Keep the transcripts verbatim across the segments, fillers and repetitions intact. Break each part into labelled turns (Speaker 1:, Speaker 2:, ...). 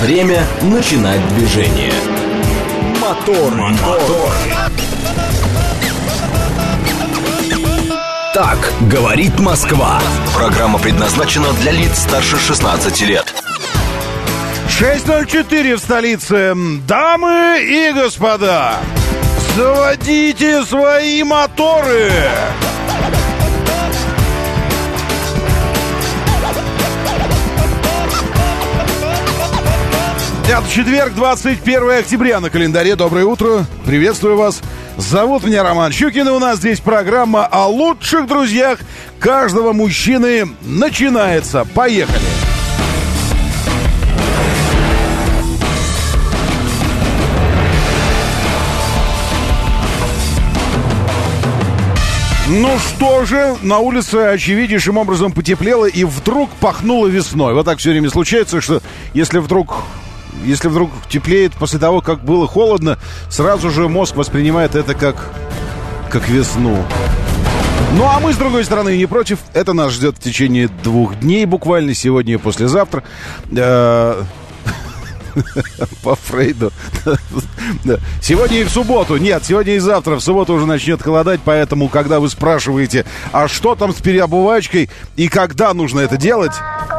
Speaker 1: Время начинать движение. Мотор, мотор. Так говорит Москва. Программа предназначена для лиц старше шестнадцати лет.
Speaker 2: шесть ноль четыре в столице. Дамы и господа, заводите свои моторы. Это четверг, двадцать первое октября на календаре. Доброе утро, приветствую вас. Зовут меня Роман Щукин, и у нас здесь программа о лучших друзьях каждого мужчины начинается. Поехали! Ну что же, на улице очевиднейшим образом потеплело и вдруг пахнуло весной. Вот так все время случается, что если вдруг... Если вдруг теплеет после того, как было холодно, сразу же мозг воспринимает это как, как весну. Ну, а мы, с другой стороны, не против. Это нас ждет в течение двух дней, буквально сегодня и послезавтра. По Фрейду. Сегодня и в субботу. Нет, сегодня и завтра. В субботу уже начнет холодать. Поэтому, когда вы спрашиваете, а что там с переобувачкой и когда нужно это делать...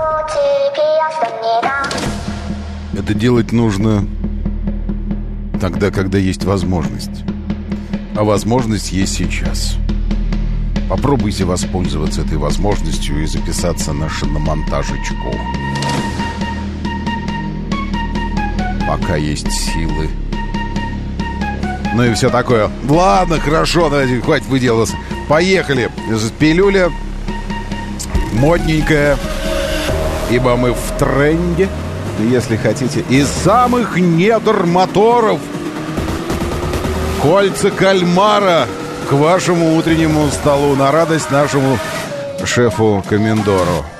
Speaker 2: Это делать нужно тогда, когда есть возможность. А возможность есть сейчас. Попробуйте воспользоваться этой возможностью и записаться на шиномонтажечку. Пока есть силы. Ну и все такое. Ладно, хорошо, давайте, хватит выделываться. Поехали. Пилюля модненькая, ибо мы в тренде. Если хотите, из самых недр моторов кольца кальмара к вашему утреннему столу, на радость нашему шефу-комендору.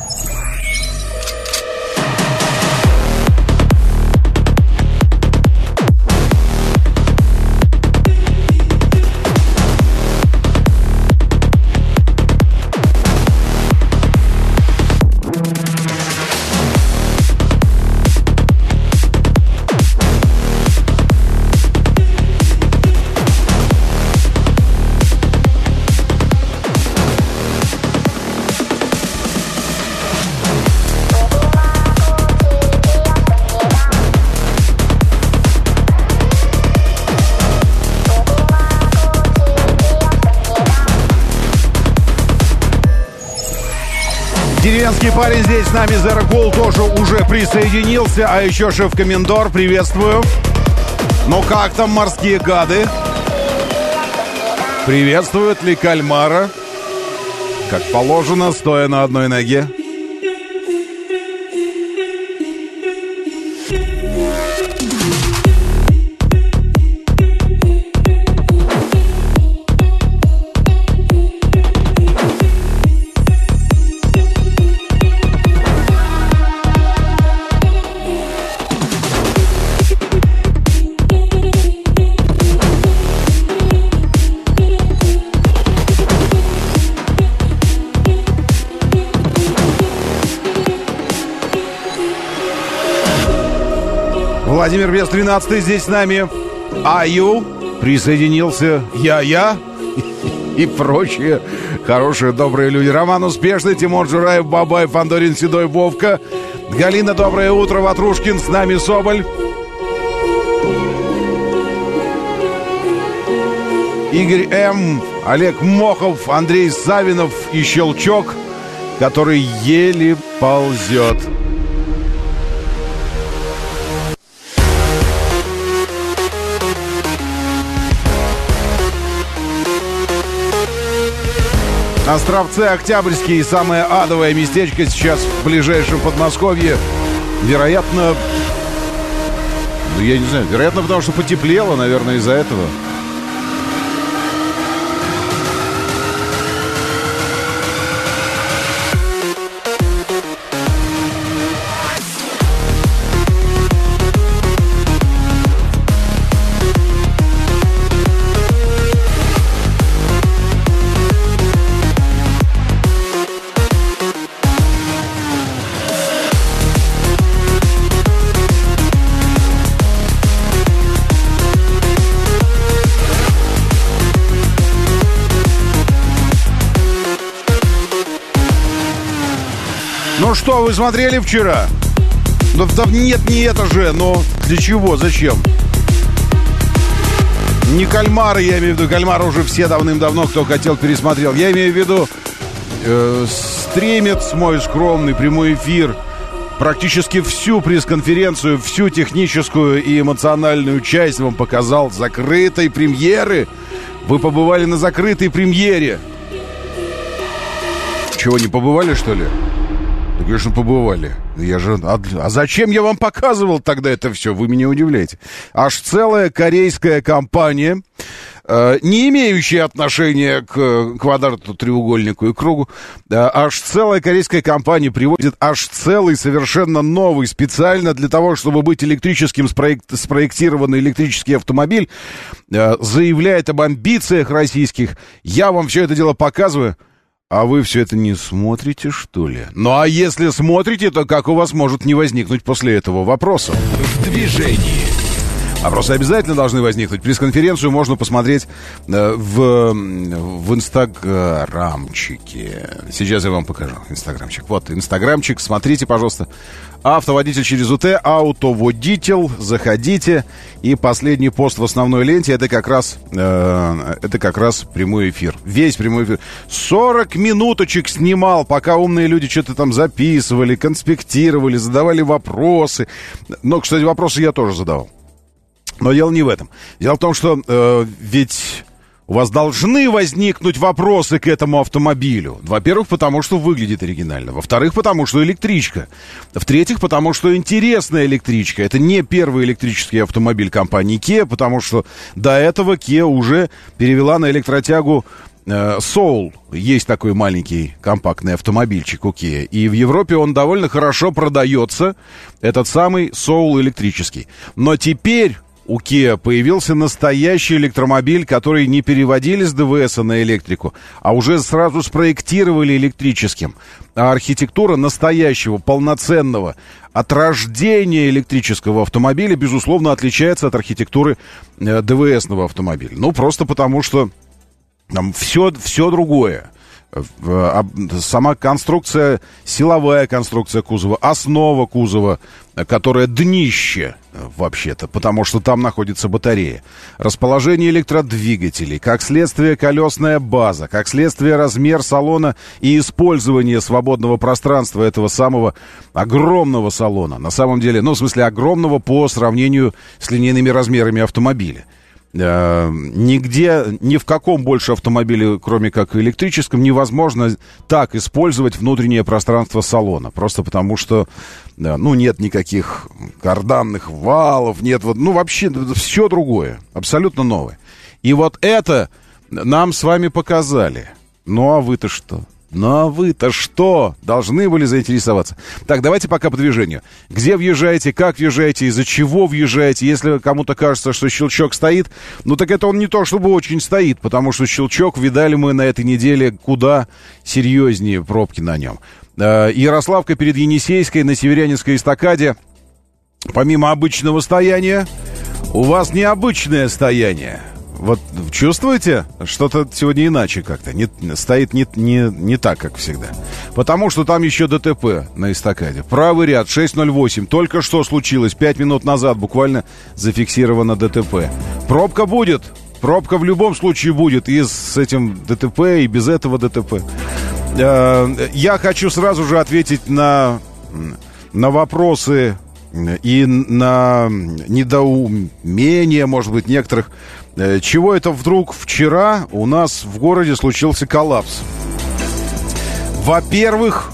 Speaker 2: Деревенский парень здесь с нами, Зеро Кул тоже уже присоединился. А еще шеф-комендор, приветствую. Ну как там морские гады? Приветствуют ли кальмара? Как положено, стоя на одной ноге. Владимир Вес тринадцатый здесь с нами. Аю присоединился. Я-я и прочие хорошие, добрые люди. Роман Успешный, Тимон Жураев, Бабай, Фандорин, Седой, Вовка. Галина, доброе утро. Ватрушкин, с нами Соболь. Игорь М, Олег Мохов, Андрей Савинов и Щелчок, который еле ползет. Островцы Октябрьские, самое адовое местечко сейчас в ближайшем Подмосковье. Вероятно, ну я не знаю, вероятно, потому что потеплело, наверное, из-за этого. Ну что, вы смотрели вчера? Ну, там нет, не это же, но для чего, зачем? Не кальмары, я имею в виду, кальмары уже все давным-давно, кто хотел, пересмотрел. Я имею в виду э, стримец мой скромный, прямой эфир. Практически всю пресс-конференцию, всю техническую и эмоциональную часть вам показал закрытой премьеры. Вы побывали на закрытой премьере. Чего, не побывали, что ли? Да, конечно, побывали. Я же... А, а зачем я вам показывал тогда это все? Вы меня удивляете. Аж целая корейская компания, э, не имеющая отношения к квадрату, треугольнику и кругу, э, аж целая корейская компания приводит аж целый совершенно новый, специально для того, чтобы быть электрическим спроект, спроектированный электрический автомобиль, э, заявляет об амбициях российских. Я вам все это дело показываю. А вы все это не смотрите, что ли? Ну, а если смотрите, то как у вас может не возникнуть после этого вопроса?
Speaker 1: В движении.
Speaker 2: Вопросы обязательно должны возникнуть. Пресс-конференцию можно посмотреть э, в, в инстаграмчике. Сейчас я вам покажу инстаграмчик. Вот, инстаграмчик, смотрите, пожалуйста. Автоводитель через УТ, аутоводитель, заходите. И последний пост в основной ленте, это как раз, э, это как раз прямой эфир. Весь прямой эфир. сорок минуточек снимал, пока умные люди что-то там записывали, конспектировали, задавали вопросы. Но, кстати, вопросы я тоже задавал. Но дело не в этом. Дело в том, что э, ведь у вас должны возникнуть вопросы к этому автомобилю. Во-первых, потому что выглядит оригинально. Во-вторых, потому что электричка. В-третьих, потому что интересная электричка. Это не первый электрический автомобиль компании Kia, потому что до этого Kia уже перевела на электротягу э, Soul. Есть такой маленький компактный автомобильчик у Kia. И в Европе он довольно хорошо продается. Этот самый Soul электрический. Но теперь... у Kia появился настоящий электромобиль, который не переводили с ДВСа на электрику, а уже сразу спроектировали электрическим. А архитектура настоящего, полноценного, от рождения электрического автомобиля, безусловно, отличается от архитектуры э, ДВСного автомобиля. Ну, просто потому что там все, все другое. Сама конструкция, силовая конструкция кузова, основа кузова, которая днище вообще-то, потому что там находится батарея. Расположение электродвигателей, как следствие колесная база, как следствие размер салона и использование свободного пространства этого самого огромного салона. На самом деле, ну, в смысле, огромного по сравнению с линейными размерами автомобиля. Uh, нигде, ни в каком больше автомобиле, кроме как электрическом, невозможно так использовать внутреннее пространство салона. Просто потому что, uh, ну, нет никаких карданных валов, нет вот, ну, вообще все другое, абсолютно новое. И вот это нам с вами показали. Ну, а вы-то что? Ну, а вы-то что? Должны были заинтересоваться. Так, давайте пока по движению. Где въезжаете, как въезжаете, из-за чего въезжаете? Если кому-то кажется, что щелчок стоит, ну, так это он не то чтобы очень стоит, потому что щелчок, видали мы на этой неделе куда серьезнее пробки на нем. Ярославка перед Енисейской на Северянинской эстакаде. Помимо обычного стояния, у вас необычное стояние. Вот чувствуете? Что-то сегодня иначе как-то. Не, стоит не, не, не так, как всегда. Потому что там еще ДТП на эстакаде. Правый ряд, шесть ноль восемь. Только что случилось. Пять минут назад буквально зафиксировано ДТП. Пробка будет. Пробка в любом случае будет. И с этим ДТП, и без этого ДТП. Я хочу сразу же ответить на, на вопросы и на недоумение, может быть, некоторых. Чего это вдруг вчера у нас в городе случился коллапс? Во-первых,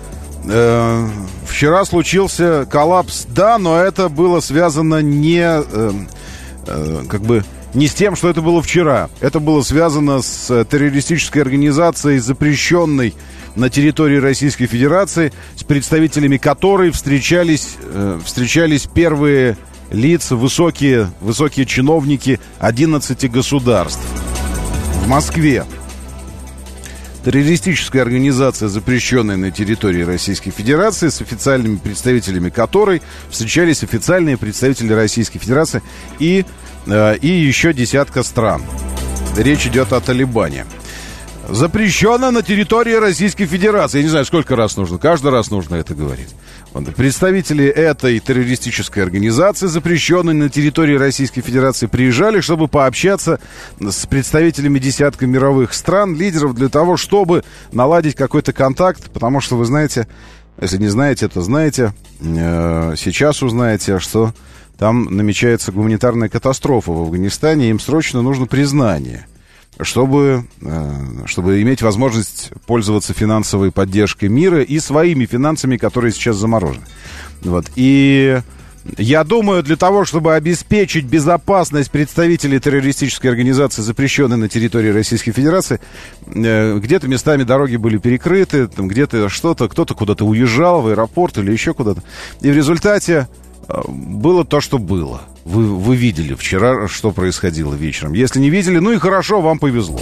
Speaker 2: э, вчера случился коллапс, да, но это было связано не, э, э, как бы, не с тем, что это было вчера. Это было связано с террористической организацией, запрещенной на территории Российской Федерации, с представителями которой встречались, э, встречались первые лица, высокие, высокие чиновники одиннадцати государств. В Москве террористическая организация, запрещенная на территории Российской Федерации, с официальными представителями которой встречались официальные представители Российской Федерации и, э, и еще десятка стран. Речь идет о Талибане. запрещено на территории Российской Федерации. Я не знаю, сколько раз нужно. Каждый раз нужно это говорить. Представители этой террористической организации, запрещенной на территории Российской Федерации, приезжали, чтобы пообщаться с представителями десятка мировых стран, лидеров, для того, чтобы наладить какой-то контакт. Потому что, вы знаете, если не знаете, то знаете, сейчас узнаете, что там намечается гуманитарная катастрофа в Афганистане, им срочно нужно признание, чтобы, чтобы иметь возможность пользоваться финансовой поддержкой мира и своими финансами, которые сейчас заморожены. Вот. И я думаю, для того, чтобы обеспечить безопасность представителей террористической организации, запрещенной на территории Российской Федерации, где-то местами дороги были перекрыты, там где-то что-то, кто-то куда-то уезжал в аэропорт или еще куда-то. И в результате было то, что было. Вы, вы видели вчера, что происходило вечером. Если не видели, ну и хорошо, вам повезло.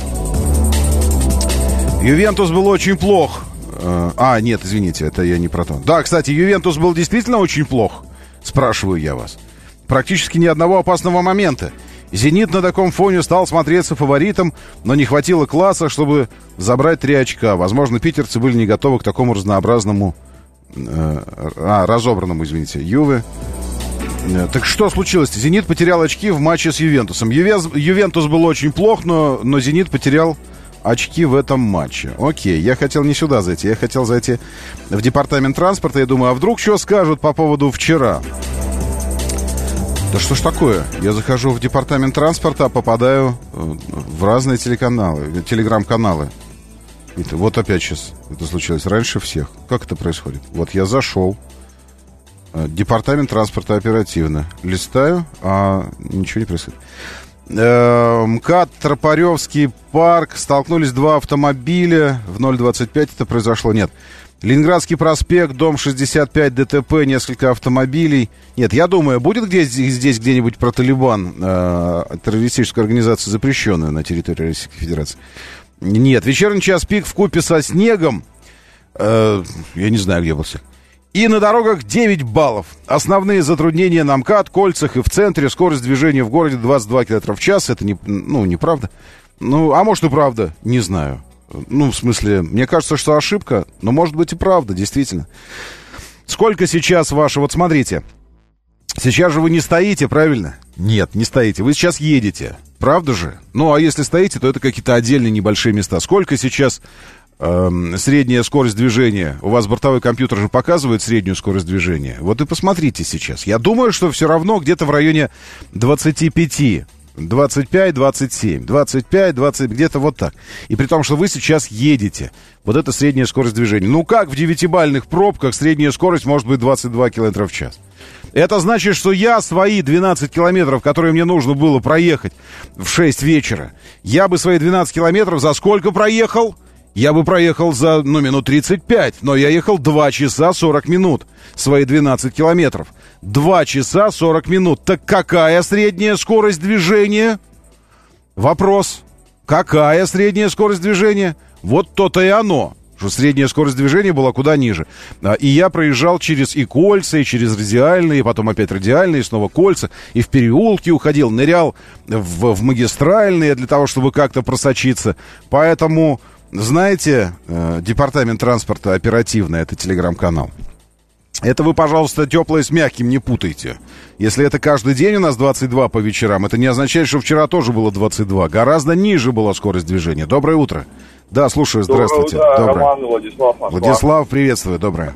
Speaker 2: Ювентус был очень плох. А, нет, извините, это я не про то. Да, кстати, Ювентус был действительно очень плох, спрашиваю я вас. Практически ни одного опасного момента. «Зенит» на таком фоне стал смотреться фаворитом, но не хватило класса, чтобы забрать три очка. Возможно, питерцы были не готовы к такому разнообразному... А, разобранному, извините, Юве. Так что случилось? «Зенит» потерял очки в матче с Ювентусом. Ювес, Ювентус был очень плох, но, но «Зенит» потерял очки в этом матче. Окей, я хотел не сюда зайти, я хотел зайти в департамент транспорта. Я думаю, а вдруг что скажут по поводу вчера? Да что ж такое? Я захожу в департамент транспорта, а попадаю в разные телеканалы, телеграм-каналы. Это, вот опять сейчас это случилось раньше всех. Как это происходит? Вот я зашел. Департамент транспорта оперативно. Листаю, а ничего не происходит. МКАД, Тропаревский парк. Столкнулись два автомобиля. В ноль двадцать пять это произошло. Нет. Ленинградский проспект, дом шестьдесят пять, ДТП, несколько автомобилей. Нет, я думаю, будет здесь, здесь где-нибудь про Талибан, э, террористическую организацию, запрещенную на территории Российской Федерации. Нет, вечерний час пик вкупе со снегом. Э, я не знаю, где был снег. И на дорогах девять баллов. Основные затруднения на МКАД, кольцах и в центре. Скорость движения в городе двадцать два километра в час. Это не, ну, неправда. Ну, а может и правда, не знаю. Ну, в смысле, мне кажется, что ошибка, но может быть и правда, действительно. Сколько сейчас ваше... Вот смотрите. Сейчас же вы не стоите, правильно? Нет, не стоите. Вы сейчас едете. Правда же? Ну, а если стоите, то это какие-то отдельные небольшие места. Сколько сейчас э, средняя скорость движения? У вас бортовой компьютер же показывает среднюю скорость движения. Вот и посмотрите сейчас. Я думаю, что все равно где-то в районе двадцать пять. двадцать пять, двадцать семь, двадцать пять, двадцать, где-то вот так. И при том, что вы сейчас едете. Вот это средняя скорость движения. Ну как в девятибалльных пробках средняя скорость может быть двадцать два километра в час? Это значит, что я свои двенадцать километров, которые мне нужно было проехать в шесть вечера, я бы свои двенадцать километров за сколько проехал? Я бы проехал за, ну, минут тридцать пять, но я ехал два часа сорок минут, свои двенадцать километров. два часа сорок минут. Так какая средняя скорость движения? Вопрос. Какая средняя скорость движения? Вот то-то и оно, что средняя скорость движения была куда ниже. И я проезжал через и кольца, и через радиальные, и потом опять радиальные, и снова кольца, и в переулки уходил, нырял в, в магистральные для того, чтобы как-то просочиться. Поэтому... Знаете, э, департамент транспорта оперативно, это телеграм-канал. Это вы, пожалуйста, теплое с мягким не путайте. Если это каждый день у нас двадцать два по вечерам, это не означает, что вчера тоже было двадцать два. Гораздо ниже была скорость движения. Доброе утро. Да, слушаю, здравствуйте.
Speaker 3: Доброе утро,
Speaker 2: Доброе.
Speaker 3: Роман, Владислав, Москва.
Speaker 2: Владислав, приветствую, доброе.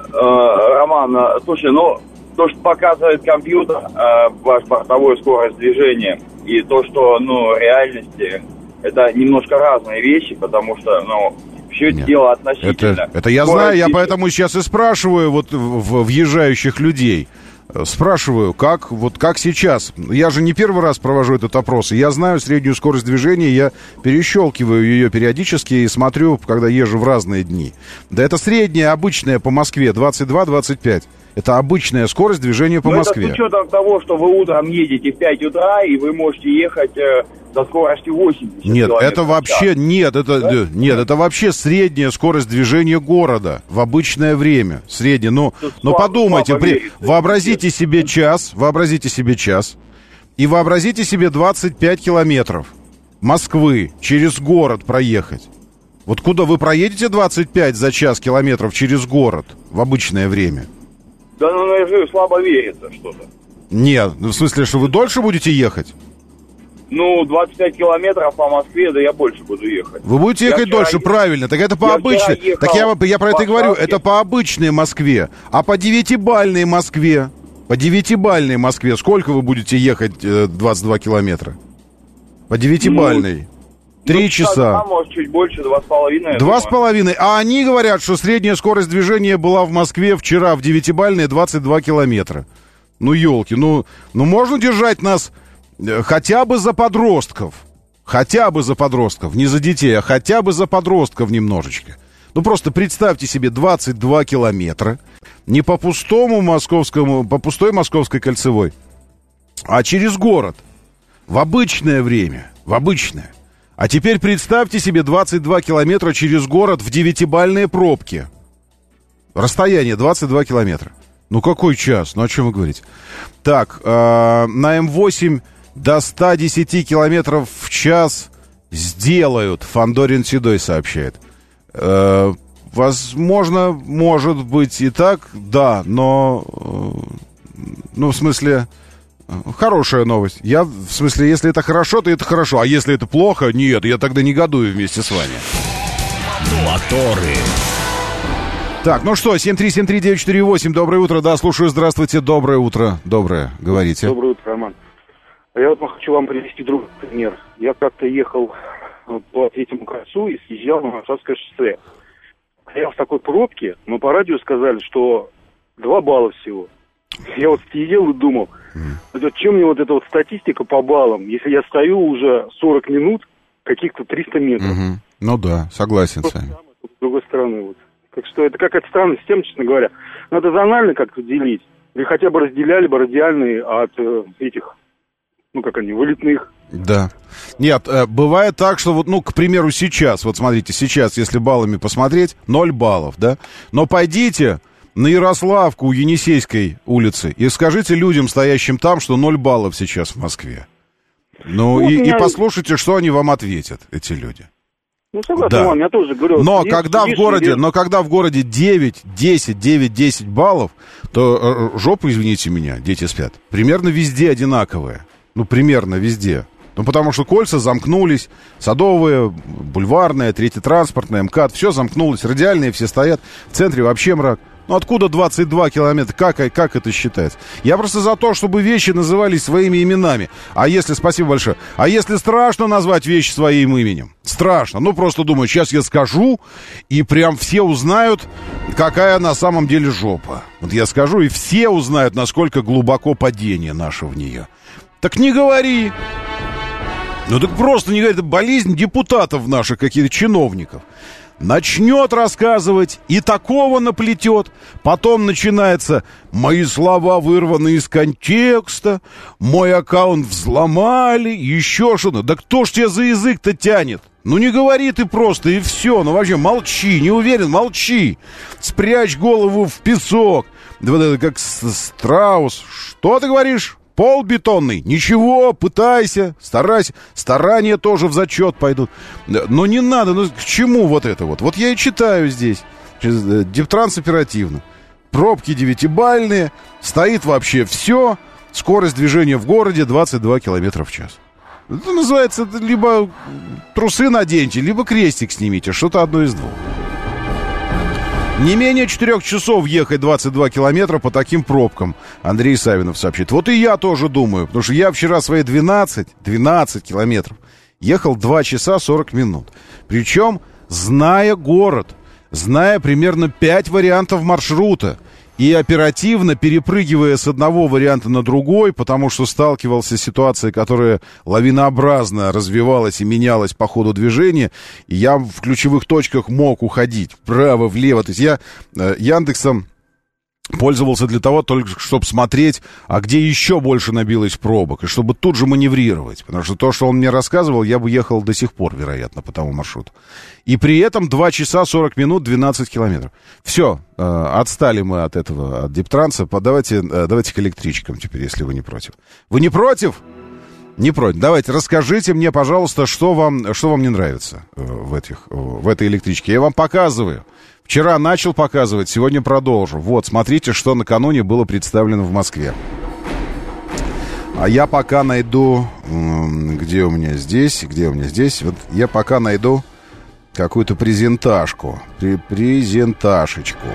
Speaker 3: Э, Роман, слушай, ну, то, что показывает компьютер, э, ваш бортовую скорость движения, и то, что, ну, в реальности... Это немножко разные вещи, потому что, ну, все это дело относительно. Это,
Speaker 2: это я знаю, я поэтому сейчас и спрашиваю вот в, въезжающих людей. Спрашиваю, как, вот как сейчас. Я же не первый раз провожу этот опрос, и я знаю среднюю скорость движения, я перещелкиваю ее периодически и смотрю, когда езжу в разные дни. Да это средняя, обычная по Москве, двадцать два двадцать пять. Это обычная скорость движения по
Speaker 3: Но
Speaker 2: Москве.
Speaker 3: Это с учетом того, что вы утром едете в пять утра, и вы можете ехать э, до скорости восемьдесят
Speaker 2: Нет, это вообще, нет, это,
Speaker 3: да?
Speaker 2: нет, это вообще средняя скорость движения города в обычное время. Средняя, ну, ну подумайте, при, вообразите себе час, вообразите себе час, и вообразите себе двадцать пять километров Москвы через город проехать. Вот куда вы проедете двадцать пять за час километров через город в обычное время?
Speaker 3: Да, ну, я же слабо верится что-то.
Speaker 2: Нет, в смысле, что вы дольше будете ехать?
Speaker 3: Ну, двадцать пять километров по Москве, да я больше буду ехать.
Speaker 2: Вы будете ехать дольше,
Speaker 3: е...
Speaker 2: правильно. Так это по
Speaker 3: я
Speaker 2: обычной. Так я, я про это и говорю, это по обычной Москве. А по девятибалльной Москве? По девятибалльной Москве сколько вы будете ехать э, двадцать два километра? По девятибалльной. Три ну, часа.
Speaker 3: А может, чуть больше, два с половиной.
Speaker 2: Два с половиной. А они говорят, что средняя скорость движения была в Москве вчера в девятибалльной двадцать два километра. Ну, елки, ну, ну можно держать нас э, хотя бы за подростков. Хотя бы за подростков. Не за детей, а хотя бы за подростков немножечко. Ну, просто представьте себе двадцать два километра. Не по пустому московскому, по пустой московской кольцевой, а через город. В обычное время. В обычное. А теперь представьте себе двадцать два километра через город в девятибалльные пробки. Расстояние двадцать два километра. Ну какой час? Ну о чем вы говорите? Так, э, на эм восемь до ста десяти километров в час сделают, Фандорин Седой сообщает. Э, возможно, может быть и так, да, но... Э, ну, в смысле... Хорошая новость. Я, в смысле, если это хорошо, то это хорошо. А если это плохо, нет, я тогда негодую вместе с вами.
Speaker 1: Моторы.
Speaker 2: Так, ну что, семь три семь три девять четыре восемь, доброе утро, да, слушаю, здравствуйте, доброе утро, доброе, говорите.
Speaker 4: Доброе утро, Роман. Я вот хочу вам привести другой пример. Я как-то ехал по Третьему кольцу и съезжал на Варшавское шоссе. Я в такой пробке, но по радио сказали, что два балла всего. Я вот сидел и думал, mm. чем мне вот эта вот статистика по баллам, если я стою уже сорок минут, каких-то триста метров.
Speaker 2: Mm-hmm. Ну да, согласен Просто с вами.
Speaker 4: С другой стороны, вот. Так что это какая-то странная система, честно говоря. Надо зонально как-то делить. Или хотя бы разделяли бы радиальные от э, этих, ну как они, вылетных.
Speaker 2: Да. Нет, э, бывает так, что вот, ну, к примеру, сейчас, вот смотрите, сейчас, если баллами посмотреть, ноль баллов, да? Но пойдите на Ярославку у Енисейской улицы и скажите людям, стоящим там, что ноль баллов сейчас в Москве. Ну, ну и, меня... и послушайте, что они вам ответят, эти люди.
Speaker 4: Ну, согласен,
Speaker 2: да.
Speaker 4: Иван, я тоже говорю.
Speaker 2: Но,
Speaker 4: есть,
Speaker 2: когда
Speaker 4: есть,
Speaker 2: в городе,
Speaker 4: есть.
Speaker 2: но когда в городе девять, десять, девять, десять баллов, то э, жопа, извините меня, дети спят, примерно везде одинаковые. Ну, примерно везде. Ну, потому что кольца замкнулись, Садовые, Бульварная, Третья транспортная, МКАД, все замкнулось, радиальные все стоят, в центре вообще мрак. Ну, откуда двадцать два километра? Как, как это считается? Я просто за то, чтобы вещи назывались своими именами. А если, спасибо большое, а если страшно назвать вещи своим именем? Страшно. Ну, просто думаю, сейчас я скажу, и прям все узнают, какая на самом деле жопа. Вот я скажу, и все узнают, насколько глубоко падение наше в нее. Так не говори. Ну, так просто не говори. Это болезнь депутатов наших, каких-то чиновников. Начнет рассказывать и такого наплетет. Потом начинается: мои слова вырваны из контекста, мой аккаунт взломали, еще что-то. Да кто ж тебя за язык-то тянет? Ну не говори ты просто, и все. Ну вообще молчи, не уверен, молчи. Спрячь голову в песок. Вот это как страус. Что ты говоришь? Пол бетонный. Ничего, пытайся, старайся. Старания тоже в зачет пойдут. Но не надо, ну к чему вот это вот? Вот я и читаю здесь. Дептранс оперативно. Пробки девятибалльные. Стоит вообще все. Скорость движения в городе двадцать два километра в час. Это называется, либо трусы наденьте, либо крестик снимите. Что-то одно из двух. Не менее четырех часов ехать двадцать два километра по таким пробкам, Андрей Савинов сообщит. Вот и я тоже думаю, потому что я вчера свои двенадцать, двенадцать километров ехал два часа сорок минут. Причем, зная город, зная примерно пять вариантов маршрута и оперативно перепрыгивая с одного варианта на другой, потому что сталкивался с ситуацией, которая лавинообразно развивалась и менялась по ходу движения, и я в ключевых точках мог уходить вправо, влево. То есть я э, Яндексом пользовался для того, только чтобы смотреть, а где еще больше набилось пробок, и чтобы тут же маневрировать. Потому что то, что он мне рассказывал, я бы ехал до сих пор, вероятно, по тому маршруту. И при этом два часа сорок минут, двенадцать километров. Все, э, отстали мы от этого, от Дептранса. Давайте, э, давайте к электричкам теперь, если вы не против. Вы не против? Не против. Давайте, расскажите мне, пожалуйста, что вам, что вам не нравится в, этих, в этой электричке. Я вам показываю. Вчера начал показывать, сегодня продолжу. Вот, смотрите, что накануне было представлено в Москве. А я пока найду... Где у меня здесь? Где у меня здесь? Вот я пока найду какую-то презентажку. Презентажечку.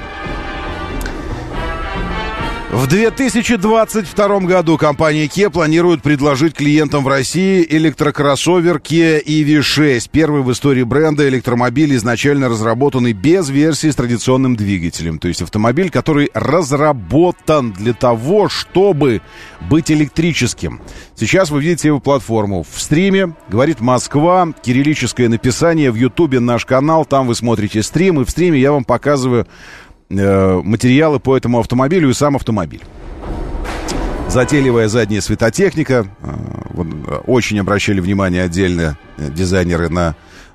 Speaker 2: В две тысячи двадцать втором году компания Kia планирует предложить клиентам в России электрокроссовер Kia и ви шесть. Первый в истории бренда электромобиль, изначально разработанный без версии с традиционным двигателем. То есть автомобиль, который разработан для того, чтобы быть электрическим. Сейчас вы видите его платформу в стриме. Говорит Москва. Кириллическое написание в Ютубе, наш канал. Там вы смотрите стрим. И в стриме я вам показываю материалы по этому автомобилю и сам автомобиль. Затейливая задняя светотехника. Очень обращали внимание отдельно дизайнеры на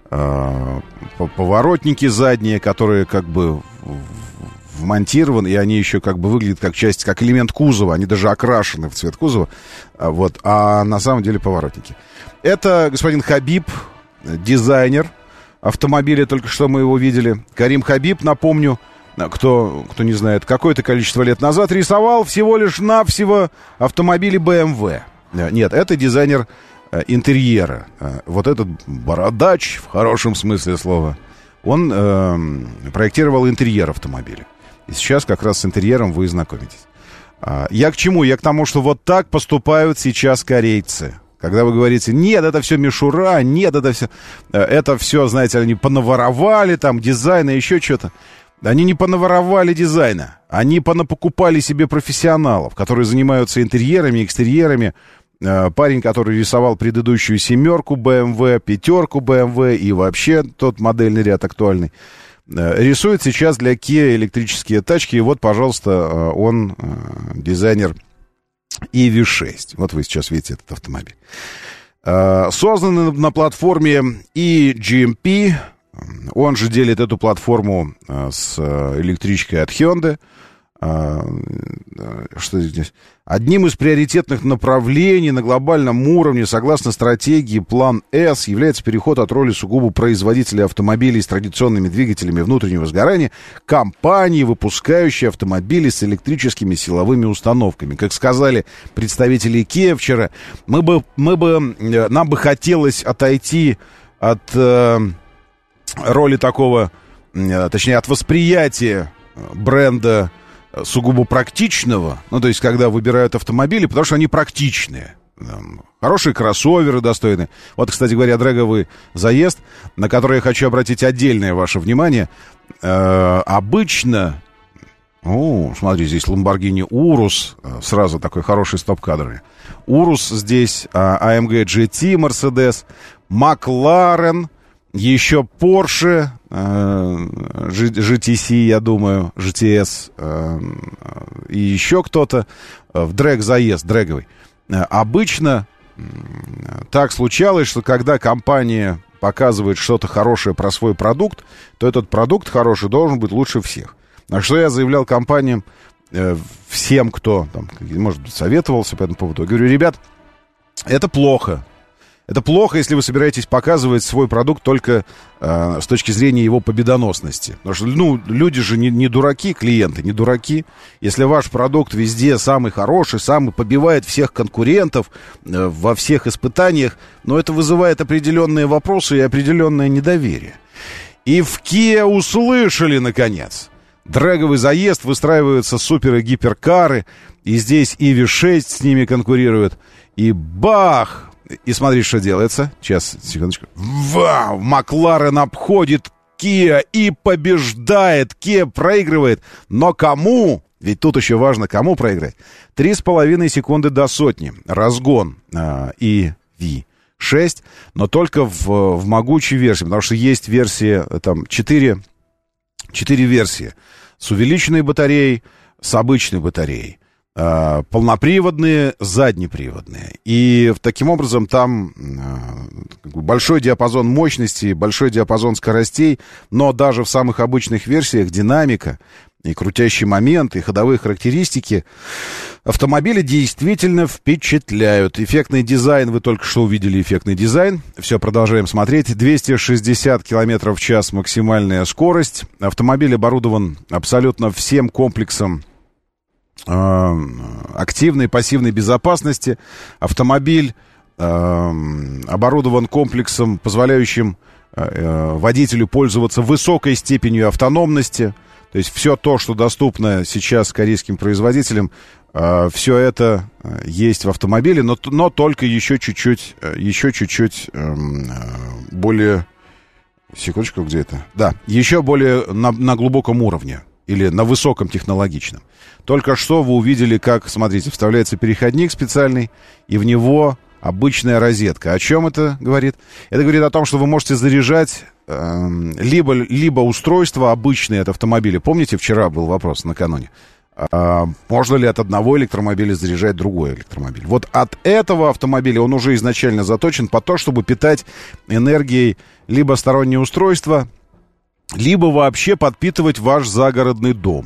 Speaker 2: поворотники задние, которые как бы вмонтированы, и они еще как бы выглядят как часть, как элемент кузова. Они даже окрашены в цвет кузова. Вот. А на самом деле поворотники. Это господин Хабиб, дизайнер автомобиля. Только что мы его видели. Карим Хабиб, напомню, Кто, кто не знает, какое-то количество лет назад рисовал всего лишь навсего автомобили бэ эм вэ. Нет, это дизайнер э, интерьера. Э, вот этот бородач, в хорошем смысле слова, он э, проектировал интерьер автомобиля. И сейчас как раз с интерьером вы знакомитесь. А, я к чему? Я к тому, что вот так поступают сейчас корейцы. Когда вы говорите, нет, это все мишура, нет, это все, это все, знаете, они понаворовали, там, дизайн и еще что-то. Они не понаворовали дизайна, они понапокупали себе профессионалов, которые занимаются интерьерами, экстерьерами. Парень, который рисовал предыдущую семерку бэ эм вэ, пятерку бэ эм вэ и вообще тот модельный ряд актуальный, рисует сейчас для Kia электрические тачки. И вот, пожалуйста, он дизайнер и ви шесть. Вот вы сейчас видите этот автомобиль. Созданный на платформе и джи эм пи. Он же делит эту платформу а, с а, электричкой от Hyundai. А, что здесь? Одним из приоритетных направлений на глобальном уровне, согласно стратегии План С, является переход от роли сугубо производителя автомобилей с традиционными двигателями внутреннего сгорания к компании, выпускающей автомобили с электрическими силовыми установками. Как сказали представители Kia вчера, мы бы, мы бы, нам бы хотелось отойти от... роли такого, точнее, от восприятия бренда сугубо практичного, ну, то есть, когда выбирают автомобили, потому что они практичные. Хорошие кроссоверы достойны. Вот, кстати говоря, дрэговый заезд, на который я хочу обратить отдельное ваше внимание. Э, обычно... О, смотри, здесь Lamborghini Urus, сразу такой хороший стоп-кадр. Urus здесь, эй эм джи джи ти, Mercedes, McLaren... Еще Porsche, э, джи ти си, я думаю, джи ти эс, э, и еще кто-то в дрэг-заезд, дрэговый. Обычно э, так случалось, что когда компания показывает что-то хорошее про свой продукт, то этот продукт хороший должен быть лучше всех. А что я заявлял компаниям, э, всем, кто, там, может быть, советовался по этому поводу, я говорю, ребят, это плохо. Это плохо, если вы собираетесь показывать свой продукт только э, с точки зрения его победоносности. Потому что, ну, люди же не, не дураки, клиенты не дураки. Если ваш продукт везде самый хороший, самый побивает всех конкурентов э, во всех испытаниях, но это вызывает определенные вопросы и определенное недоверие. И в Kia услышали, наконец. Дрэговый заезд, выстраиваются супер- и гиперкары, и здесь и ви шесть с ними конкурирует. И бах! И смотри, что делается. Сейчас, секундочку. Вау! Макларен обходит Kia и побеждает. Kia проигрывает. Но кому? Ведь тут еще важно, кому проиграть. Три с половиной секунды до сотни. Разгон а, и ви шесть. Но только в, в могучей версии. Потому что есть версия, там, четыре, четыре версии. С увеличенной батареей, с обычной батареей. Uh, полноприводные, заднеприводные. И таким образом там uh, большой диапазон мощности, большой диапазон скоростей, но даже в самых обычных версиях динамика и крутящий момент, и ходовые характеристики Автомобили действительно впечатляют. Эффектный дизайн, вы только что увидели эффектный дизайн. Все, продолжаем смотреть. двести шестьдесят километров в час максимальная скорость. Автомобиль оборудован абсолютно всем комплексом э, активной и пассивной безопасности. Автомобиль э, оборудован комплексом, позволяющим э, водителю пользоваться высокой степенью автономности. То есть все то, что доступно сейчас корейским производителям, все это есть в автомобиле, но, но только еще чуть-чуть, еще чуть-чуть эм, более... Секундочку, где это? Да, еще более на, на глубоком уровне или на высоком технологичном. Только что вы увидели, как, смотрите, вставляется переходник специальный, и в него обычная розетка. О чем это говорит? Это говорит о том, что вы можете заряжать э, либо, либо устройство обычное от автомобиля. Помните, вчера был вопрос накануне? А, можно ли от одного электромобиля заряжать другой электромобиль? Вот от этого автомобиля он уже изначально заточен по то, чтобы питать энергией либо стороннее устройство, либо вообще подпитывать ваш загородный дом.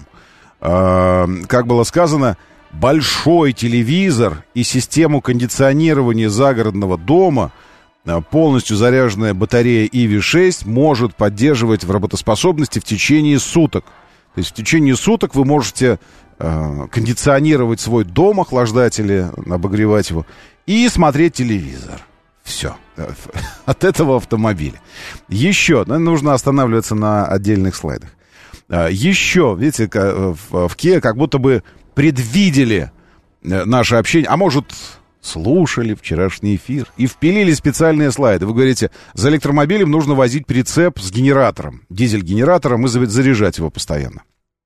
Speaker 2: А, как было сказано, большой телевизор и систему кондиционирования загородного дома, полностью заряженная батарея и ви шесть, может поддерживать в работоспособности в течение суток. То есть в течение суток вы можете э, кондиционировать свой дом, охлаждать или обогревать его, и смотреть телевизор. Все. От этого автомобиля. Еще, нужно останавливаться на отдельных слайдах. Еще, видите, в Kia как будто бы предвидели наше общение, а может, слушали вчерашний эфир и впилили специальные слайды. Вы говорите, за электромобилем нужно возить прицеп с генератором, дизель-генератором, и заряжать его постоянно.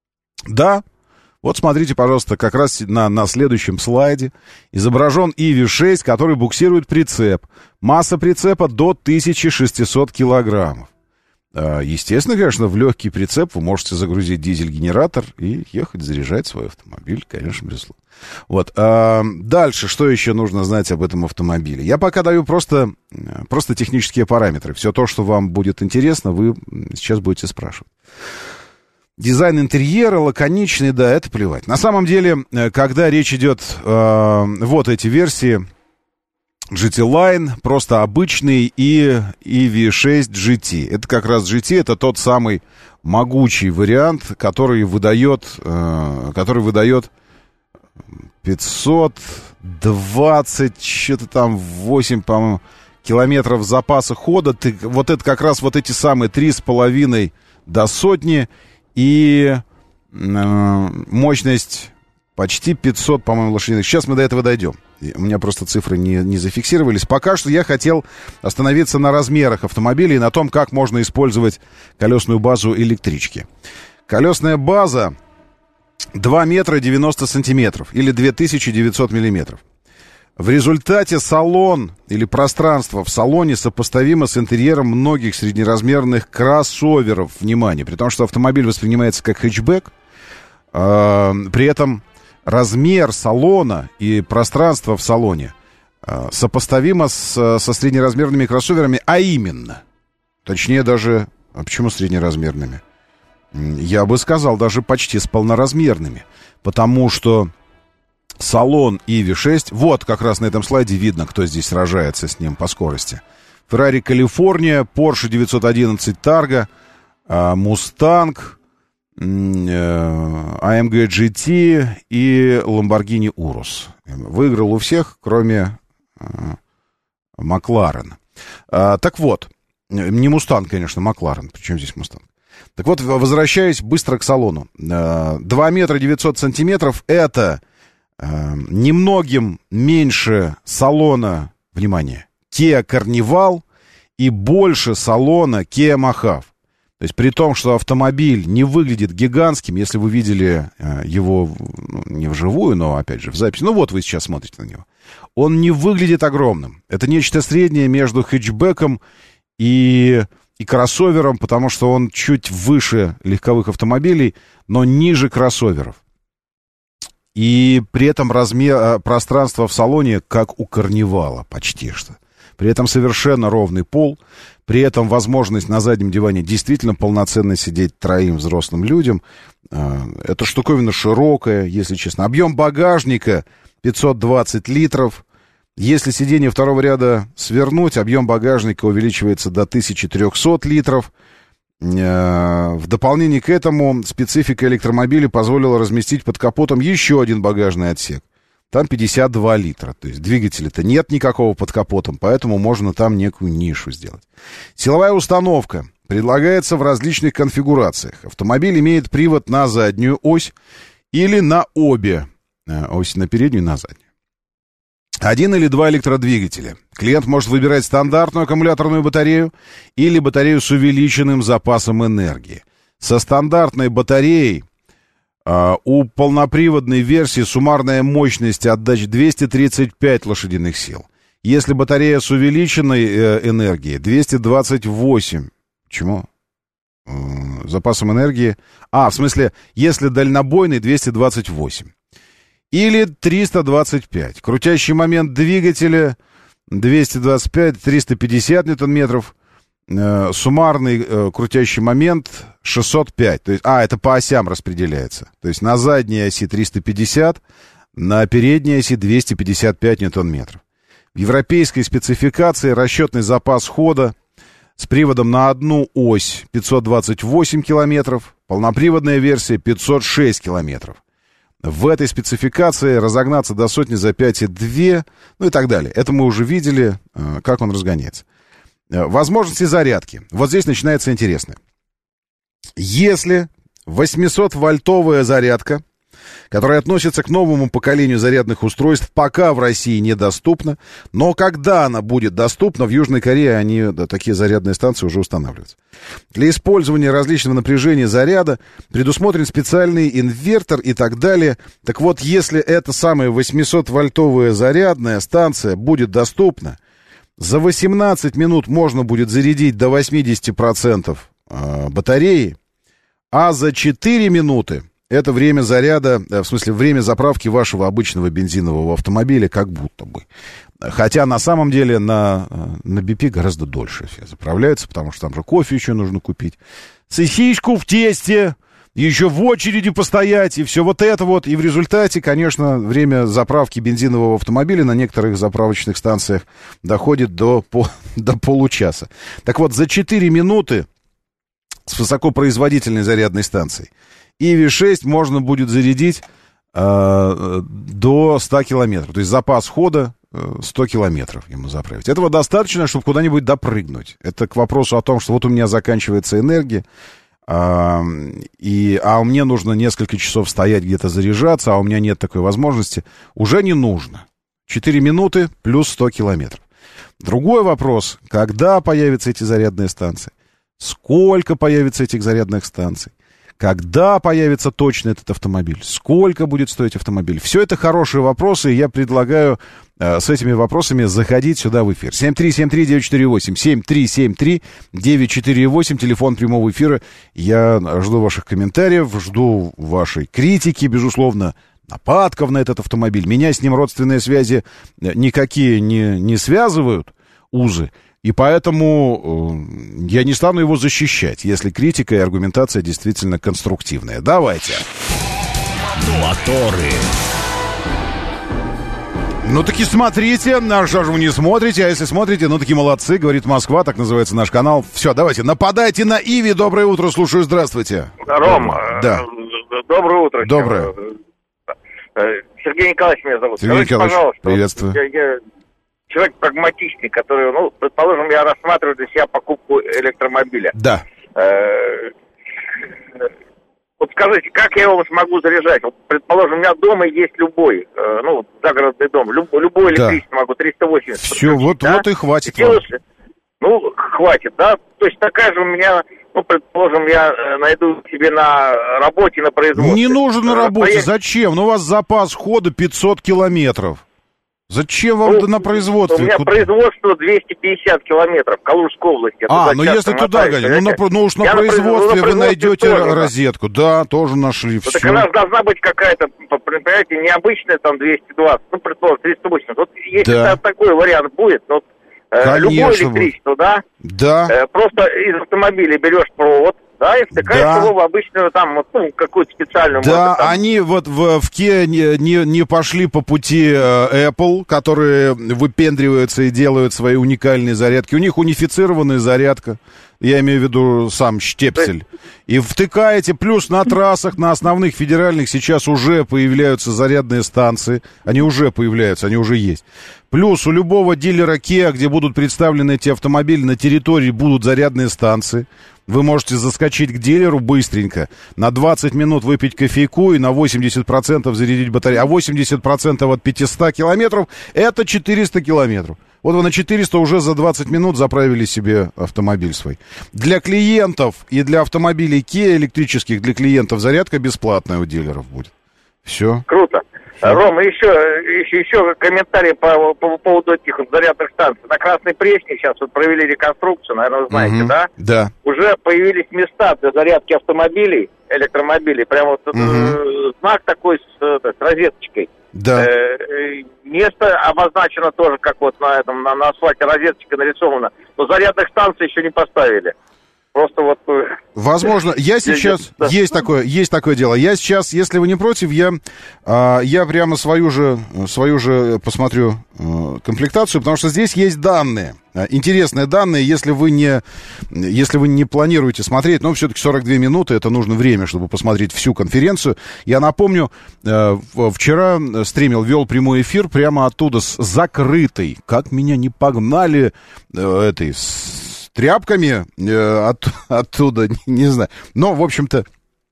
Speaker 2: Да, вот смотрите, пожалуйста, как раз на, на следующем слайде изображен и ви шесть, который буксирует прицеп. Масса прицепа до тысяча шестьсот килограммов. Естественно, конечно, в легкий прицеп вы можете загрузить дизель-генератор и ехать заряжать свой автомобиль, конечно, безусловно. Вот. А дальше, что еще нужно знать об этом автомобиле? Я пока даю просто, просто технические параметры. Все то, что вам будет интересно, вы сейчас будете спрашивать. Дизайн интерьера лаконичный, да, это плевать. На самом деле, когда речь идет э, вот эти версии джи ти Line, просто обычный, и и ви шесть джи ти. Это как раз джи ти, это тот самый могучий вариант, который выдает, э, который выдает пятьсот двадцать, что-то там восемь, по-моему, километров запаса хода. Ты, вот это как раз вот эти самые три с половиной до сотни, и э, мощность почти пятьсот, по-моему, лошадиных. Сейчас мы до этого дойдем. У меня просто цифры не, не зафиксировались. Пока что я хотел остановиться на размерах автомобиля и на том, как можно использовать колесную базу электрички. Колесная база два метра девяносто сантиметров или две тысячи девятьсот миллиметров. В результате салон или пространство в салоне сопоставимо с интерьером многих среднеразмерных кроссоверов. Внимание, при том, что автомобиль воспринимается как хэтчбэк, э, при этом размер салона и пространство в салоне э, сопоставимо с, со среднеразмерными кроссоверами, а именно, точнее даже, а почему среднеразмерными? Я бы сказал, даже почти с полноразмерными, потому что салон и ви шесть, вот как раз на этом слайде видно, кто здесь сражается с ним по скорости. Ferrari California, Porsche девятьсот одиннадцать Targa, Mustang, эй эм джи джи ти и Lamborghini Urus. Выиграл у всех, кроме Макларена. Так вот, не Mustang, конечно, Макларен. Причем здесь Mustang? Так вот, возвращаюсь быстро к салону. два метра девятьсот сантиметров — это немногим меньше салона, внимание, Kia Carnival и больше салона Kia Mojave. То есть при том, что автомобиль не выглядит гигантским, если вы видели его, ну, не вживую, но, опять же, в записи, ну вот вы сейчас смотрите на него, он не выглядит огромным. Это нечто среднее между хэтчбеком и, и кроссовером, потому что он чуть выше легковых автомобилей, но ниже кроссоверов. И при этом размер, пространство в салоне, как у Карнивала, почти что. При этом совершенно ровный пол, при этом возможность на заднем диване действительно полноценно сидеть троим взрослым людям. Эта штуковина широкая, если честно. Объем багажника пятьсот двадцать литров. Если сиденье второго ряда свернуть, объем багажника увеличивается до тысяча триста литров. В дополнение к этому специфика электромобиля позволила разместить под капотом еще один багажный отсек. Там пятьдесят два литра. То есть двигателя-то нет никакого под капотом, поэтому можно там некую нишу сделать. Силовая установка предлагается в различных конфигурациях. Автомобиль имеет привод на заднюю ось или на обе оси, на переднюю и на заднюю. Один или два электродвигателя. Клиент может выбирать стандартную аккумуляторную батарею или батарею с увеличенным запасом энергии. Со стандартной батареей э, у полноприводной версии суммарная мощность отдач двести тридцать пять лошадиных сил. Если батарея с увеличенной э, энергией двести двадцать восемь. Почему? Э, запасом энергии. А, в смысле, если дальнобойный двести двадцать восемь. Или триста двадцать пять. Крутящий момент двигателя двести двадцать пять - триста пятьдесят ньютон-метров. Э, суммарный э, крутящий момент шестьсот пять. То есть, а, это по осям распределяется. То есть на задней оси триста пятьдесят, на передней оси двести пятьдесят пять ньютон-метров. В европейской спецификации расчетный запас хода с приводом на одну ось пятьсот двадцать восемь километров, полноприводная версия пятьсот шесть километров. В этой спецификации разогнаться до сотни за пять и две, ну и так далее. Это мы уже видели, как он разгоняется. Возможности зарядки. Вот здесь начинается интересное. Если восьмисотвольтовая зарядка, которая относится к новому поколению зарядных устройств, пока в России недоступна, но когда она будет доступна, в Южной Корее они, да, такие зарядные станции уже устанавливаются. Для использования различного напряжения заряда предусмотрен специальный инвертор и так далее. Так вот, если эта самая восьмисотвольтовая зарядная станция будет доступна, за восемнадцать минут можно будет зарядить до восемьдесят процентов батареи, а за четыре минуты это время заряда, в смысле, время заправки вашего обычного бензинового автомобиля, как будто бы. Хотя на самом деле на, на би пи гораздо дольше все заправляются, потому что там же кофе еще нужно купить. Сосиску в тесте, еще в очереди постоять, и все вот это вот. И в результате, конечно, время заправки бензинового автомобиля на некоторых заправочных станциях доходит до, до получаса. Так вот, за четыре минуты с высокопроизводительной зарядной станцией и ви шесть можно будет зарядить э, до ста километров. То есть запас хода э, сто километров ему заправить. Этого достаточно, чтобы куда-нибудь допрыгнуть. Это к вопросу о том, что вот у меня заканчивается энергия, э, и, а мне нужно несколько часов стоять где-то заряжаться, а у меня нет такой возможности. Уже не нужно. четыре минуты плюс сто километров. Другой вопрос, когда появятся эти зарядные станции? Сколько появится этих зарядных станций? Когда появится точно этот автомобиль? Сколько будет стоить автомобиль? Все это хорошие вопросы, и я предлагаю э, с этими вопросами заходить сюда в эфир. семь три семь три девять четыре восемь, семь три семь три девять четыре восемь, телефон прямого эфира. Я жду ваших комментариев, жду вашей критики, безусловно, нападков на этот автомобиль. Меня с ним родственные связи никакие не, не связывают, узы. И поэтому э, я не стану его защищать, если критика и аргументация действительно конструктивная. Давайте.
Speaker 1: Моторы.
Speaker 2: Ну таки смотрите, на что же вы не смотрите, а если смотрите, ну таки молодцы, говорит Москва, так называется наш канал. Все, давайте, нападайте на Иви. Доброе утро, слушаю, здравствуйте.
Speaker 4: Ром,
Speaker 2: да.
Speaker 4: Доброе утро.
Speaker 2: Доброе.
Speaker 4: Сергей Николаевич меня зовут.
Speaker 2: Сергей
Speaker 4: Скажите,
Speaker 2: Николаевич,
Speaker 4: пожалуйста,
Speaker 2: приветствую.
Speaker 4: Я, я человек прагматичный, который, ну, предположим, я рассматриваю для себя покупку электромобиля.
Speaker 2: Да.
Speaker 4: Вот скажите, как я его смогу заряжать? Вот, предположим, у меня дома есть любой, ну, загородный дом, люб, любой электричество могу, триста восемьдесят.
Speaker 2: Все, вот, да? Вот и хватит.
Speaker 4: Делаешь, ну, хватит, да? То есть такая же у меня, ну, предположим, я найду себе на работе, на производстве.
Speaker 2: Не нужен на работе,
Speaker 4: Поехать.
Speaker 2: Зачем? Ну, у вас запас хода пятьсот километров. Зачем вам ну, на производстве?
Speaker 4: У меня
Speaker 2: Куда?
Speaker 4: Производство двести пятьдесят километров, Калужской области.
Speaker 2: А, ну если туда, Ганя, ну, на, ну уж на производстве, на производстве вы найдете тоже, розетку. Да, тоже нашли, все.
Speaker 4: Так она же должна быть какая-то, понимаете, необычная, там, двести двадцать, ну, предположим, триста восемьдесят. Вот если да. такой вариант будет, ну, э, любое электричество, да?
Speaker 2: Да.
Speaker 4: Э, просто из автомобиля берешь провод,
Speaker 5: да, и втыкаешь
Speaker 2: да.
Speaker 5: его в обычную там, ну, какую-то специальную...
Speaker 2: Да,
Speaker 5: может, там...
Speaker 2: они вот в, в Kia не, не, не пошли по пути Apple, которые выпендриваются и делают свои уникальные зарядки. У них унифицированная зарядка. Я имею в виду сам штепсель. И втыкаете, плюс на трассах, на основных федеральных сейчас уже появляются зарядные станции. Они уже появляются, они уже есть. Плюс у любого дилера Kia, где будут представлены эти автомобили, на территории будут зарядные станции. Вы можете заскочить к дилеру быстренько, на двадцать минут выпить кофейку и на восемьдесят процентов зарядить батарею. А восемьдесят процентов от пятьсот километров — это четыреста километров. Вот вы на четыреста уже за двадцать минут заправили себе автомобиль свой. Для клиентов и для автомобилей Kia электрических, для клиентов зарядка бесплатная у дилеров будет. Все.
Speaker 5: Круто. Рома, еще, еще, еще комментарий по, по, по поводу этих вот зарядных станций. На Красной Пресне сейчас вот провели реконструкцию, наверное, вы знаете, угу. да?
Speaker 2: Да.
Speaker 5: Уже появились места для зарядки автомобилей, электромобилей. Прямо вот угу. э, знак такой с, с розеточкой.
Speaker 2: Да.
Speaker 5: Э, место обозначено тоже, как вот на этом, на, на асфальте розеточка нарисована. Но зарядных станций еще не поставили. Просто вот...
Speaker 2: Возможно, я сейчас... Да. Есть такое, есть такое дело. Я сейчас, если вы не против, я, а, я прямо свою же, свою же посмотрю а, комплектацию, потому что здесь есть данные. Интересные данные, если вы не, если вы не планируете смотреть, но все-таки сорок две минуты, это нужно время, чтобы посмотреть всю конференцию. Я напомню, э, вчера стримил, вел прямой эфир прямо оттуда, с закрытой. Как меня не погнали э, этой... С, тряпками э, от, оттуда, не, не знаю. Но, в общем-то,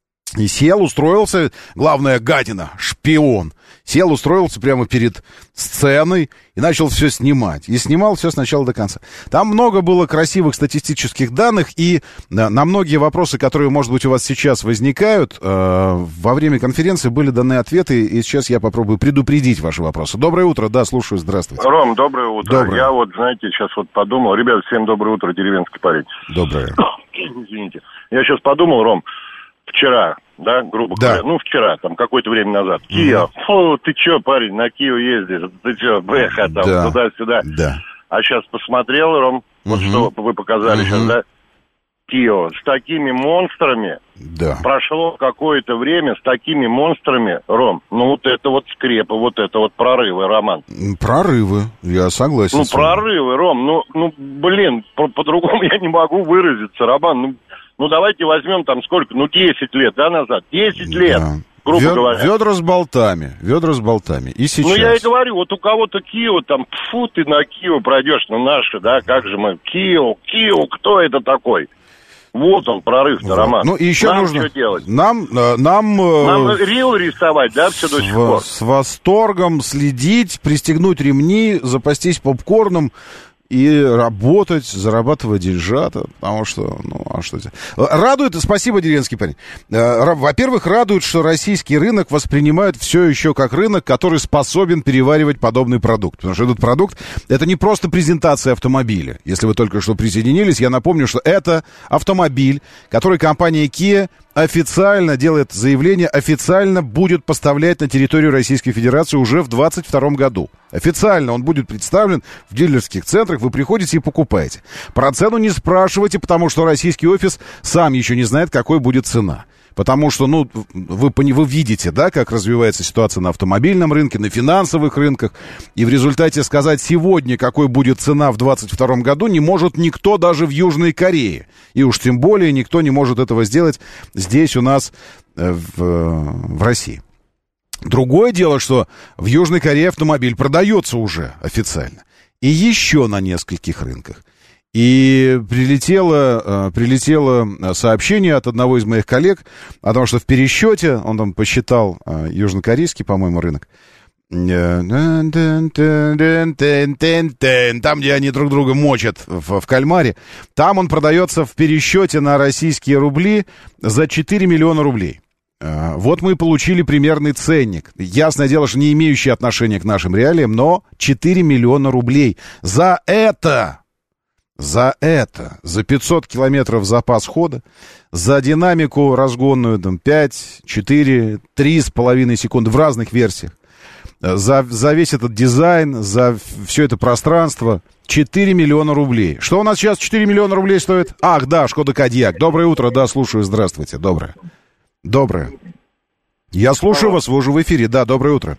Speaker 2: и сел, устроился, главное, гадина, шпион, сел, устроился прямо перед сценой и начал все снимать. И снимал все с начала до конца. Там много было красивых статистических данных, и на, на многие вопросы, которые, может быть, у вас сейчас возникают, э, во время конференции были даны ответы, и сейчас я попробую предупредить ваши вопросы. Доброе утро, да, слушаю, здравствуйте.
Speaker 6: Ром, доброе утро.
Speaker 2: Доброе.
Speaker 6: Я вот, знаете, сейчас вот подумал, ребят, всем доброе утро, деревенский парень.
Speaker 2: Доброе.
Speaker 6: Извините. Я сейчас подумал, Ром, вчера, да, грубо
Speaker 2: да.
Speaker 6: говоря, ну, вчера, там, какое-то время назад, Kia, mm-hmm. фу, ты чё, парень, на Kia ездишь, ты чё, бэха, там, да. туда-сюда.
Speaker 2: Да.
Speaker 6: А сейчас посмотрел, Ром, mm-hmm. вот что вы показали mm-hmm. сейчас, да, Kia с такими монстрами,
Speaker 2: да.
Speaker 6: прошло какое-то время с такими монстрами, Ром, ну, вот это вот скрепы, вот это вот прорывы, Роман.
Speaker 2: Прорывы, я согласен.
Speaker 6: Ну, прорывы, Ром, ну, ну, блин, по- по-другому я не могу выразиться, Роман, ну, Ну, давайте возьмем там сколько, ну, десять лет, да, назад? десять лет, да. грубо Вед, говоря.
Speaker 2: Ведра с болтами, ведра с болтами. И сейчас.
Speaker 6: Ну, я и говорю, вот у кого-то Кио, там, фу, ты на Кио пройдешь, ну, наши, да, как же мы, Кио, Кио, кто это такой? Вот он, прорыв-то, вот. Роман.
Speaker 2: Ну, и еще
Speaker 6: нам
Speaker 2: нужно...
Speaker 6: что делать?
Speaker 2: Нам... Нам,
Speaker 6: нам рил рисовать, да, все до сих пор?
Speaker 2: С восторгом следить, пристегнуть ремни, запастись попкорном и работать, зарабатывать деньжата, потому что, ну, а что это? Радует, спасибо, деревенский парень. Во-первых, радует, что российский рынок воспринимают все еще как рынок, который способен переваривать подобный продукт. Потому что этот продукт, это не просто презентация автомобиля. Если вы только что присоединились, я напомню, что это автомобиль, который компания Kia официально делает заявление, официально будет поставлять на территорию Российской Федерации уже в двадцать втором году. Официально он будет представлен в дилерских центрах, вы приходите и покупаете. Про цену не спрашивайте, потому что российский офис сам еще не знает, какой будет цена. Потому что, ну, вы, вы видите, да, как развивается ситуация на автомобильном рынке, на финансовых рынках. И в результате сказать сегодня, какой будет цена в двадцать втором году, не может никто даже в Южной Корее. И уж тем более никто не может этого сделать здесь у нас в, в России. Другое дело, что в Южной Корее автомобиль продается уже официально. И еще на нескольких рынках. И прилетело, прилетело сообщение от одного из моих коллег о том, что в пересчете, он там посчитал южнокорейский, по-моему, рынок, там, где они друг друга мочат в, в кальмаре, там он продается в пересчете на российские рубли за четыре миллиона рублей. Вот мы получили примерный ценник. Ясное дело, что не имеющий отношения к нашим реалиям, но четыре миллиона рублей. За это... За это, за пятьсот километров запас хода, за динамику разгонную там, пять, четыре, три с половиной секунды в разных версиях, за, за весь этот дизайн, за все это пространство. четыре миллиона рублей. Что у нас сейчас четыре миллиона рублей стоит? Ах, да, Шкода Кодиак. Доброе утро, да, слушаю, здравствуйте, доброе. Доброе. Я слушаю вас, вы уже в эфире, да, доброе утро.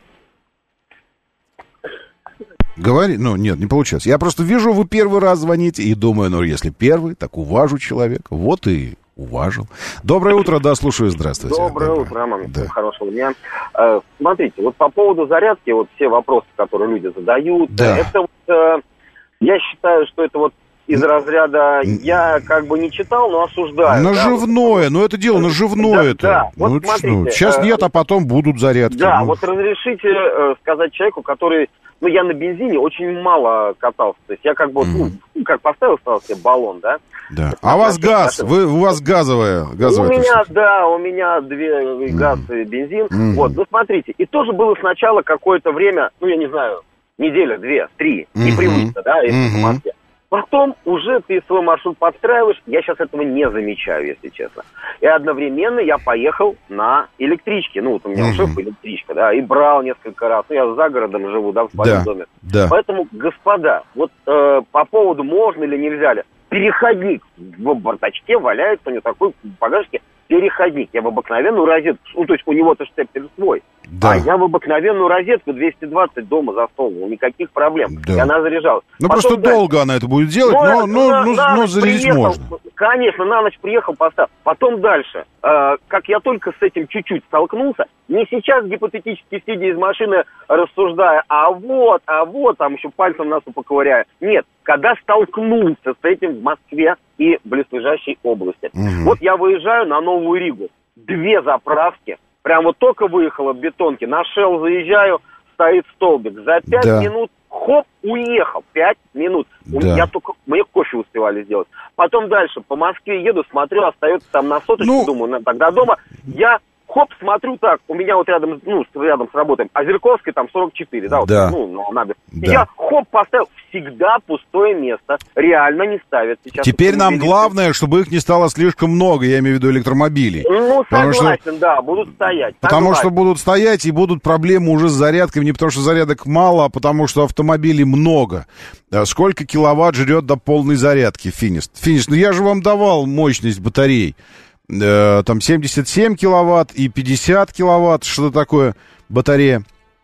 Speaker 2: Говори, ну, нет, не получается. Я просто вижу, вы первый раз звоните и думаю, ну, если первый, так уважу человека. Вот и уважил. Доброе утро, да, слушаю, здравствуйте.
Speaker 7: Доброе, Доброе. утро, Роман.
Speaker 2: Да.
Speaker 7: Хорошего дня. Э, смотрите, вот по поводу зарядки, вот все вопросы, которые люди задают,
Speaker 2: да.
Speaker 7: это вот, э, я считаю, что это вот из разряда, я как бы не читал, но осуждаю.
Speaker 2: Наживное, да, вот, ну это дело наживное это.
Speaker 7: Да, да. Вот
Speaker 2: ну,
Speaker 7: смотрите,
Speaker 2: ну, сейчас
Speaker 7: э,
Speaker 2: нет, а потом будут зарядки.
Speaker 7: Да,
Speaker 2: ну.
Speaker 7: вот разрешите э, сказать человеку, который, ну я на бензине очень мало катался, то есть я как бы, mm. ну, как поставил, стал себе баллон, да.
Speaker 2: Да. А у вас газ, вы, у вас газовая, газовая.
Speaker 7: У меня,
Speaker 2: точно.
Speaker 7: да, у меня две mm. газ и бензин.
Speaker 2: Mm.
Speaker 7: Вот, ну смотрите, и тоже было сначала какое-то время, ну я не знаю, неделя, две, три, mm-hmm. непривычно, да, если mm-hmm. в Москве. Потом уже ты свой маршрут подстраиваешь. Я сейчас этого не замечаю, если честно. И одновременно я поехал на электричке. Ну, вот у меня mm-hmm. шеф электричка, да, и брал несколько раз. Ну, я за городом живу, да, в своем
Speaker 2: да.
Speaker 7: доме.
Speaker 2: Да.
Speaker 7: Поэтому, господа, вот э, по поводу можно или нельзя ли, переходник в бардачке валяется у него такой в багажнике. Переходник. Я в обыкновенную розетку, ну, то есть у него-то штепсель свой. Да. А я в обыкновенную розетку двести двадцать дома засовывал. Никаких проблем. Да. И она заряжалась.
Speaker 2: Ну,
Speaker 7: Потом,
Speaker 2: просто
Speaker 7: да,
Speaker 2: долго она это будет делать,
Speaker 7: но,
Speaker 2: но, но,
Speaker 7: на,
Speaker 2: но,
Speaker 7: на
Speaker 2: но зарядить
Speaker 7: приехал,
Speaker 2: можно.
Speaker 7: Конечно, на ночь приехал, поставил. Потом дальше. Э, как я только с этим чуть-чуть столкнулся, не сейчас гипотетически сидя из машины рассуждая, а вот, а вот, там еще пальцем носу поковыряя. Нет, когда столкнулся с этим в Москве и близлежащей области. Угу. Вот я выезжаю на Новую Ригу. Две заправки. Прям вот только выехала в бетонке. На Shell заезжаю, стоит столбик. За пять да. минут, хоп, уехал. Пять минут. Да. Я только, мы кофе успевали сделать. Потом дальше по Москве еду, смотрю, остается там на соточку, ну... думаю, тогда дома. Я... Хоп, смотрю так, у меня вот рядом, ну, рядом с работой, Озерковской там сорок четыре, да, вот,
Speaker 2: да.
Speaker 7: ну, надо.
Speaker 2: Да.
Speaker 7: Я хоп поставил, всегда пустое место, реально не ставят сейчас.
Speaker 2: Теперь нам главное, чтобы их не стало слишком много, я имею в виду электромобилей.
Speaker 7: Ну,
Speaker 2: потому
Speaker 7: согласен,
Speaker 2: что...
Speaker 7: да, будут стоять.
Speaker 2: Потому
Speaker 7: согласен.
Speaker 2: что будут стоять и будут проблемы уже с зарядками, не потому что зарядок мало, а потому что автомобилей много. Сколько киловатт жрет до полной зарядки Финист? Финист, ну я же вам давал мощность батарей. Там семьдесят семь киловатт и пятьдесят киловатт, что-то такое, батарея.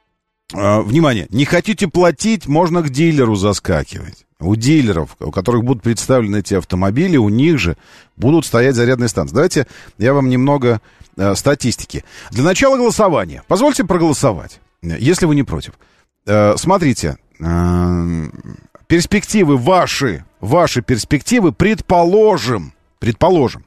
Speaker 2: А, внимание, не хотите платить, можно к дилеру заскакивать. У дилеров, у которых будут представлены эти автомобили, у них же будут стоять зарядные станции. Давайте я вам немного э, статистики. Для начала голосования. Позвольте проголосовать, если вы не против. Э, смотрите, э, перспективы ваши, ваши перспективы, предположим, предположим,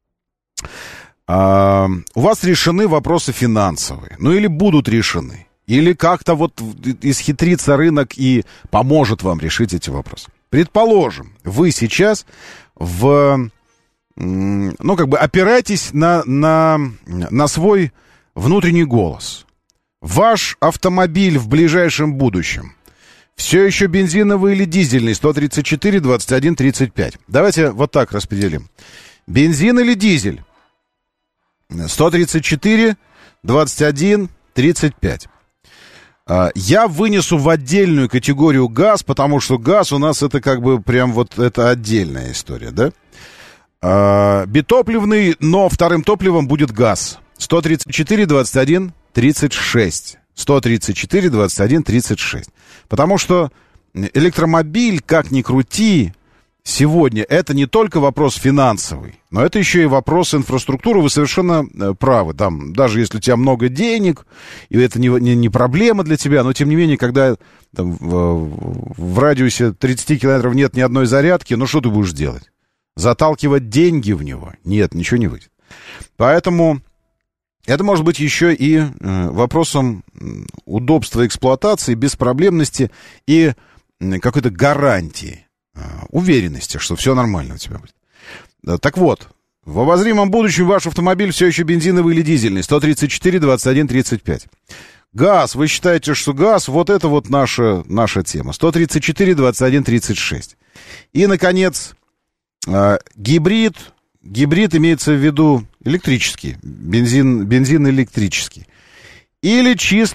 Speaker 2: Uh, у вас решены вопросы финансовые, ну или будут решены, или как-то вот исхитрится рынок и поможет вам решить эти вопросы. Предположим, вы сейчас в, ну как бы опираетесь на, на, на свой внутренний голос. Ваш автомобиль в ближайшем будущем все еще бензиновый или дизельный? сто тридцать четыре, двадцать один, тридцать пять. Давайте вот так распределим. Бензин или дизель? сто тридцать четыре, двадцать один, тридцать пять. Я вынесу в отдельную категорию газ, потому что газ у нас это как бы прям вот это отдельная история, да? Битопливный, но вторым топливом будет газ. сто тридцать четыре, двадцать один, тридцать шесть. сто тридцать четыре, двадцать один, тридцать шесть. Потому что электромобиль, как ни крути, сегодня это не только вопрос финансовый, но это еще и вопрос инфраструктуры. Вы совершенно правы. Там, даже если у тебя много денег, и это не, не, не проблема для тебя, но тем не менее, когда там, в, в радиусе тридцать километров нет ни одной зарядки, ну что ты будешь делать? Заталкивать деньги в него? Нет, ничего не выйдет. Поэтому это может быть еще и э, вопросом удобства эксплуатации, беспроблемности и э, какой-то гарантии. Уверенности, что все нормально у тебя будет. Так вот, в обозримом будущем ваш автомобиль все еще бензиновый или дизельный? сто тридцать четыре, двадцать один, тридцать пять. Газ, вы считаете, что газ, вот это вот наша, наша тема. сто тридцать четыре, двадцать один, тридцать шесть. И, наконец, гибрид. Гибрид имеется в виду электрический. Бензин, бензин электрический. Или чисто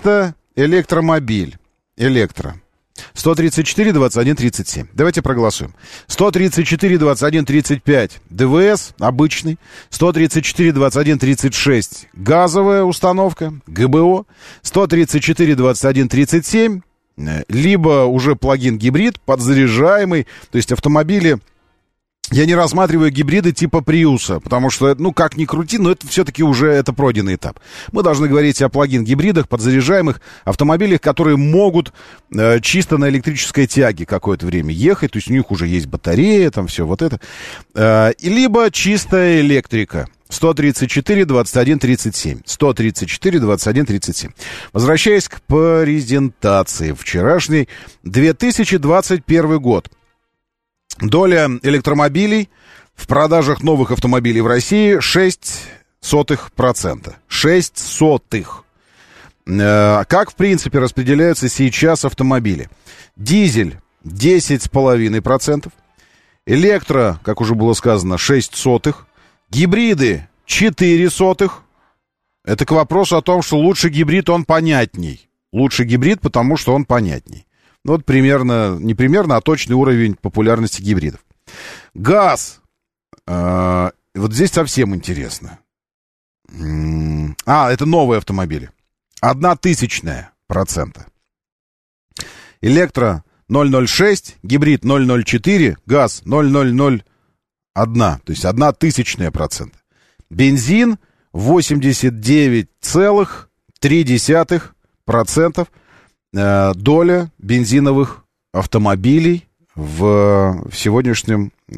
Speaker 2: электромобиль, электро, сто тридцать четыре двадцать один тридцать семь. Давайте проголосуем. сто тридцать четыре двадцать один тридцать пять ДВС обычный, сто тридцать четыре двадцать один тридцать шесть газовая установка, ГБО, сто тридцать четыре двадцать один тридцать семь, либо уже плагин-гибрид подзаряжаемый, то есть автомобили. Я не рассматриваю гибриды типа Приуса, потому что, ну, как ни крути, но это все-таки уже это пройденный этап. Мы должны говорить о плагин-гибридах, подзаряжаемых автомобилях, которые могут э, чисто на электрической тяге какое-то время ехать, то есть у них уже есть батарея, там все вот это. Э, либо чистая электрика. сто тридцать четыре двадцать один тридцать семь. сто тридцать четыре двадцать один тридцать семь. Возвращаясь к презентации вчерашней, две тысячи двадцать первый год. Доля электромобилей в продажах новых автомобилей в России шесть сотых процента. шесть сотых. Как, в принципе, распределяются сейчас автомобили? Дизель десять целых пять десятых процента. Электро, как уже было сказано, шесть сотых. Гибриды четыре сотых. Это к вопросу о том, что лучше гибрид, он понятней. Лучше гибрид, потому что он понятней. Ну, вот примерно, не примерно, а точный уровень популярности гибридов. Газ. Э, вот здесь совсем интересно. А, это новые автомобили. Одна тысячная процента. Электро ноль целых шесть, гибрид ноль целых четыре, газ ноль целых ноль один, то есть одна тысячная процента. Бензин восемьдесят девять целых три десятых процента. Доля бензиновых автомобилей в, в сегодняшнем э,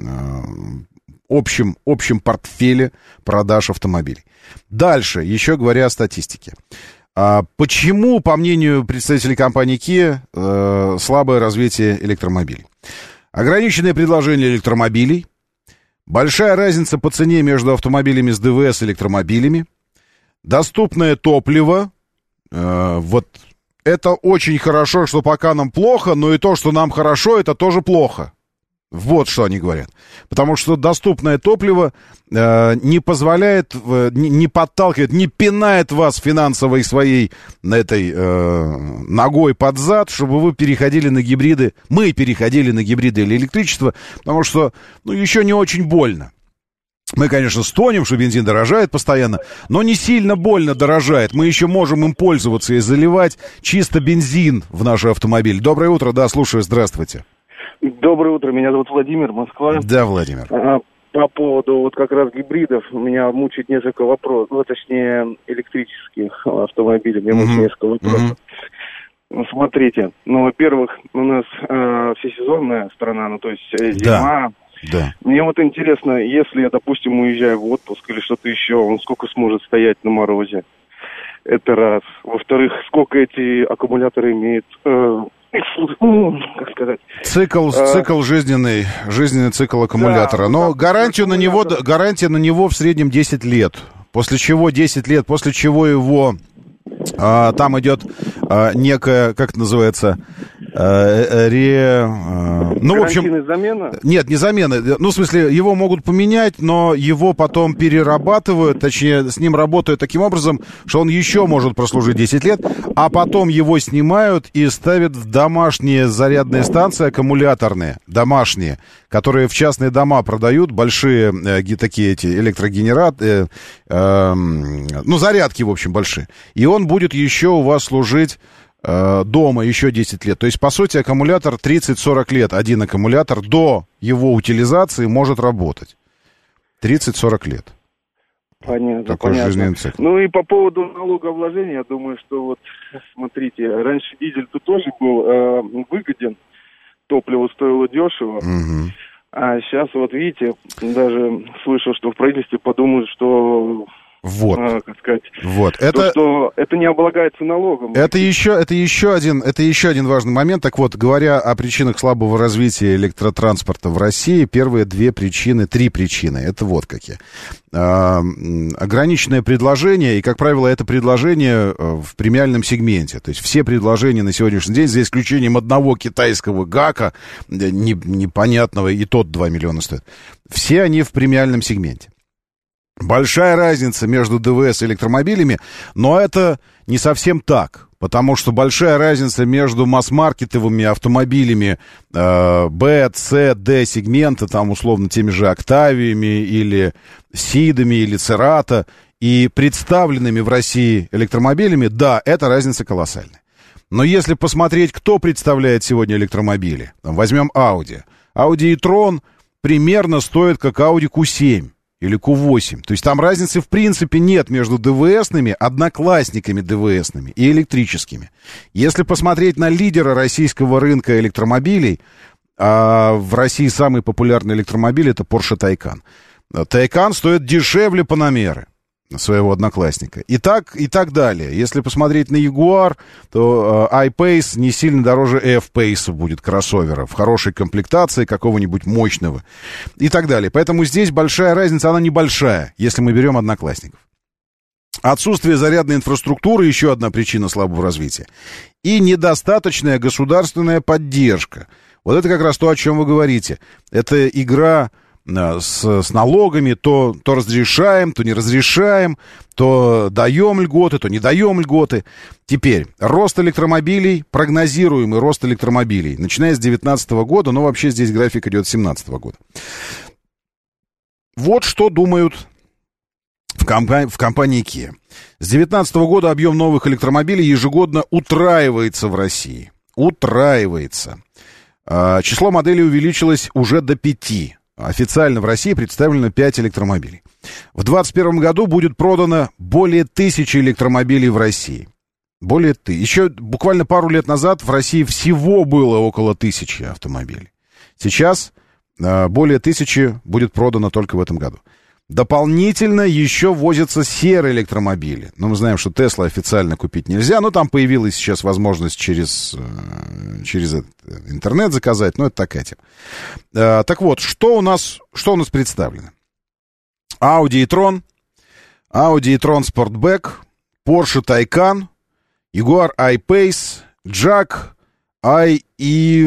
Speaker 2: общем, общем портфеле продаж автомобилей. Дальше, еще говоря о статистике. А почему, по мнению представителей компании Kia, э, слабое развитие электромобилей? Ограниченное предложение электромобилей, большая разница по цене между автомобилями с ДВС и электромобилями, доступное топливо, э, вот... Это очень хорошо, что пока нам плохо, но и то, что нам хорошо, это тоже плохо. Вот что они говорят. Потому что доступное топливо э, не позволяет, э, не, не подталкивает, не пинает вас финансовой своей этой э, ногой под зад, чтобы вы переходили на гибриды. Мы переходили на гибриды или электричество, потому что, ну, еще не очень больно. Мы, конечно, стонем, что бензин дорожает постоянно, но не сильно больно дорожает. Мы еще можем им пользоваться и заливать чисто бензин в наш автомобиль. Доброе утро, да, слушаю, здравствуйте.
Speaker 4: Доброе утро, меня зовут Владимир, Москва.
Speaker 2: Да, Владимир.
Speaker 4: А, по поводу вот как раз гибридов, меня мучает несколько вопросов, ну, точнее, электрических автомобилей, меня мучает mm-hmm. несколько вопросов. Mm-hmm. Смотрите, ну, во-первых, у нас э, всесезонная страна, ну, то есть э, зима. Да. Да. Мне вот интересно, если я, допустим, уезжаю в отпуск или что-то еще, он сколько сможет стоять на морозе? Это раз. Во-вторых, сколько эти аккумуляторы имеют, э, как сказать?
Speaker 2: Цикл, э, цикл жизненный, жизненный цикл аккумулятора. Да, но гарантию на него, гарантия на него в среднем десять лет. После чего десять лет, после чего его... А, там идет а, некая, как это называется, а, ре... А, ну, в общем...
Speaker 4: замена?
Speaker 2: Нет, не замена. Ну, в смысле, его могут поменять, но его потом перерабатывают, точнее, с ним работают таким образом, что он еще может прослужить десять лет, а потом его снимают и ставят в домашние зарядные станции, аккумуляторные, домашние, которые в частные дома продают, большие э, такие эти электрогенераторы, э, э, ну, зарядки, в общем, большие. И он будет еще у вас служить э, дома еще десять лет. То есть, по сути, аккумулятор тридцать-сорок лет, один аккумулятор до его утилизации может работать. тридцать-сорок лет.
Speaker 4: Понятно,
Speaker 2: такой
Speaker 4: понятно.
Speaker 2: Жизненный цикл.
Speaker 4: Ну и по поводу налогообложения, я думаю, что вот, смотрите, раньше дизель-то тоже был э, выгоден, топливо стоило дешево. Угу. А сейчас, вот видите, даже слышал, что в правительстве подумают, что...
Speaker 2: Вот.
Speaker 4: А, как сказать,
Speaker 2: вот.
Speaker 4: То, это, что это не облагается налогом.
Speaker 2: Это еще, это, еще один, это еще один важный момент. Так вот, говоря о причинах слабого развития электротранспорта в России, первые две причины, три причины, это вот какие. А, ограниченное предложение, и, как правило, это предложение в премиальном сегменте. То есть все предложения на сегодняшний день, за исключением одного китайского гака, не, непонятного, и тот два миллиона стоит, все они в премиальном сегменте. большая разница между ДВС и электромобилями, но это не совсем так. Потому что большая разница между масс-маркетовыми автомобилями э, Б, С, Д сегмента, там условно теми же Октавиями или Сидами или Церата, и представленными в России электромобилями, да, эта разница колоссальная. Но если посмотреть, кто представляет сегодня электромобили, там, возьмем Audi. Audi e-tron примерно стоит как Audi кью семь. Или кью восемь. То есть там разницы в принципе нет между ДВСными, одноклассниками ДВСными и электрическими. Если посмотреть на лидера российского рынка электромобилей, а в России самый популярный электромобиль это Porsche Taycan. Taycan стоит дешевле Panamera, своего одноклассника. И так, и так далее. Если посмотреть на Jaguar, то э, I-Pace не сильно дороже F-Pace будет, кроссовера, в хорошей комплектации, какого-нибудь мощного. И так далее. Поэтому здесь большая разница, она небольшая, если мы берем одноклассников. Отсутствие зарядной инфраструктуры — еще одна причина слабого развития. И недостаточная государственная поддержка. Вот это как раз то, о чем вы говорите. Это игра... С, с налогами, то, то разрешаем, то не разрешаем, то даем льготы, то не даем льготы. Теперь, рост электромобилей, прогнозируемый рост электромобилей, начиная с две тысячи девятнадцатого года, но вообще здесь график идет с две тысячи семнадцатого года. Вот что думают в, компа- в компании Kia. С две тысячи девятнадцатого года объем новых электромобилей ежегодно утраивается в России. Утраивается. А, число моделей увеличилось уже до пяти. Официально в России представлено пять электромобилей. В двадцать первом году будет продано более тысячи электромобилей в России. Более ты. Еще буквально пару лет назад в России всего было около тысячи автомобилей. Сейчас э, более тысячи будет продано только в этом году. Дополнительно еще возятся серые электромобили. Но мы знаем, что Tesla официально купить нельзя, но там появилась сейчас возможность через, через интернет заказать, но это такая тема. А, так вот, что у нас, что у нас представлено? Audi e-tron, Audi e-tron Sportback, Porsche Taycan, Jaguar I-Pace, Jack ай и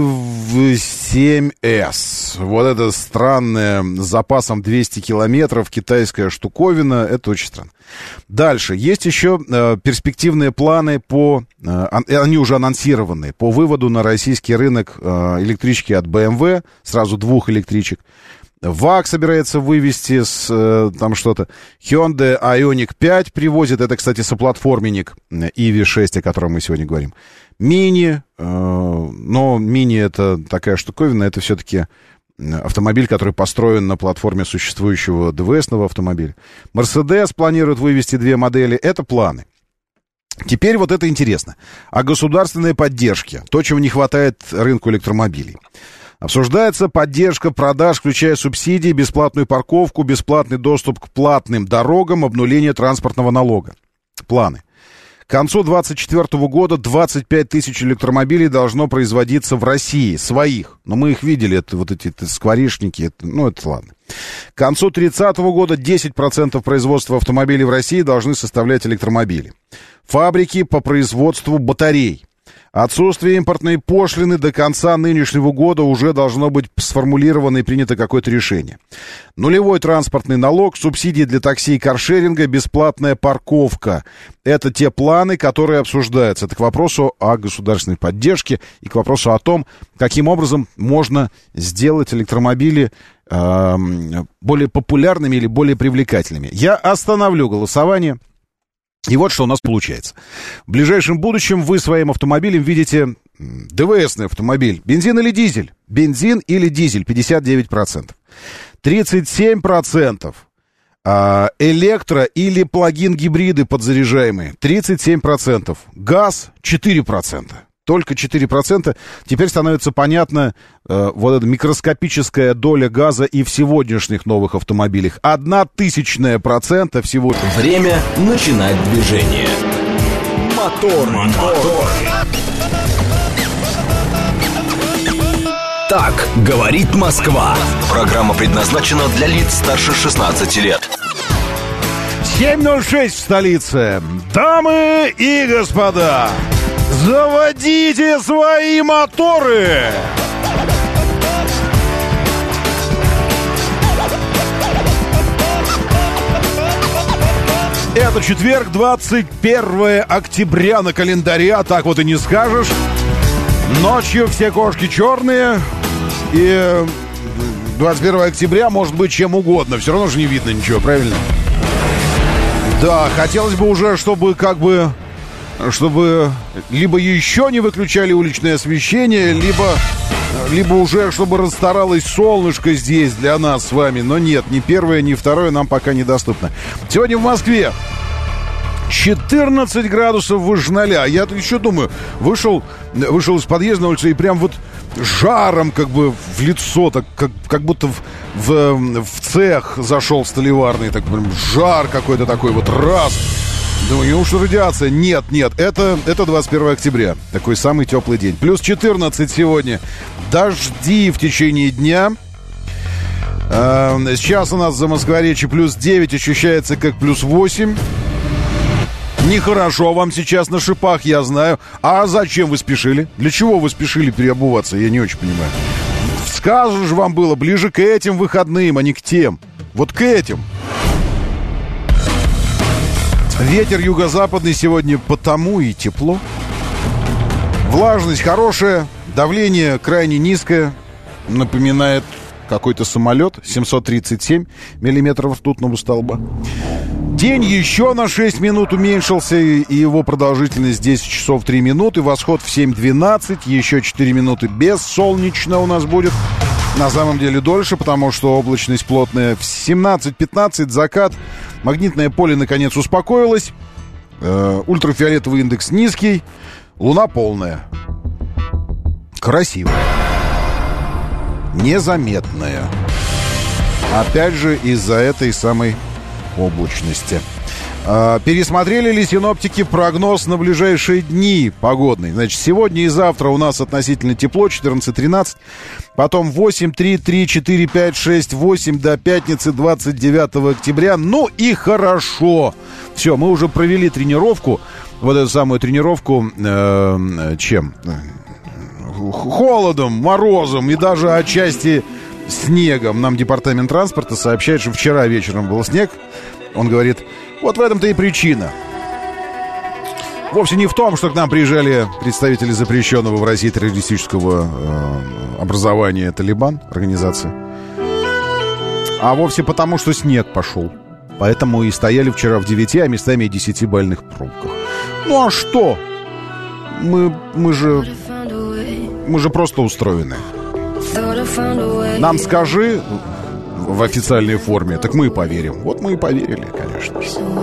Speaker 2: семь эс. Вот это странная, с запасом двести километров, китайская штуковина. Это очень странно. Дальше. Есть еще э, перспективные планы по... Э, они уже анонсированные. По выводу на российский рынок э, электрички от бэ эм вэ. Сразу двух электричек. ВАГ собирается вывести с, э, там что-то. Hyundai Ioniq пять привозит. Это, кстати, соплатформенник и ви шесть, о котором мы сегодня говорим. Мини, э, но Мини это такая штуковина, это все-таки автомобиль, который построен на платформе существующего ДВСного автомобиля. Mercedes планирует вывести две модели, это планы. Теперь вот это интересно. О государственной поддержке, то, чего не хватает рынку электромобилей. Обсуждается поддержка продаж, включая субсидии, бесплатную парковку, бесплатный доступ к платным дорогам, обнуление транспортного налога. Планы. К концу двадцать четвёртого года двадцать пять тысяч электромобилей должно производиться в России, своих. Но мы их видели, это вот эти это скворечники, это, ну это ладно. К концу тридцатого года десять процентов производства автомобилей в России должны составлять электромобили. Фабрики по производству батарей. Отсутствие импортной пошлины до конца нынешнего года уже должно быть сформулировано и принято какое-то решение. Нулевой транспортный налог, субсидии для такси и каршеринга, бесплатная парковка. Это те планы, которые обсуждаются. Это к вопросу о государственной поддержке и к вопросу о том, каким образом можно сделать электромобили э, более популярными или более привлекательными. Я остановлю голосование. И вот что у нас получается. В ближайшем будущем вы своим автомобилем видите ДВСный автомобиль. Бензин или дизель? Бензин или дизель? пятьдесят девять процентов. тридцать семь процентов электро- или плагин-гибриды подзаряжаемые. тридцать семь процентов. Газ четыре процента. Только четыре процента. Теперь становится понятно э, вот эта микроскопическая доля газа и в сегодняшних новых автомобилях. Одна тысячная процента всего.
Speaker 1: Время начинать движение. Мотор, мотор. Так говорит Москва. Программа предназначена для лиц старше шестнадцати лет.
Speaker 2: семь ноль шесть в столице. Дамы и господа, заводите свои моторы! Это четверг, двадцать первое октября на календаре, а так вот и не скажешь. Ночью все кошки черные, и двадцать первое октября может быть чем угодно. Все равно же не видно ничего, правильно? Да, хотелось бы уже, чтобы как бы... Чтобы либо еще не выключали уличное освещение, либо, либо уже, чтобы расстаралось солнышко здесь для нас с вами. Но нет, ни первое, ни второе нам пока недоступно. Сегодня в Москве четырнадцать градусов выше ноля. Я тут еще думаю, вышел, вышел из подъезда на улицу и прям вот жаром как бы в лицо, так как, как будто в, в, в цех зашел столеварный. Так прям жар какой-то такой вот раз. Думаю, неужто радиация? Нет, нет, это, это двадцать первое октября. Такой самый теплый день. Плюс четырнадцать сегодня. Дожди в течение дня. А, сейчас у нас за Москворечье плюс девять, ощущается как плюс восемь. Нехорошо вам сейчас на шипах, я знаю. А зачем вы спешили? Для чего вы спешили переобуваться? Я не очень понимаю. Сказано же вам было ближе к этим выходным, а не к тем. Вот к этим. Ветер юго-западный сегодня потому и тепло. Влажность хорошая, давление крайне низкое. Напоминает какой-то самолет. семьсот тридцать семь миллиметров ртутного столба. День еще на шесть минут уменьшился, и его продолжительность десять часов три минуты. Восход в семь двенадцать, еще четыре минуты без солнечно у нас будет. На самом деле дольше, потому что облачность плотная. В семнадцать пятнадцать закат. Магнитное поле наконец успокоилось. Э, ультрафиолетовый индекс низкий. Луна полная. Красивая. Незаметная. Опять же из-за этой самой облачности. Э, пересмотрели ли синоптики прогноз на ближайшие дни погодный? Значит, сегодня и завтра у нас относительно тепло, четырнадцать тринадцать. Потом восемь, три, три, четыре, пять, шесть, восемь до пятницы двадцать девятого октября. Ну и хорошо. Все, мы уже провели тренировку. Вот эту самую тренировку э, чем? Холодом, морозом и даже отчасти снегом. Нам департамент транспорта сообщает, что вчера вечером был снег. Он говорит, вот в этом-то и причина. Вовсе не в том, что к нам приезжали представители запрещенного в России террористического э, образования «Талибан», организации, а вовсе потому, что снег пошел. Поэтому и стояли вчера в девяти, а местами и десятибальных пробках. Ну а что? Мы, мы же... Мы же просто устроены. Нам скажи в официальной форме, так мы и поверим. Вот мы и поверили, конечно.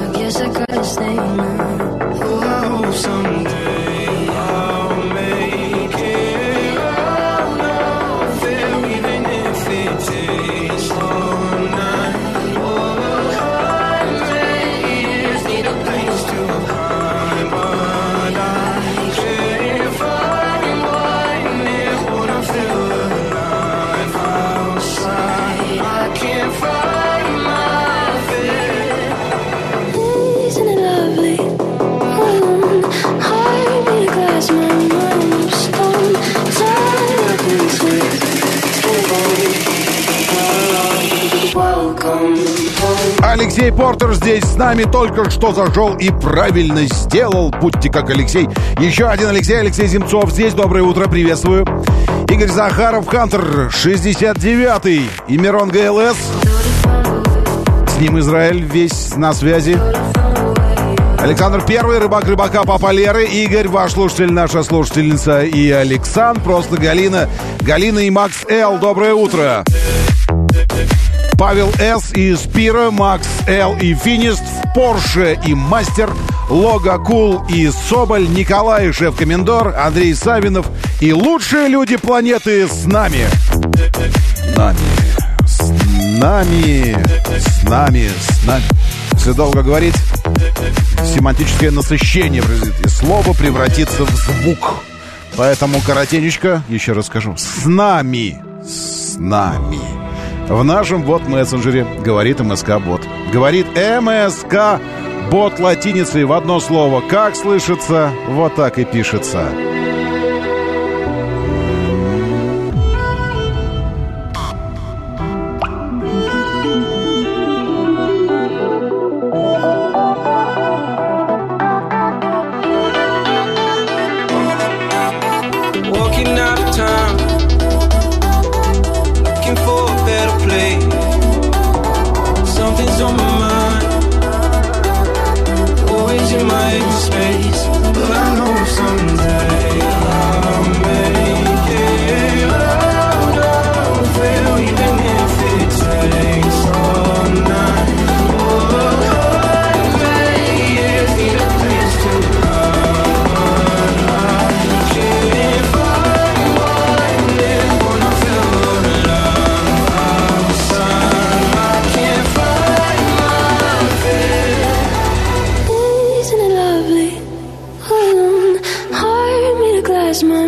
Speaker 2: Алексей Портер здесь с нами, только что зашел и правильно сделал. Будьте как Алексей. Еще один Алексей, Алексей Земцов здесь. Доброе утро, приветствую. Игорь Захаров, Хантер, шестьдесят девятый. И Мирон ГЛС. С ним Израиль весь на связи. Александр Первый, рыбак рыбака Папа Леры. Игорь, ваш слушатель, наша слушательница. И Александр, просто Галина. Галина и Макс Л. Доброе утро. Павел С. и Спира, Макс Л. и Финист, Порше и Мастер, Лога Кул и Соболь, Николай, шеф-комендор, Андрей Савинов и лучшие люди планеты с нами. Нами. С нами. С нами. С нами. Если долго говорить, семантическое насыщение произойдет, и слово превратится в звук. Поэтому коротенечко, еще раз скажу, с нами. С нами. В нашем бот-мессенджере говорит МСК-бот. Говорит МСК-бот латиницей в одно слово. Как слышится, вот так и пишется.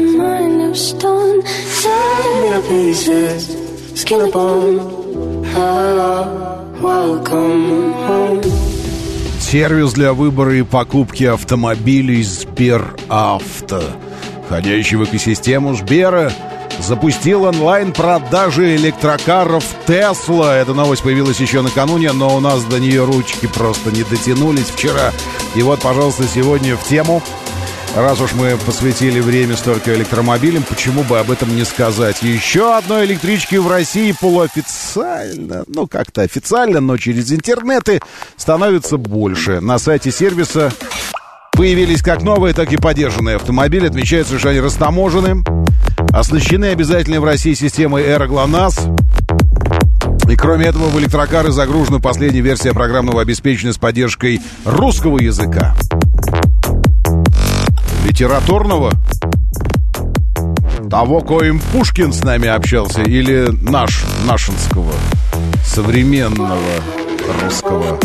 Speaker 8: mind of stone, tear to pieces, skin and bone. Hello, welcome home.
Speaker 2: Сервис для выбора и покупки автомобилей Сберавто, входящий в экосистему Сбера, запустил онлайн-продажи электрокаров Tesla. Эта новость появилась еще накануне, но у нас до нее ручки просто не дотянулись вчера. И вот, пожалуйста, сегодня в тему. Раз уж мы посвятили время столько электромобилям, почему бы об этом не сказать? Еще одной электрички в России полуофициально, ну как-то официально, но через интернеты становится больше. На сайте сервиса появились как новые, так и подержанные автомобили. Отмечается, что они растаможены, оснащены обязательной в России системой эра ГЛОНАСС. И кроме этого в электрокары загружена последняя версия программного обеспечения с поддержкой русского языка. Литературного? Того, коим Пушкин с нами общался, или наш, нашинского, современного русского?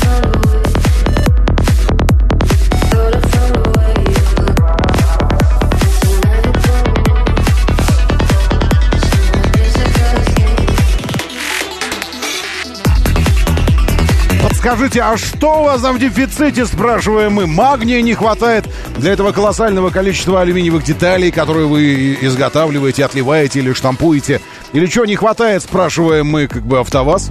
Speaker 2: Скажите, а что у вас там в дефиците, спрашиваем мы? Магния не хватает для этого колоссального количества алюминиевых деталей, которые вы изготавливаете, отливаете или штампуете? Или чего не хватает, спрашиваем мы, как бы АвтоВАЗ?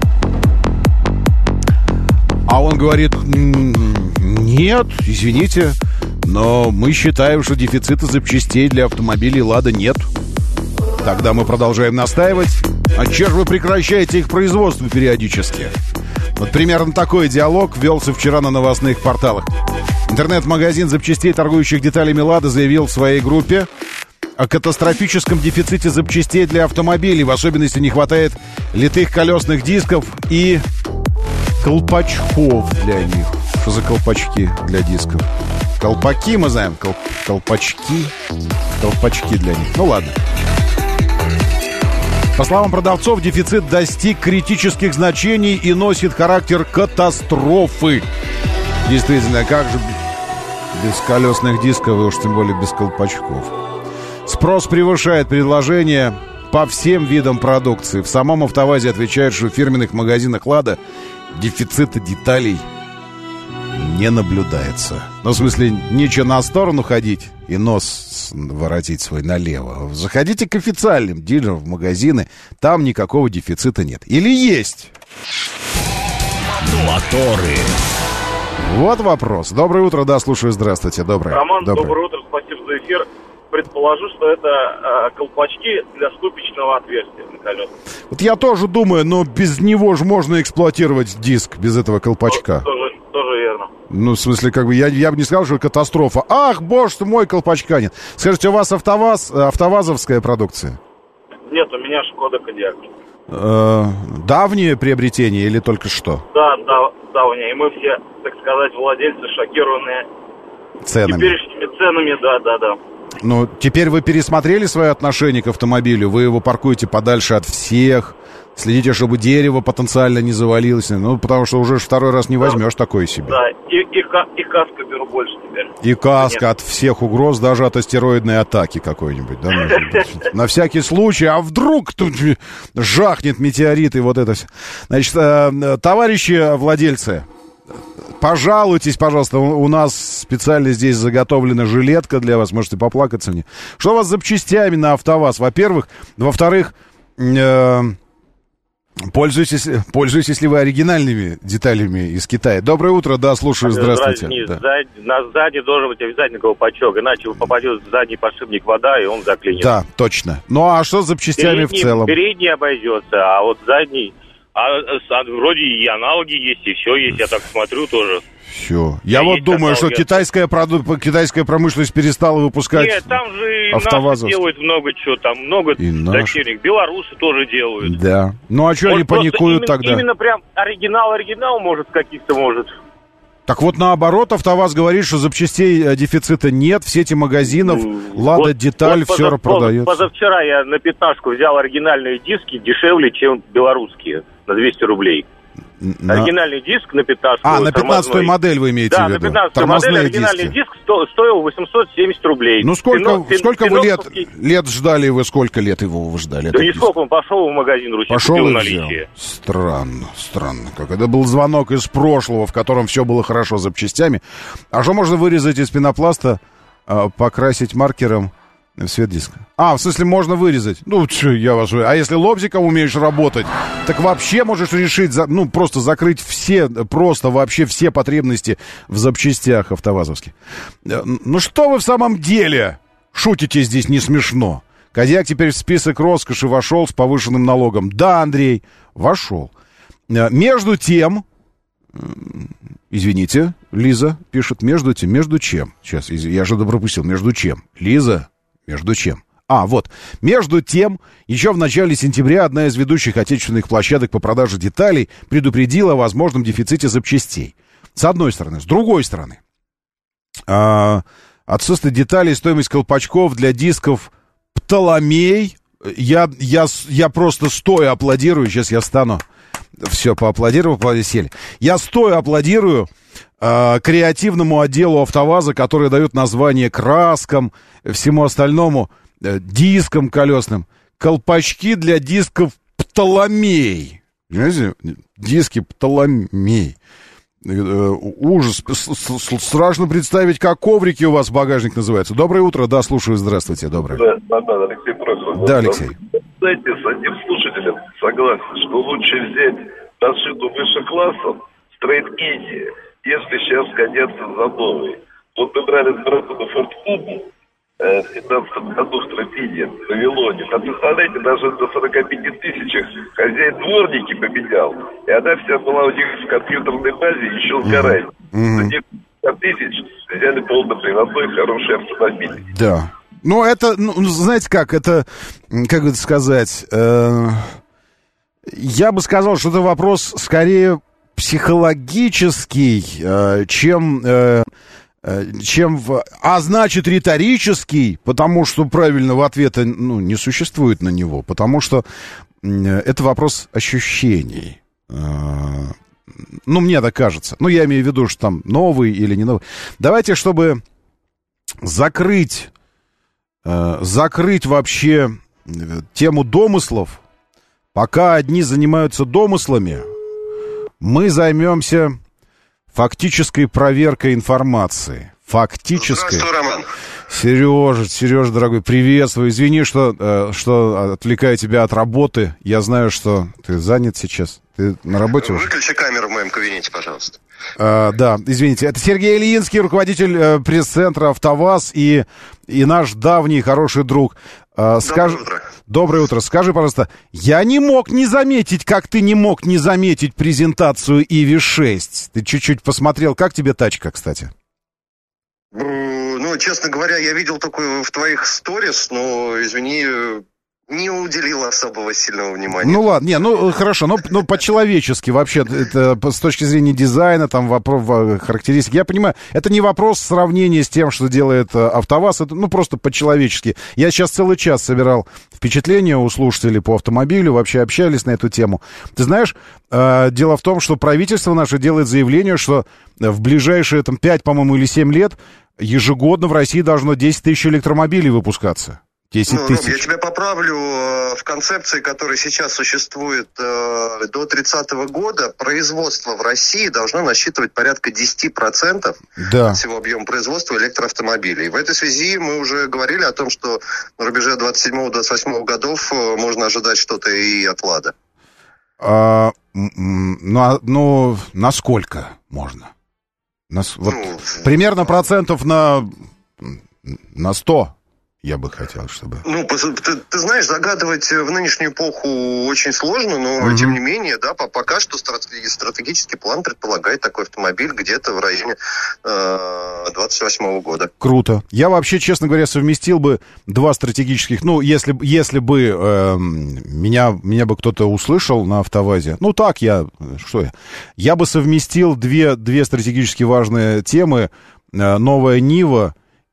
Speaker 2: А он говорит, нет, извините, но мы считаем, что дефицита запчастей для автомобилей «Лада» нет. Тогда мы продолжаем настаивать. А чего же вы прекращаете их производство периодически? Вот примерно такой диалог велся вчера на новостных порталах. Интернет-магазин запчастей, торгующих деталями «Лада», заявил в своей группе о катастрофическом дефиците запчастей для автомобилей. В особенности не хватает литых колесных дисков и колпачков для них. Что за колпачки для дисков? Колпаки мы знаем, кол- колпачки, колпачки для них. Ну ладно. По словам продавцов, дефицит достиг критических значений и носит характер катастрофы. Действительно, как же без колесных дисков, и уж тем более без колпачков. Спрос превышает предложение по всем видам продукции. В самом АвтоВАЗе отвечают, что в фирменных магазинах «Лада» дефицита деталей не наблюдается. Ну, в смысле, нечего на сторону ходить и нос воротить свой налево. Заходите к официальным дилерам в магазины, там никакого дефицита нет. Или есть?
Speaker 1: Моторы.
Speaker 2: Вот вопрос. Доброе утро, да, слушаю, здравствуйте. Доброе.
Speaker 9: Роман,
Speaker 2: доброе,
Speaker 9: доброе утро, спасибо за эфир. Предположу, что это э, колпачки для ступичного отверстия на колесах.
Speaker 2: Вот я тоже думаю, но без него же можно эксплуатировать диск, без этого колпачка.
Speaker 9: Вот, тоже, тоже верно.
Speaker 2: Ну, в смысле, как бы, я, я бы не сказал, что катастрофа. Ах, боже ты мой, колпачка нет. Скажите, у вас АвтоВАЗ, автовазовская продукция?
Speaker 9: Нет, у меня Шкода Кодиак.
Speaker 2: Э, давнее приобретение или только что?
Speaker 9: Да, да, давнее. И мы все, так сказать, владельцы, шокированные
Speaker 2: ценами.
Speaker 9: Теперешними ценами, да, да, да.
Speaker 2: Ну, теперь вы пересмотрели свое отношение к автомобилю? Вы его паркуете подальше от всех? Следите, чтобы дерево потенциально не завалилось? Ну, потому что уже второй раз не возьмешь да. такое себе.
Speaker 9: Да, и, и, и каска беру больше теперь.
Speaker 2: И каска от всех угроз, даже от астероидной атаки какой-нибудь, да? На всякий случай. А вдруг тут жахнет метеорит и вот это все. Значит, товарищи владельцы, пожалуйтесь, пожалуйста, у нас специально здесь заготовлена жилетка для вас, можете поплакаться мне. Что у вас с запчастями на АвтоВАЗ, во-первых? Во-вторых, э, пользуетесь, пользуетесь ли вы оригинальными деталями из Китая? Доброе утро, да, слушаю, здравствуйте.
Speaker 10: Не,
Speaker 2: да.
Speaker 10: сзади, на сзади должен быть обязательно колпачок, иначе вы попадет в задний подшипник вода, и он заклинит.
Speaker 2: Да, точно. Ну, а что с запчастями
Speaker 10: передний,
Speaker 2: в целом?
Speaker 10: Передний обойдется, а вот задний... А, а вроде и аналоги есть, и все есть, я так смотрю тоже.
Speaker 2: Все. Я
Speaker 10: А
Speaker 2: вот думаю, что китайская, проду... китайская промышленность перестала выпускать.
Speaker 10: Нет, там же и
Speaker 2: автовазов.
Speaker 10: наши делают много чего, там много дочерних. Белорусы тоже делают.
Speaker 2: Да. Ну а что
Speaker 10: может,
Speaker 2: они паникуют
Speaker 10: именно,
Speaker 2: тогда?
Speaker 10: Именно прям оригинал-оригинал, может, каких-то может.
Speaker 2: Так вот, наоборот, АвтоВАЗ говорит, что запчастей дефицита нет, в сети магазинов «Лада»,
Speaker 10: вот,
Speaker 2: «Деталь»,
Speaker 10: вот
Speaker 2: все
Speaker 10: позав...
Speaker 2: продается.
Speaker 10: Позавчера я на пятнашку взял оригинальные диски дешевле, чем белорусские, на двести рублей. Оригинальный диск на пятнадцатую.
Speaker 2: А, на пятнадцатую модель вы имеете
Speaker 10: да,
Speaker 2: в виду?
Speaker 10: Да, на пятнадцатую модель оригинальный
Speaker 2: диски.
Speaker 10: диск сто, стоил восемьсот семьдесят рублей.
Speaker 2: Ну, сколько,
Speaker 10: Пино,
Speaker 2: сколько вы лет,
Speaker 10: пиновский...
Speaker 2: лет ждали, вы сколько лет его вы ждали?
Speaker 10: Да нисколько, он пошел в магазин Руси,
Speaker 2: пошел
Speaker 10: купил
Speaker 2: и
Speaker 10: наличие.
Speaker 2: Взял. Странно, странно. Как это был звонок из прошлого, в котором все было хорошо с запчастями. А что можно вырезать из пенопласта, покрасить маркером в цвет диска? А, в смысле, можно вырезать. Ну, чё, я вас... А если лобзиком умеешь работать, так вообще можешь решить, ну, просто закрыть все, просто вообще все потребности в запчастях автовазовских. Ну, что вы в самом деле шутите здесь, не смешно? Кодиак теперь в список роскоши вошел с повышенным налогом. Да, Андрей, вошел. Между тем... Извините, Лиза пишет, между тем, между чем? Сейчас, я же пропустил, между чем? Лиза, между чем? А, вот. Между тем, еще в начале сентября одна из ведущих отечественных площадок по продаже деталей предупредила о возможном дефиците запчастей. С одной стороны. С другой стороны. А, отсутствие деталей, стоимость колпачков для дисков Птоломей. Я, я, я просто стоя аплодирую. Сейчас я встану. Все, поаплодировал, сели. Я стоя аплодирую э, креативному отделу АвтоВАЗа, который дает название краскам, всему остальному, э, дискам колесным. Колпачки для дисков Птоломей. Понимаете? Диски Птоломей. Э, ужас. Страшно представить, как коврики у вас в багажник называются. Доброе утро. Да, слушаю. Здравствуйте. Доброе.
Speaker 11: Да, да, да, Алексей просит.
Speaker 2: Да, Алексей.
Speaker 11: Знаете, с одним слушателем согласен, что лучше взять машину выше классом, стрейт-кити, если сейчас гоняться за новой. Вот мы брали с братом на Форд Кубу в пятнадцатом году в Стропине, на Вилоне. Там, представляете, даже до сорок пять тысячах хозяин дворники поменял. И она вся была у них в компьютерной базе еще сгорает. За несколько тысяч взяли полноприводной хороший автомобиль.
Speaker 2: Да. Ну, это, ну, знаете как, это, как это сказать, э, я бы сказал, что это вопрос скорее психологический, э, чем, э, чем, в, а значит риторический, потому что правильного ответа, ну, не существует на него, потому что э, это вопрос ощущений. Э, ну, мне так кажется. Ну, я имею в виду, что там новый или не новый. Давайте, чтобы закрыть... закрыть вообще тему домыслов, пока одни занимаются домыслами, мы займемся фактической проверкой информации. Фактической.
Speaker 12: Здравствуй, Роман.
Speaker 2: Сережа, Сережа, дорогой, приветствую. Извини, что, что отвлекаю тебя от работы. Я знаю, что ты занят сейчас. Ты на работе уже?
Speaker 12: Выключи камеру в моем кабинете, пожалуйста.
Speaker 2: А, да, извините. Это Сергей Ильинский, руководитель э, пресс-центра «АвтоВАЗ» и, и наш давний хороший друг. А, скаж... Доброе утро. Доброе утро. Скажи, пожалуйста, я не мог не заметить, как ты не мог не заметить презентацию и ви шесть. Ты чуть-чуть посмотрел. Как тебе тачка, кстати?
Speaker 12: Ну, честно говоря, я видел только в твоих сторис, но, извини, не уделил особого сильного внимания.
Speaker 2: Ну ладно, не, ну хорошо, но, но по-человечески вообще, это с точки зрения дизайна, там вопрос, характеристики, я понимаю, это не вопрос сравнения с тем, что делает АвтоВАЗ, это ну просто по-человечески. Я сейчас целый час собирал впечатления у слушателей по автомобилю, вообще общались на эту тему. Ты знаешь, э, дело в том, что правительство наше делает заявление, что в ближайшие там пять, по-моему, или семь лет ежегодно в России должно десять тысяч электромобилей выпускаться. десять тысяч.
Speaker 12: Ну, я тебя поправлю. В концепции, которая сейчас существует э, до тридцатого года, производство в России должно насчитывать порядка десять процентов
Speaker 2: да.
Speaker 12: от всего объема производства электроавтомобилей. В этой связи мы уже говорили о том, что на рубеже двадцать седьмого - двадцать восьмого годов можно ожидать что-то и от «Лада».
Speaker 2: А, ну, ну, насколько можно? Нас, вот, ну, примерно процентов на, на сто. Я бы хотел, чтобы...
Speaker 12: Ну, ты, ты знаешь, загадывать в нынешнюю эпоху очень сложно, но, угу. тем не менее, да, пока что стратегический план предполагает такой автомобиль где-то в районе э, двадцать восьмого года.
Speaker 2: Круто. Я вообще, честно говоря, совместил бы два стратегических... Ну, если, если бы э, меня, меня бы кто-то услышал на АвтоВАЗе, ну, так я... Что я? Я бы совместил две, две стратегически важные темы. Новая Нива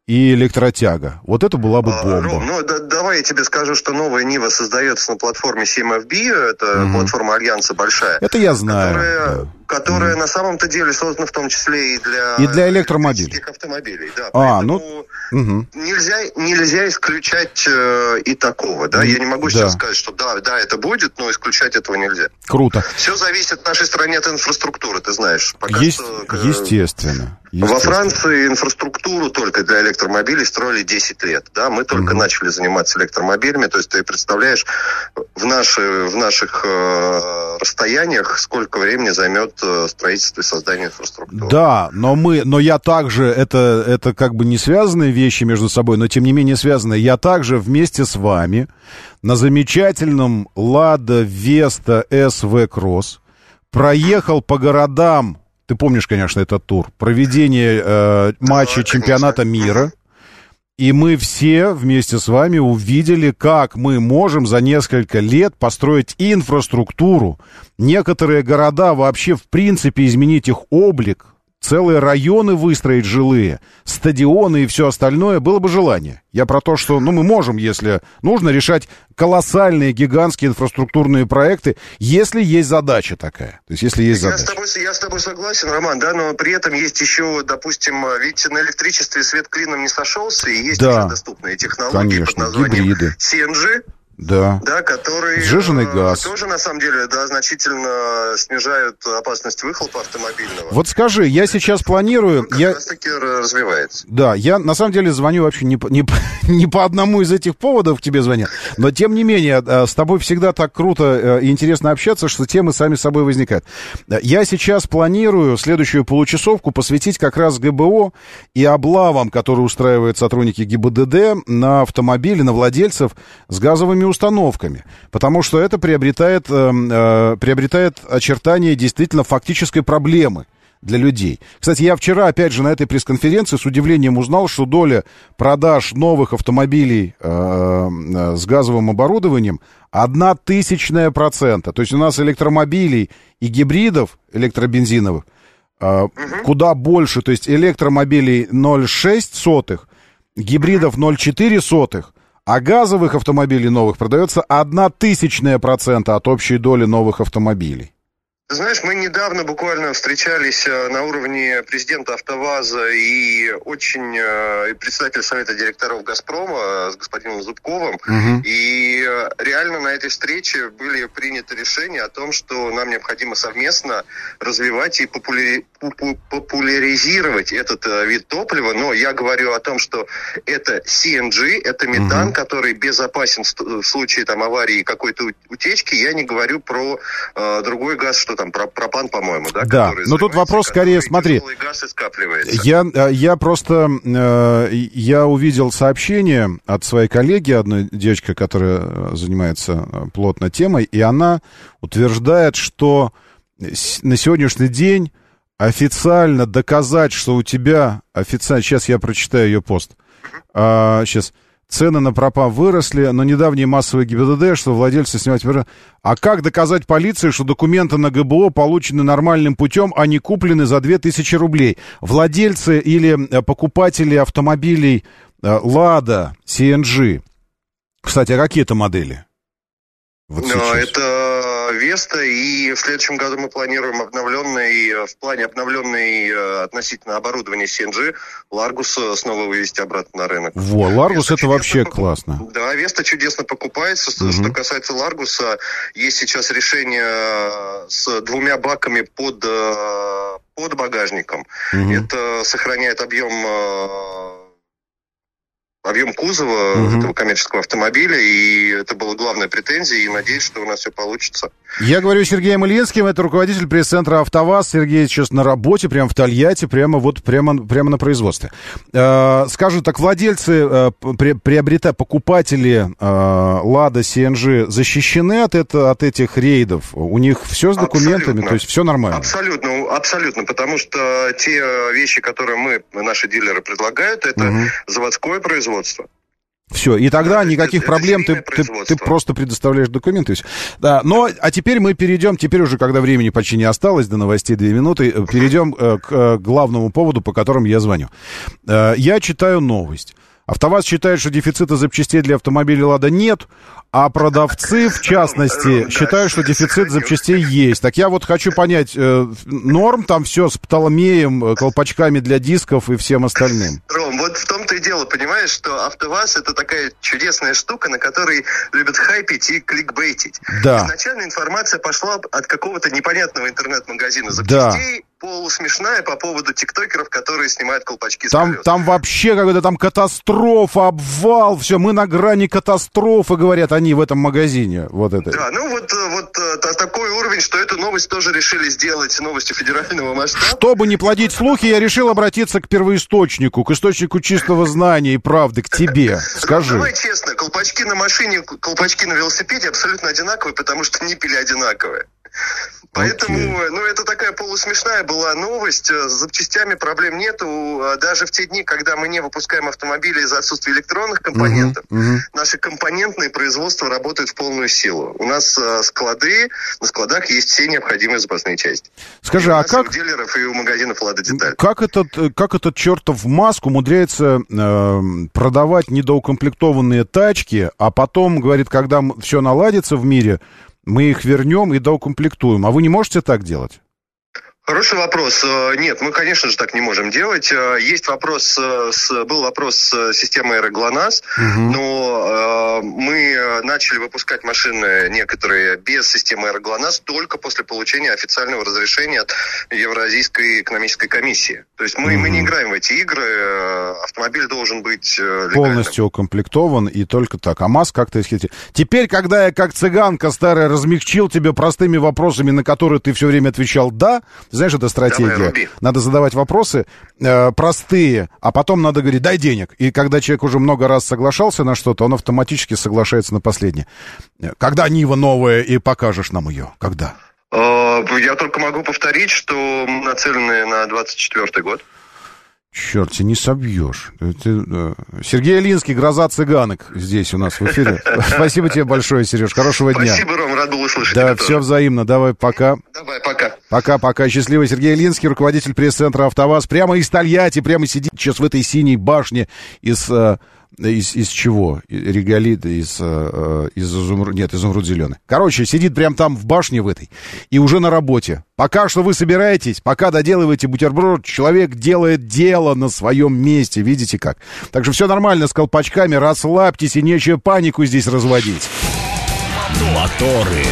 Speaker 2: и электротяга. Вот это была бы бомба.
Speaker 12: Ром, ну да, давай я тебе скажу, что новая Нива создается на платформе семь эф би, это mm-hmm. платформа Альянса большая.
Speaker 2: Это я знаю.
Speaker 12: Которая,
Speaker 2: да.
Speaker 12: которая mm-hmm. на самом-то деле создана в том числе и для,
Speaker 2: и для электромобилей.
Speaker 12: автомобилей. Да,
Speaker 2: а, ну... Угу.
Speaker 12: Нельзя, нельзя исключать э, и такого, да, я не могу да. сейчас сказать, что да, да, это будет, но исключать этого нельзя.
Speaker 2: Круто.
Speaker 12: Все зависит в нашей стране от инфраструктуры, ты знаешь. Пока
Speaker 2: Есть,
Speaker 12: что,
Speaker 2: естественно, естественно.
Speaker 12: Во Франции инфраструктуру только для электромобилей строили десять лет, да, мы только угу. начали заниматься электромобилями, то есть ты представляешь, в, наши, в наших э, расстояниях сколько времени займет э, строительство и создание инфраструктуры.
Speaker 2: Да, но мы, но я также, это, это как бы не связанные вещи между собой, но тем не менее связанные. Я также вместе с вами на замечательном Лада Веста эс ви Cross проехал по городам, ты помнишь, конечно, этот тур, проведение э, матча да, чемпионата мира, и мы все вместе с вами увидели, как мы можем за несколько лет построить инфраструктуру, некоторые города вообще в принципе изменить их облик, целые районы выстроить жилые, стадионы и все остальное, было бы желание. Я про то, что ну, мы можем, если нужно, решать колоссальные, гигантские инфраструктурные проекты, если есть задача такая. То есть, если есть
Speaker 12: я
Speaker 2: задача.
Speaker 12: С тобой, я с тобой согласен, Роман, да, но при этом есть еще, допустим, ведь на электричестве свет клином не сошелся, и есть
Speaker 2: да,
Speaker 12: уже доступные технологии
Speaker 2: конечно,
Speaker 12: под названием
Speaker 2: гибриды.
Speaker 12: си эн джи.
Speaker 2: Да.
Speaker 12: Да, которые
Speaker 2: сжиженный газ.
Speaker 12: тоже, на самом деле, да, значительно снижают опасность выхлопа автомобильного.
Speaker 2: Вот скажи, я сейчас планирую...
Speaker 12: Как
Speaker 2: я...
Speaker 12: раз таки развивается.
Speaker 2: Да, я на самом деле звоню вообще не по, не, по, не по одному из этих поводов к тебе звоню, но тем не менее, с тобой всегда так круто и интересно общаться, что темы сами собой возникают. Я сейчас планирую следующую получасовку посвятить как раз ГБО и облавам, которые устраивают сотрудники ГИБДД на автомобили, на владельцев с газовыми установками, потому что это приобретает, э, э, приобретает очертания действительно фактической проблемы для людей. Кстати, я вчера, опять же, на этой пресс-конференции с удивлением узнал, что доля продаж новых автомобилей э, э, с газовым оборудованием одна тысячная процента. То есть у нас электромобилей и гибридов электробензиновых э, угу. куда больше. То есть электромобилей ноль целых шесть сотых, гибридов ноль целых четыре сотых, а газовых автомобилей новых продается одна тысячная процента от общей доли новых автомобилей.
Speaker 12: Ты знаешь, мы недавно буквально встречались на уровне президента АвтоВАЗа и очень и председателя совета директоров «Газпрома» с господином Зубковым. Угу. И реально на этой встрече были приняты решения о том, что нам необходимо совместно развивать и популяри... популяризировать этот вид топлива. Но я говорю о том, что это си эн джи, это метан, угу. который безопасен в случае там, аварии какой-то утечки. Я не говорю про э, другой газ, что там пропан, по-моему, да?
Speaker 2: Да, но тут вопрос скорее, смотри, я, я просто, э, я увидел сообщение от своей коллеги, одной девочки, которая занимается плотно темой, и она утверждает, что на сегодняшний день официально доказать, что у тебя, официально, сейчас я прочитаю ее пост, а, сейчас... Цены на пропан выросли, но недавние массовые ГИБДД, что владельцы снимать... А как доказать полиции, что документы на ГБО получены нормальным путем, а не куплены за две тысячи рублей? Владельцы или покупатели автомобилей «Лада», си эн джи. Кстати, а какие это модели? Вот
Speaker 12: ну, это Веста, и в следующем году мы планируем обновленный, в плане обновленный относительно оборудования си эн джи, Ларгус снова вывести обратно на рынок.
Speaker 2: Во, Ларгус это вообще покуп... классно.
Speaker 12: Да, Веста чудесно покупается. Угу. Что касается Ларгуса, есть сейчас решение с двумя баками под, под багажником. Угу. Это сохраняет объем... объем кузова угу. этого коммерческого автомобиля, и это была главная претензия, и надеюсь, что у нас все получится.
Speaker 2: Я говорю с Сергеем Ильинским, это руководитель пресс-центра «АвтоВАЗ». Сергей сейчас на работе, прямо в Тольятти, прямо вот прямо, прямо на производстве. Э, скажу так, владельцы, э, при, приобрета, покупатели э, «Лада», си эн джи защищены от, это, от этих рейдов? У них все с документами, абсолютно. То есть все нормально?
Speaker 12: Абсолютно, абсолютно, потому что те вещи, которые мы, наши дилеры предлагают, это угу. заводское производство.
Speaker 2: Все, и тогда никаких
Speaker 12: это
Speaker 2: проблем, ты, ты, ты просто предоставляешь документы. Да, но, а теперь мы перейдем, теперь уже, когда времени почти не осталось, до новостей две минуты, перейдем э, к э, главному поводу, по которому я звоню. Э, я читаю новость. АвтоВАЗ считает, что дефицита запчастей для автомобиля «Лада» нет, а продавцы, в частности, считают, что дефицит запчастей есть. Так я вот хочу понять, э, норм там все с Птоломеем, колпачками для дисков и всем остальным?
Speaker 12: Ром, вот в том-то и дело, понимаешь, что АвтоВАЗ — это такая чудесная штука, на которой любят хайпить и кликбейтить.
Speaker 2: Да.
Speaker 12: Изначально информация пошла от какого-то непонятного интернет-магазина запчастей, да. Полусмешная по поводу тиктокеров, которые снимают колпачки с
Speaker 2: там,
Speaker 12: колес.
Speaker 2: Там вообще какая-то там катастрофа, обвал, все, мы на грани катастрофы, говорят они в этом магазине. Вот это.
Speaker 12: Да, ну вот, вот такой уровень, что эту новость тоже решили сделать новостью федерального масштаба.
Speaker 2: Чтобы не плодить слухи, я решил обратиться к первоисточнику, к источнику чистого знания и правды, к тебе. Скажи.
Speaker 12: Давай честно, колпачки на машине, колпачки на велосипеде абсолютно одинаковые, потому что ниппели одинаковые. Поэтому, okay. ну, это такая полусмешная была новость. С запчастями проблем нету. Даже в те дни, когда мы не выпускаем автомобили из-за отсутствия электронных компонентов, uh-huh, uh-huh. наши компонентные производства работают в полную силу. У нас э, склады, на складах есть все необходимые запасные части.
Speaker 2: Скажи,
Speaker 12: и
Speaker 2: а как...
Speaker 12: у дилеров и у магазинов «Лада Деталь».
Speaker 2: Как этот, как этот чертов МАЗ умудряется э, продавать недоукомплектованные тачки, а потом, говорит, когда все наладится в мире, мы их вернем и доукомплектуем. А вы не можете так делать?
Speaker 12: Хороший вопрос. Нет, мы, конечно же, так не можем делать. Есть вопрос, с, был вопрос с системой ГЛОНАСС, угу. но э, мы начали выпускать машины некоторые без системы ГЛОНАСС только после получения официального разрешения от Евразийской экономической комиссии. То есть мы, угу. мы не играем в эти игры, автомобиль должен быть легальным.
Speaker 2: Полностью укомплектован и только так. А МАЗ как-то исхитрил. Теперь, когда я как цыганка старая размягчил тебя простыми вопросами, на которые ты все время отвечал «да», знаешь, это стратегия. Давай, надо задавать вопросы э, простые, а потом надо говорить «дай денег». И когда человек уже много раз соглашался на что-то, он автоматически соглашается на последнее. Когда Нива новая и покажешь нам ее? Когда?
Speaker 12: Я только могу повторить, что мы нацелены на двадцать четвёртый год.
Speaker 2: Черт, ты не собьешь. Сергей Алинский, «Гроза цыганок» здесь у нас в эфире. Спасибо тебе большое, Сереж. Хорошего дня.
Speaker 12: Спасибо, Ром, рад был услышать.
Speaker 2: Да, все взаимно. Давай, пока.
Speaker 12: Давай, пока.
Speaker 2: Пока-пока. Счастливо. Сергей Алинский, руководитель пресс-центра «АвтоВАЗ». Прямо из Тольятти, прямо сидит сейчас в этой синей башне из... Из, из чего? Реголит, из, из изумруд... Нет, изумруд зеленый. Короче, сидит прям там в башне в этой и уже на работе. Пока что вы собираетесь, пока доделываете бутерброд, человек делает дело на своем месте. Видите как? Так что все нормально с колпачками, расслабьтесь и нечего панику здесь разводить.
Speaker 1: Моторы.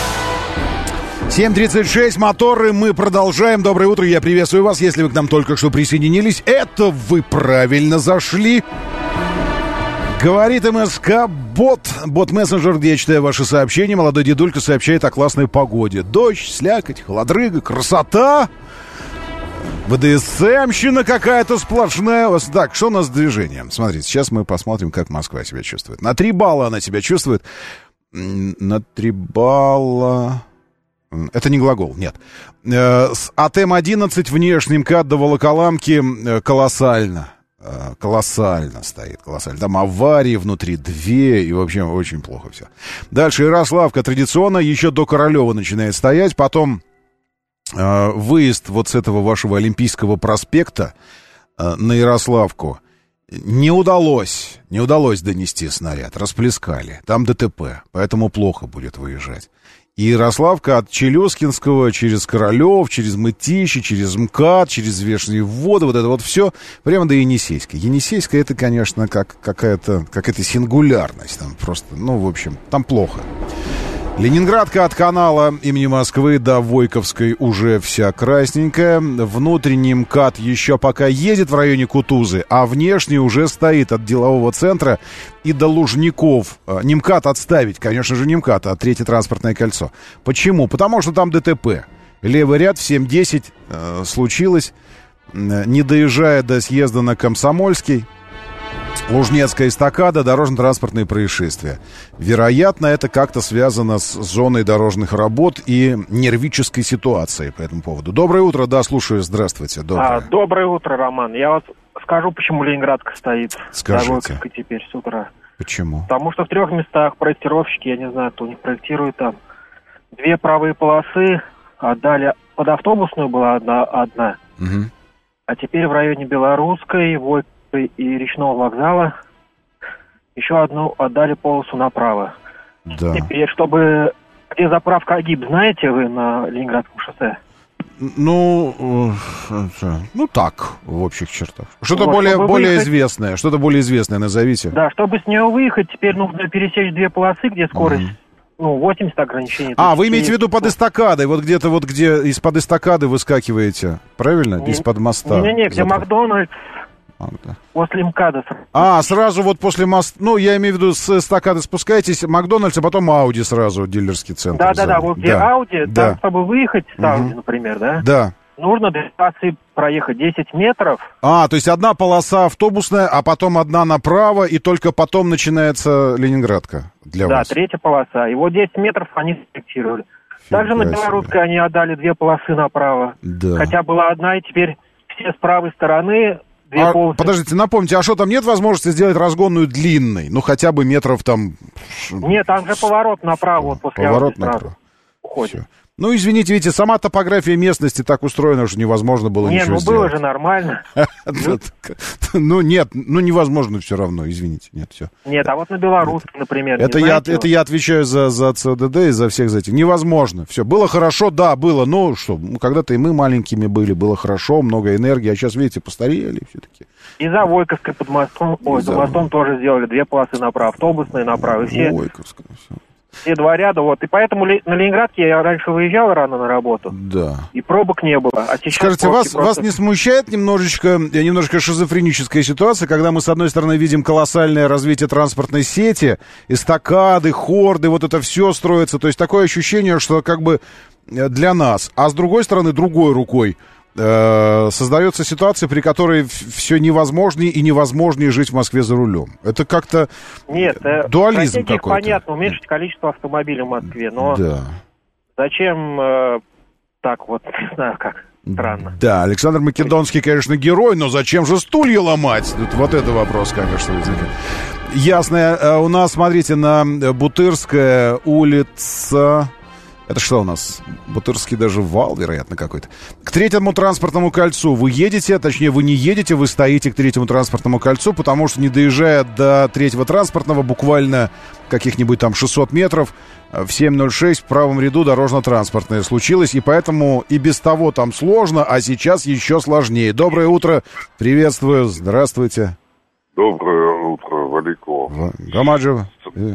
Speaker 2: семь тридцать шесть, моторы, мы продолжаем. Доброе утро, я приветствую вас. Если вы к нам только что присоединились, это вы правильно зашли. Говорит МСК Бот, бот-мессенджер, где я читаю ваши сообщения. Молодой дедулька сообщает о классной погоде. Дождь, слякоть, холодрыга, красота. ВДСМщина какая-то сплошная. Так, что у нас с движением? Смотрите, сейчас мы посмотрим, как Москва себя чувствует. На три балла она себя чувствует. На три балла... Это не глагол, нет. С от М одиннадцать внешний МКАД до Волоколамки колоссально. Колоссально стоит, колоссально. Там аварии внутри две, и, в общем, очень плохо все. Дальше Ярославка традиционно еще до Королева начинает стоять. Потом э, выезд вот с этого вашего Олимпийского проспекта э, на Ярославку не удалось, не удалось донести снаряд. Расплескали. Там ДТП, поэтому плохо будет выезжать. И Ярославка от Челюскинского через Королев, через Мытищи, через МКАД, через Вешние воды, вот это вот все, прямо до Енисейской. Енисейская — это, конечно, как какая-то, какая-то сингулярность. Там просто, ну, в общем, там плохо. Ленинградка от канала имени Москвы до Войковской уже вся красненькая. Внутренний МКАД еще пока едет в районе Кутузы, а внешний уже стоит от делового центра и до Лужников. Не МКАД отставить, конечно же, не МКАД, а Третье транспортное кольцо. Почему? Потому что там ДТП. Левый ряд в семь десять э, случилось, э, не доезжая до съезда на Комсомольский. Лужнецкая эстакада, дорожно-транспортные происшествия. Вероятно, это как-то связано с зоной дорожных работ и нервической ситуацией по этому поводу. Доброе утро, да, слушаю, здравствуйте. Доброе,
Speaker 13: а, доброе утро, Роман. Я вот скажу, почему Ленинградка стоит.
Speaker 2: Скажите.
Speaker 13: До Войковской теперь с утра.
Speaker 2: Почему?
Speaker 13: Потому что в трех местах проектировщики, я не знаю, кто у них проектирует там, две правые полосы отдали, под автобусную была одна, одна.
Speaker 2: Угу.
Speaker 13: А теперь в районе Белорусской, Войковой и Речного вокзала еще одну отдали полосу направо.
Speaker 2: Да.
Speaker 13: Теперь, чтобы... Где заправка Агиб, знаете вы на Ленинградском шоссе?
Speaker 2: Ну, ну так, в общих чертах. Что-то
Speaker 13: вот,
Speaker 2: более, более
Speaker 13: выехать...
Speaker 2: известное, что-то более известное назовите.
Speaker 13: Да, чтобы с нее выехать, теперь нужно пересечь две полосы, где скорость, mm-hmm. ну, восемьдесят ограничений.
Speaker 2: А, вы имеете в виду под эстакадой, вот где-то вот где из-под эстакады выскакиваете, правильно?
Speaker 13: Не,
Speaker 2: из-под моста.
Speaker 13: Не-не-не, где Макдональдс, а, да. После МКАДа.
Speaker 2: А, сразу вот после моста, ну, я имею в виду, с эстакады спускаетесь, Макдональдс, а потом Ауди сразу, дилерский центр.
Speaker 13: Да-да-да, вот где да. Ауди,
Speaker 2: да.
Speaker 13: там, чтобы выехать с Ауди, угу. например, да?
Speaker 2: Да.
Speaker 13: Нужно до станции проехать десять метров.
Speaker 2: А, то есть одна полоса автобусная, а потом одна направо, и только потом начинается Ленинградка для
Speaker 13: да,
Speaker 2: вас.
Speaker 13: Да, третья полоса. И вот десять метров они спроектировали. Также на Белорусской они отдали две полосы направо.
Speaker 2: Да.
Speaker 13: Хотя была одна, и теперь все с правой стороны... Две
Speaker 2: а,
Speaker 13: полосы.
Speaker 2: Подождите, напомните, а что там нет возможности сделать разгонную длинной? Ну, хотя бы метров там...
Speaker 13: Нет, там же поворот направо, вот после
Speaker 2: поворот
Speaker 13: Ауди
Speaker 2: направо.
Speaker 13: Уходит.
Speaker 2: Все. Ну, извините, видите, сама топография местности так устроена, что невозможно было
Speaker 13: не,
Speaker 2: ничего
Speaker 13: ну,
Speaker 2: сделать.
Speaker 13: было же нормально.
Speaker 2: Ну, нет, ну, невозможно все равно, извините, нет, все.
Speaker 13: Нет, а вот на Белорусской, например,
Speaker 2: это я, это я отвечаю за, за ЦОДД и за всех за этих. Невозможно, все. Было хорошо, да, было, ну, что, когда-то и мы маленькими были, было хорошо, много энергии, а сейчас, видите, постарели все-таки.
Speaker 13: И за Войковской под мостом, ой, за мостом тоже сделали две полосы направо, автобусные направо, все...
Speaker 2: Войковская, все.
Speaker 13: Все два ряда, вот. И поэтому на Ленинградке я раньше выезжал рано на работу.
Speaker 2: Да.
Speaker 13: И пробок не было. А сейчас
Speaker 2: скажите, вас,
Speaker 13: просто...
Speaker 2: вас не смущает немножечко, немножечко шизофреническая ситуация, когда мы, с одной стороны, видим колоссальное развитие транспортной сети, эстакады, хорды, вот это все строится. То есть такое ощущение, что как бы для нас. А с другой стороны, другой рукой э, создается ситуация, при которой все невозможнее и невозможнее жить в Москве за рулем. Это как-то
Speaker 13: Нет,
Speaker 2: дуализм какой-то.
Speaker 13: Понятно, уменьшить количество автомобилей в Москве, но
Speaker 2: да.
Speaker 13: зачем э, так вот, не знаю как, странно.
Speaker 2: Да, Александр Македонский, конечно, герой, но зачем же стулья ломать? Тут вот это вопрос, конечно, возникает. Ясно. У нас, смотрите, на Бутырская улица... Это что у нас? Бутырский даже вал, вероятно, какой-то. К третьему транспортному кольцу вы едете, точнее, вы не едете, вы стоите к третьему транспортному кольцу, потому что, не доезжая до третьего транспортного, буквально каких-нибудь там шестьсот метров, в семь ноль шесть в правом ряду дорожно-транспортное случилось, и поэтому и без того там сложно, а сейчас еще сложнее. Доброе утро, приветствую, здравствуйте.
Speaker 14: Доброе утро, Валиков.
Speaker 2: Гамаджева.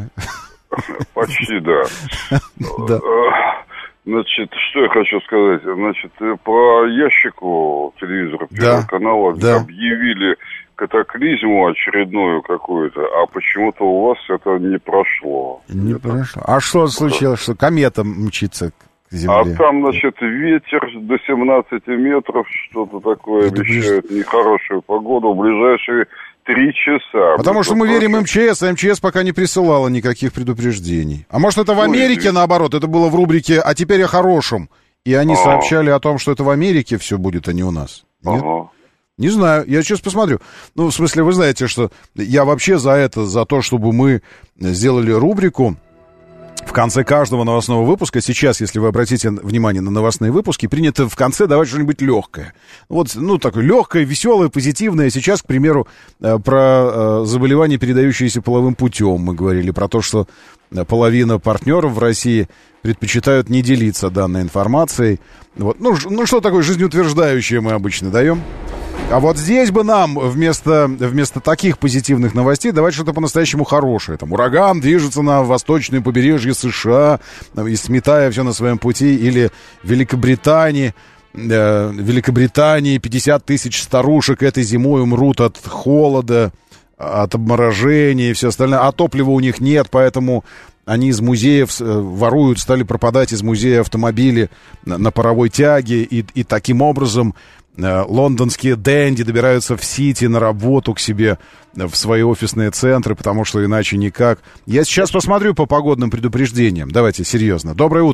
Speaker 14: Почти, да.
Speaker 2: Да.
Speaker 14: Значит, что я хочу сказать. Значит, по ящику телевизора Первого
Speaker 2: да.
Speaker 14: канала
Speaker 2: да.
Speaker 14: объявили катаклизму очередную какую-то, а почему-то у вас это не прошло.
Speaker 2: Не
Speaker 14: это...
Speaker 2: прошло. А что случилось? Что комета мчится к земле?
Speaker 14: А там, значит, ветер до семнадцати метров, что-то такое обещают, нехорошую погоду в ближайшие три часа.
Speaker 2: Потому что мы верим МЧС, а МЧС пока не присылала никаких предупреждений. А может, это в Америке, Ой, наоборот, это было в рубрике «А теперь о хорошем». И они А-а-а. сообщали о том, что это в Америке все будет, а не у нас. Нет?
Speaker 14: Ага.
Speaker 2: Не знаю, я сейчас посмотрю. Ну, в смысле, вы знаете, что я вообще за это, за то, чтобы мы сделали рубрику в конце каждого новостного выпуска. Сейчас, если вы обратите внимание на новостные выпуски, принято в конце давать что-нибудь легкое. Вот, ну, такое легкое, веселое, позитивное. Сейчас, к примеру, про заболевания, передающиеся половым путем. Мы говорили про то, что половина партнеров в России предпочитают не делиться данной информацией. Вот. Ну, ну, что такое жизнеутверждающее мы обычно даем? А вот здесь бы нам вместо, вместо таких позитивных новостей давать что-то по-настоящему хорошее. Там ураган движется на восточное побережье США, и сметая все на своем пути. Или Великобритании, э, Великобритании пятьдесят тысяч старушек этой зимой умрут от холода, от обморожения и все остальное. А топлива у них нет, поэтому они из музеев воруют, стали пропадать из музея автомобили на, на паровой тяге. И, и таким образом лондонские дэнди добираются в Сити на работу к себе в свои офисные центры, потому что иначе никак. Я сейчас посмотрю по погодным предупреждениям. Давайте серьезно. Доброе утро.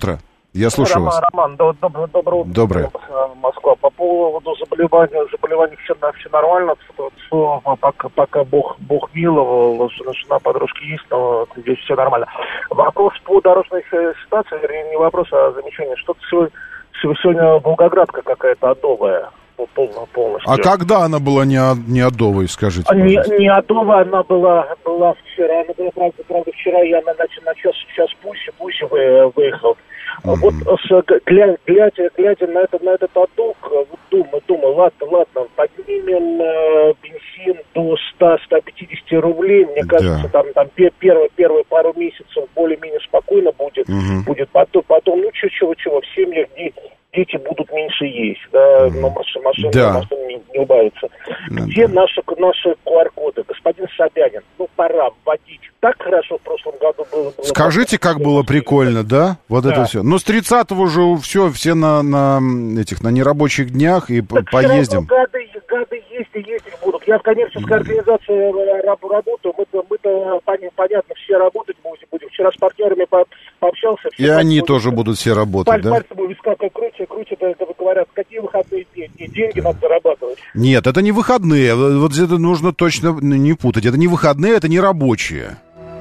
Speaker 2: Я слушаю
Speaker 15: Роман,
Speaker 2: вас.
Speaker 15: Роман, до- доброе, доброе утро.
Speaker 2: Доброе.
Speaker 15: Москва. По поводу заболеваний, заболеваний все, все нормально. Все, пока, пока Бог, Бог миловал, жена подружки есть, но здесь все нормально. Вопрос по дорожной ситуации, вернее, не вопрос, а замечание. Что-то сегодня, сегодня Волгоградка какая-то адовая. Полностью.
Speaker 2: А когда она была не, не адовой, скажите,
Speaker 15: Не,
Speaker 2: пожалуйста?
Speaker 15: не адовая, она была, была вчера. Она была, правда, правда вчера я на, на час, час позже, позже вы, выехал. Mm-hmm. Вот с, глядя, глядя, глядя на, это, на этот адок, вот думаю, думаю, ладно, ладно, поднимем э, бензин до ста-ста пятидесяти рублей. Мне кажется,
Speaker 2: Да.
Speaker 15: там, там первые, первые пару месяцев более-менее спокойно будет.
Speaker 2: Mm-hmm.
Speaker 15: будет. Потом, потом ну чего-чего, в семьях дети, дети будут меньше есть, да, mm-hmm. но машины, машины,
Speaker 2: Да.
Speaker 15: машины не, не убавятся. Где наши, наши ку ар коды? Господин Собянин, ну пора вводить. Так хорошо в прошлом году было. было
Speaker 2: Скажите, как было прикольно, да? Вот
Speaker 15: Да.
Speaker 2: это все. Ну, с тридцатого уже все, все на, на этих, на нерабочих днях и
Speaker 15: Так
Speaker 2: поездим.
Speaker 15: все равно гады, гады есть и ездить будут. Я в коммерческой организации работаю, мы-то, мы-то понятно, все работать будем. Вчера с партнерами по пообщался.
Speaker 2: И они тоже будут все работать,
Speaker 15: Паль,
Speaker 2: да?
Speaker 15: Пальцем у виска как круче, круче, это, это говорят, какие выходные дни, деньги надо зарабатывать.
Speaker 2: Нет, это не выходные. Вот это нужно точно не путать. Это не выходные, это не рабочие.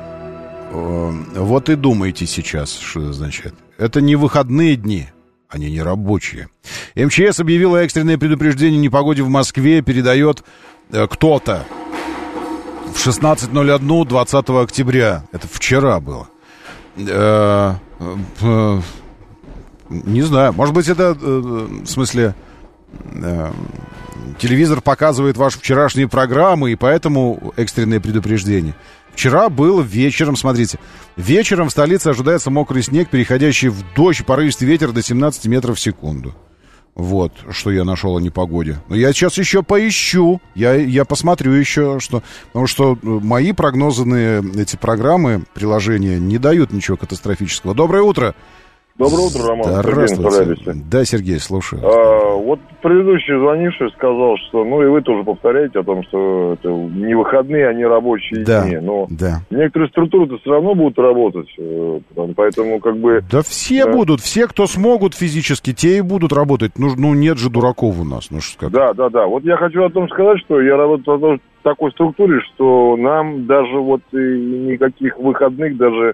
Speaker 2: Э, Вот и думайте сейчас, что это означает. Это не выходные дни, они не рабочие. эм че эс объявила экстренное предупреждение о непогоде в Москве, передает э, кто-то в шестнадцать ноль один двадцатого октября. Это вчера было. Э, э, не знаю, может быть, это, э, в смысле, э, телевизор показывает ваши вчерашние программы, и поэтому экстренное предупреждение. Вчера было вечером, смотрите, вечером в столице ожидается мокрый снег, переходящий в дождь, порывистый ветер до семнадцати метров в секунду. Вот, что я нашел о непогоде. Но я сейчас еще поищу, я, я посмотрю еще, что... Потому что мои прогнозные эти программы, приложения, не дают ничего катастрофического. Доброе утро!
Speaker 14: Доброе утро, Роман.
Speaker 2: Здравствуйте. Да, Сергей, слушаю.
Speaker 14: А, вот предыдущий звонивший сказал, что, ну и вы тоже повторяете о том, что это не выходные, а не рабочие
Speaker 2: Да,
Speaker 14: дни. Но
Speaker 2: да.
Speaker 14: некоторые структуры-то все равно будут работать, э, там, поэтому как бы...
Speaker 2: Да все
Speaker 14: да.
Speaker 2: будут, все, кто смогут физически, те и будут работать. Ну, ну нет же дураков у нас. Ну, что
Speaker 14: Да, да, да. Вот я хочу о том сказать, что я работаю в такой структуре, что нам даже вот и никаких выходных даже...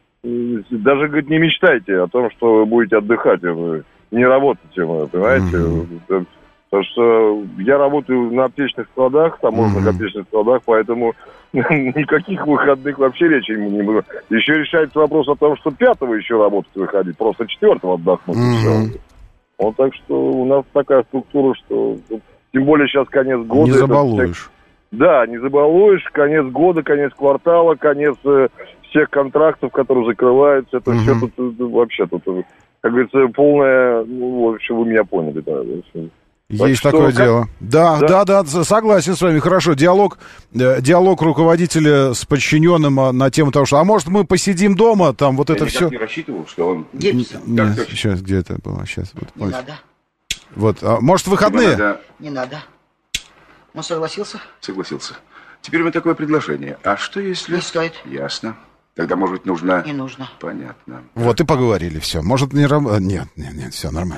Speaker 14: Даже, говорит, не мечтайте о том, что вы будете отдыхать, вы не работаете, вы понимаете? Mm-hmm. Потому что я работаю на аптечных складах, таможенных mm-hmm. аптечных складах, поэтому никаких выходных вообще речи не было. Еще решается вопрос о том, что пятого еще работать выходить, просто четвертого отдохнуть. Mm-hmm. И все. Вот так что у нас такая структура, что тем более сейчас конец года.
Speaker 2: Не забалуешь.
Speaker 14: Это... Да, не забалуешь, конец года, конец квартала, конец... всех контрактов, которые закрываются, это угу. все тут, тут вообще тут, как говорится, полное, ну, в общем, вы меня поняли, да.
Speaker 2: Есть
Speaker 14: так
Speaker 2: такое
Speaker 14: что,
Speaker 2: дело.
Speaker 14: как...
Speaker 2: Да,
Speaker 14: да,
Speaker 2: да, да, согласен с вами. Хорошо, диалог, диалог руководителя с подчиненным на тему того, что, а может, мы посидим дома, там вот
Speaker 16: я
Speaker 2: это все.
Speaker 16: Я не рассчитывал, что он...
Speaker 2: Нет, сейчас, где это было? Сейчас. Вот,
Speaker 17: не надо.
Speaker 2: Вот, а, может, выходные?
Speaker 16: Надо...
Speaker 17: Не надо. Он согласился?
Speaker 16: Согласился. Теперь у меня такое предложение. А что если...
Speaker 17: Не стоит.
Speaker 16: Ясно. Тогда, может быть, нужно...
Speaker 17: Не нужно.
Speaker 16: Понятно.
Speaker 2: Вот и поговорили, все. Может, не... Рам... Нет, нет, нет, все нормально.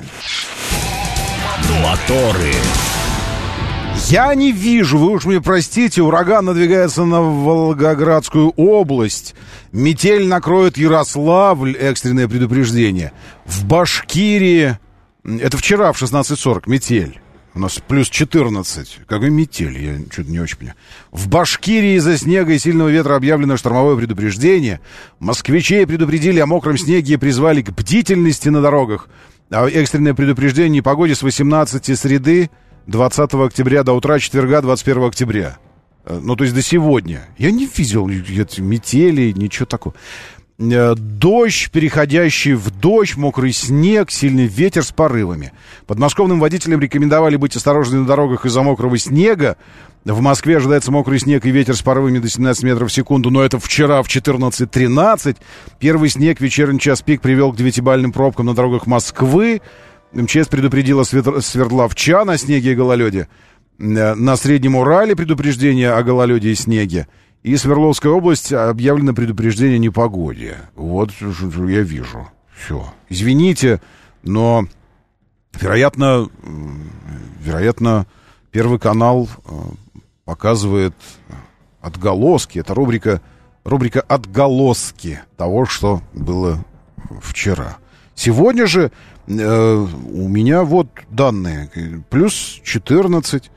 Speaker 1: Моторы.
Speaker 2: Я не вижу, вы уж мне простите, ураган надвигается на Волгоградскую область. Метель накроет Ярославль, экстренное предупреждение. В Башкирии, это вчера в шестнадцать сорок, метель. У нас плюс четырнадцать. Какой метель, я что-то не очень понимаю. В Башкирии из-за снега и сильного ветра объявлено штормовое предупреждение. Москвичей предупредили о мокром снеге и призвали к бдительности на дорогах. А экстренное предупреждение о непогоде с восемнадцатой среды двадцатого октября до утра четверга двадцать первого октября. Ну, то есть до сегодня. Я не видел метели, ничего такого. Дождь, переходящий в дождь, мокрый снег, сильный ветер с порывами. Подмосковным водителям рекомендовали быть осторожными на дорогах из-за мокрого снега. В Москве ожидается мокрый снег и ветер с порывами до семнадцати метров в секунду, но это вчера в четырнадцать тринадцать. Первый снег в вечерний час пик привел к девятибалльным пробкам на дорогах Москвы. эм че эс предупредила свердловчан о снеге и гололеде. На Среднем Урале предупреждение о гололеде и снеге. И Свердловская область объявлено предупреждение о непогоде. Вот я вижу. Все. Извините, но, вероятно, вероятно, Первый канал показывает отголоски. Это рубрика, рубрика «Отголоски» того, что было вчера. Сегодня же э, у меня вот данные. Плюс четырнадцать.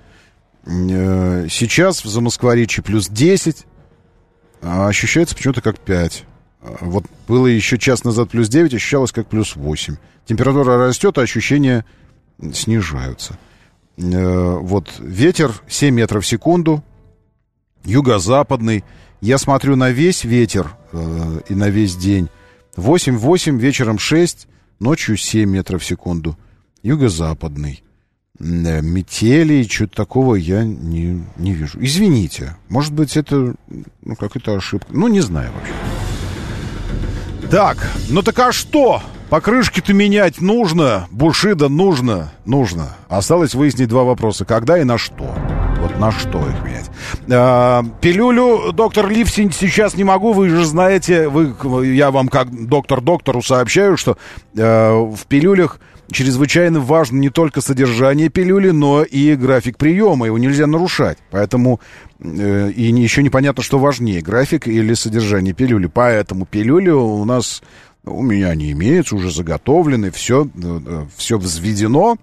Speaker 2: Э, сейчас в Замоскворечье плюс десять. А ощущается почему-то как пять. Вот было еще час назад плюс девять, ощущалось как плюс восемь. Температура растет, а ощущения снижаются. Э, вот ветер семь метров в секунду. Юго-западный. Я смотрю на весь ветер э, и на весь день. восемь восемь, вечером шесть, ночью семь метров в секунду. Юго-западный. Э, метели, что-то такого я не, не вижу. Извините, может быть, это ну, какая-то ошибка. Ну, не знаю вообще. Так, ну так а что? Покрышки-то менять нужно, Бушида нужно, нужно. Осталось выяснить два вопроса. Когда и на что? Вот на что их менять? А, пилюлю, доктор Ливсин, сейчас не могу. Вы же знаете, вы, я вам как доктор доктору сообщаю, что а, в пилюлях чрезвычайно важно не только содержание пилюли, но и график приема. Его нельзя нарушать. Поэтому э, и еще непонятно, что важнее, график или содержание пилюли. Поэтому пилюли у нас, у меня не имеются, уже заготовлены, все, э, все взведено,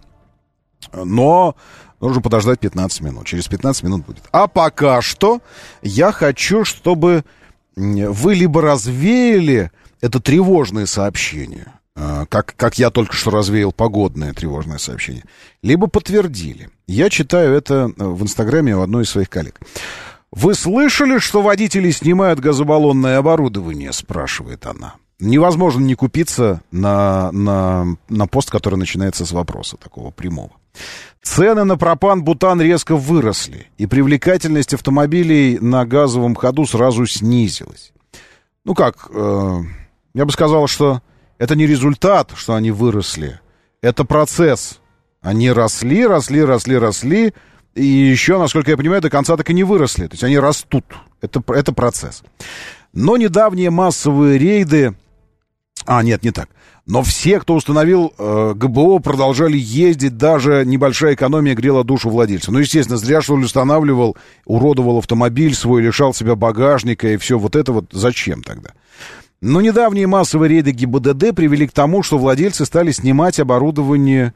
Speaker 2: но нужно подождать пятнадцать минут. Через пятнадцать минут будет. А пока что я хочу, чтобы вы либо развеяли это тревожное сообщение, Как, как я только что развеял погодное тревожное сообщение, либо подтвердили. Я читаю это в Инстаграме у одной из своих коллег. Вы слышали, что водители снимают газобаллонное оборудование, спрашивает она. Невозможно не купиться на, на, на пост, который начинается с вопроса такого прямого. Цены на пропан-бутан резко выросли, и привлекательность автомобилей на газовом ходу сразу снизилась. Ну как, э, я бы сказал, что это не результат, что они выросли. Это процесс. Они росли, росли, росли, росли. И еще, насколько я понимаю, до конца так и не выросли. То есть они растут. Это, это процесс. Но недавние массовые рейды... А, нет, не так. Но все, кто установил э, ГБО, продолжали ездить. Даже небольшая экономия грела душу владельца. Ну, естественно, зря, что ли, устанавливал, уродовал автомобиль свой, лишал себя багажника и все вот это вот. Зачем тогда? Но недавние массовые рейды ГИБДД привели к тому, что владельцы стали снимать оборудование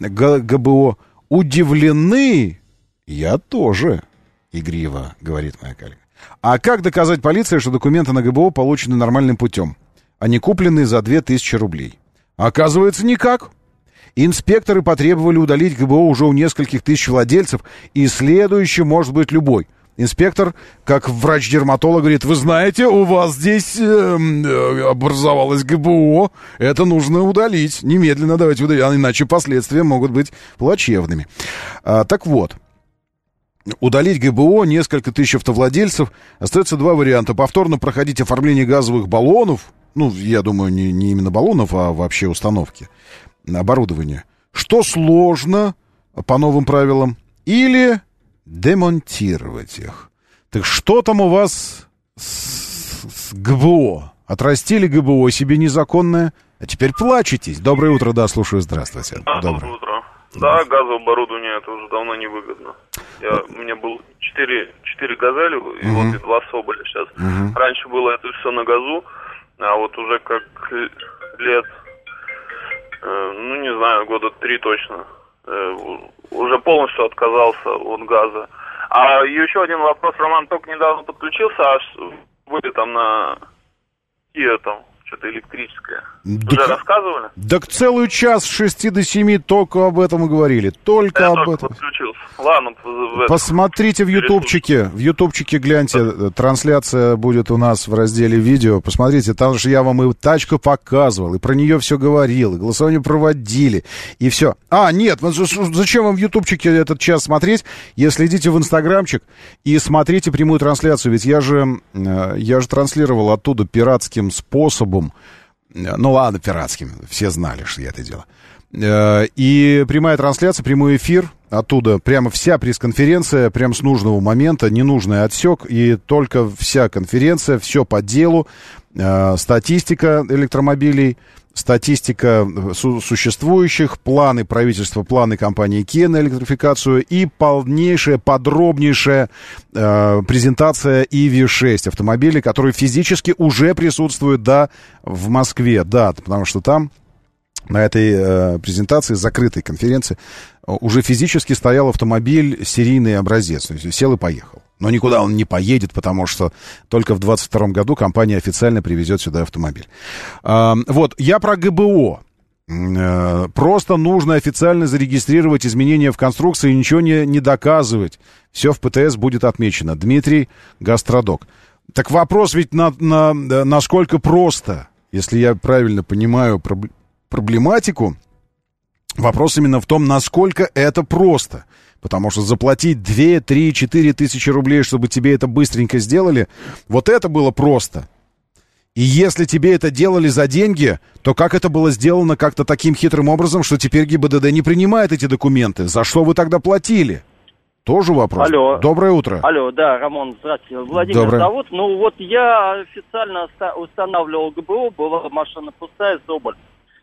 Speaker 2: ГБО. Удивлены? Я тоже, игриво, говорит моя коллега. А как доказать полиции, что документы на ГБО получены нормальным путем, а не куплены за две тысячи рублей? Оказывается, никак. Инспекторы потребовали удалить ГБО уже у нескольких тысяч владельцев, и следующий может быть любой. Инспектор, как врач-дерматолог, говорит: вы знаете, у вас здесь э, образовалось ГБО, это нужно удалить, немедленно давайте удалить, а иначе последствия могут быть плачевными. А, так вот, удалить ГБО несколько тысяч автовладельцев. Остается два варианта: повторно проходить оформление газовых баллонов, ну, я думаю, не, не именно баллонов, а вообще установки оборудования, что сложно по новым правилам, или демонтировать их. Так что там у вас с, с ГБО? Отрастили ГБО себе незаконное, а теперь плачетесь. Доброе утро, да, слушаю, здравствуйте.
Speaker 18: Да, доброе утро. Да, газовое оборудование это уже давно невыгодно. Я, у меня был четыре, четыре газели и uh-huh. вот и два Соболя сейчас. Uh-huh. Раньше было это все на газу, а вот уже как лет, э, ну не знаю, года три точно, э, уже полностью отказался от газа. А еще один вопрос, Роман только недавно подключился, а вы там на Kia там что-то электрическое.
Speaker 2: Так,
Speaker 18: уже рассказывали?
Speaker 2: Так целый час с шести до семи только об этом и говорили. Только
Speaker 18: Я
Speaker 2: об
Speaker 18: только
Speaker 2: этом.
Speaker 18: подключился. Ладно, в
Speaker 2: Посмотрите в ютубчике. В ютубчике гляньте. Трансляция будет у нас в разделе видео. Посмотрите, там же я вам и тачку показывал, и про нее все говорил, и голосование проводили, и все. А, нет, зачем вам в ютубчике этот час смотреть, если идите в инстаграмчик и смотрите прямую трансляцию. Ведь я же, я же транслировал оттуда пиратским способом. Ну ладно, пиратским. Все знали, что я это делал. И прямая трансляция, прямой эфир оттуда прямо вся пресс-конференция, прям с нужного момента, ненужный отсек, и только вся конференция, все по делу, э, статистика электромобилей, статистика су- существующих, планы правительства, планы компании Kia на электрификацию и полнейшая, подробнейшая э, презентация и ви шесть автомобилей, которые физически уже присутствуют, да, в Москве, да, потому что там на этой э, презентации, закрытой конференции, уже физически стоял автомобиль, серийный образец, то есть сел и поехал. Но никуда он не поедет, потому что только в двадцать втором году компания официально привезет сюда автомобиль. А, вот, я про ГБО. А, просто нужно официально зарегистрировать изменения в конструкции и ничего не, не доказывать. Все в ПТС будет отмечено. Дмитрий Гастродок. Так вопрос ведь на, на, насколько просто, если я правильно понимаю проб, проблематику, вопрос именно в том, насколько это просто. Потому что заплатить две, три, четыре тысячи рублей, чтобы тебе это быстренько сделали, вот это было просто. И если тебе это делали за деньги, то как это было сделано как-то таким хитрым образом, что теперь ГИБДД не принимает эти документы? За что вы тогда платили? Тоже вопрос.
Speaker 19: Алло.
Speaker 2: Доброе утро.
Speaker 19: Алло, да, Рамон, здравствуйте. Владимир
Speaker 2: Доброе.
Speaker 19: зовут. Ну вот я официально устанавливал ГБО, была машина пустая, Соболь.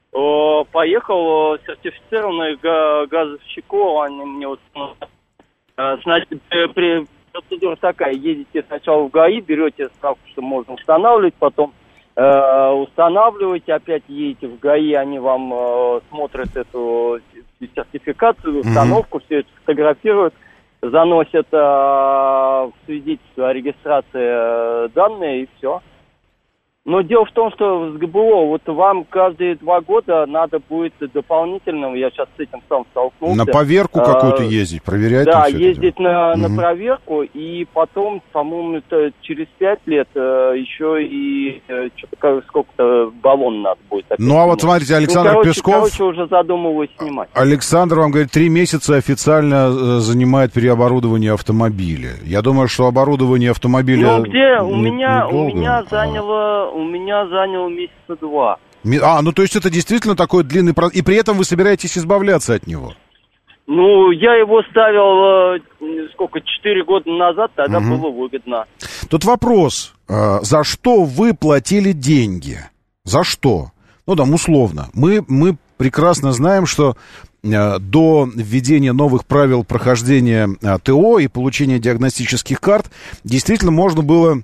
Speaker 19: Поехал сертифицированный газовщику, они мне вот, значит, при, процедура такая, едете сначала в ГАИ, берете справку, что можно устанавливать, потом э, устанавливаете, опять едете в ГАИ, они вам э, смотрят эту сертификацию, установку, mm-hmm. все это фотографируют, заносят э, в свидетельство о регистрации э, данные и все. Но дело в том, что с ГБО, вот вам каждые два года надо будет дополнительно, я сейчас с этим сам столкнулся.
Speaker 2: На поверку какую-то ездить, проверять?
Speaker 19: Да, ездить на,
Speaker 2: угу.
Speaker 19: на проверку, и потом, по-моему, это через пять лет э, еще и э, что-то сколько-то баллон надо будет.
Speaker 2: Ну, а вот смотрите, Александр
Speaker 19: ну, короче,
Speaker 2: Песков...
Speaker 19: Короче, уже задумываюсь снимать.
Speaker 2: Александр вам говорит, три месяца официально занимает переоборудование автомобиля. Я думаю, что оборудование автомобиля...
Speaker 19: Ну, где? У
Speaker 2: не,
Speaker 19: меня,
Speaker 2: недолго.
Speaker 19: у меня заняло... У меня заняло месяца два.
Speaker 2: А, ну то есть это действительно такой длинный процесс. И при этом вы собираетесь избавляться от него?
Speaker 19: Ну, я его ставил, э, сколько, четыре года назад, тогда угу. было выгодно.
Speaker 2: Тут вопрос, э, за что вы платили деньги? За что? Ну, там, условно. Мы, мы прекрасно знаем, что э, до введения новых правил прохождения э, ТО и получения диагностических карт действительно можно было...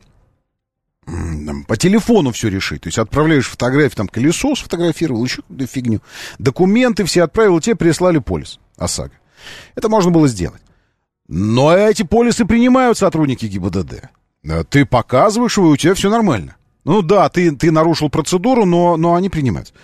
Speaker 2: по телефону все решить. То есть отправляешь фотографию, там колесо сфотографировал, еще какую-то фигню. Документы все отправил, тебе прислали полис ОСАГО. Это можно было сделать. Но эти полисы принимают сотрудники ГИБДД. Ты показываешь его, и у тебя все нормально. Ну да, ты, ты нарушил процедуру, но, но они принимают.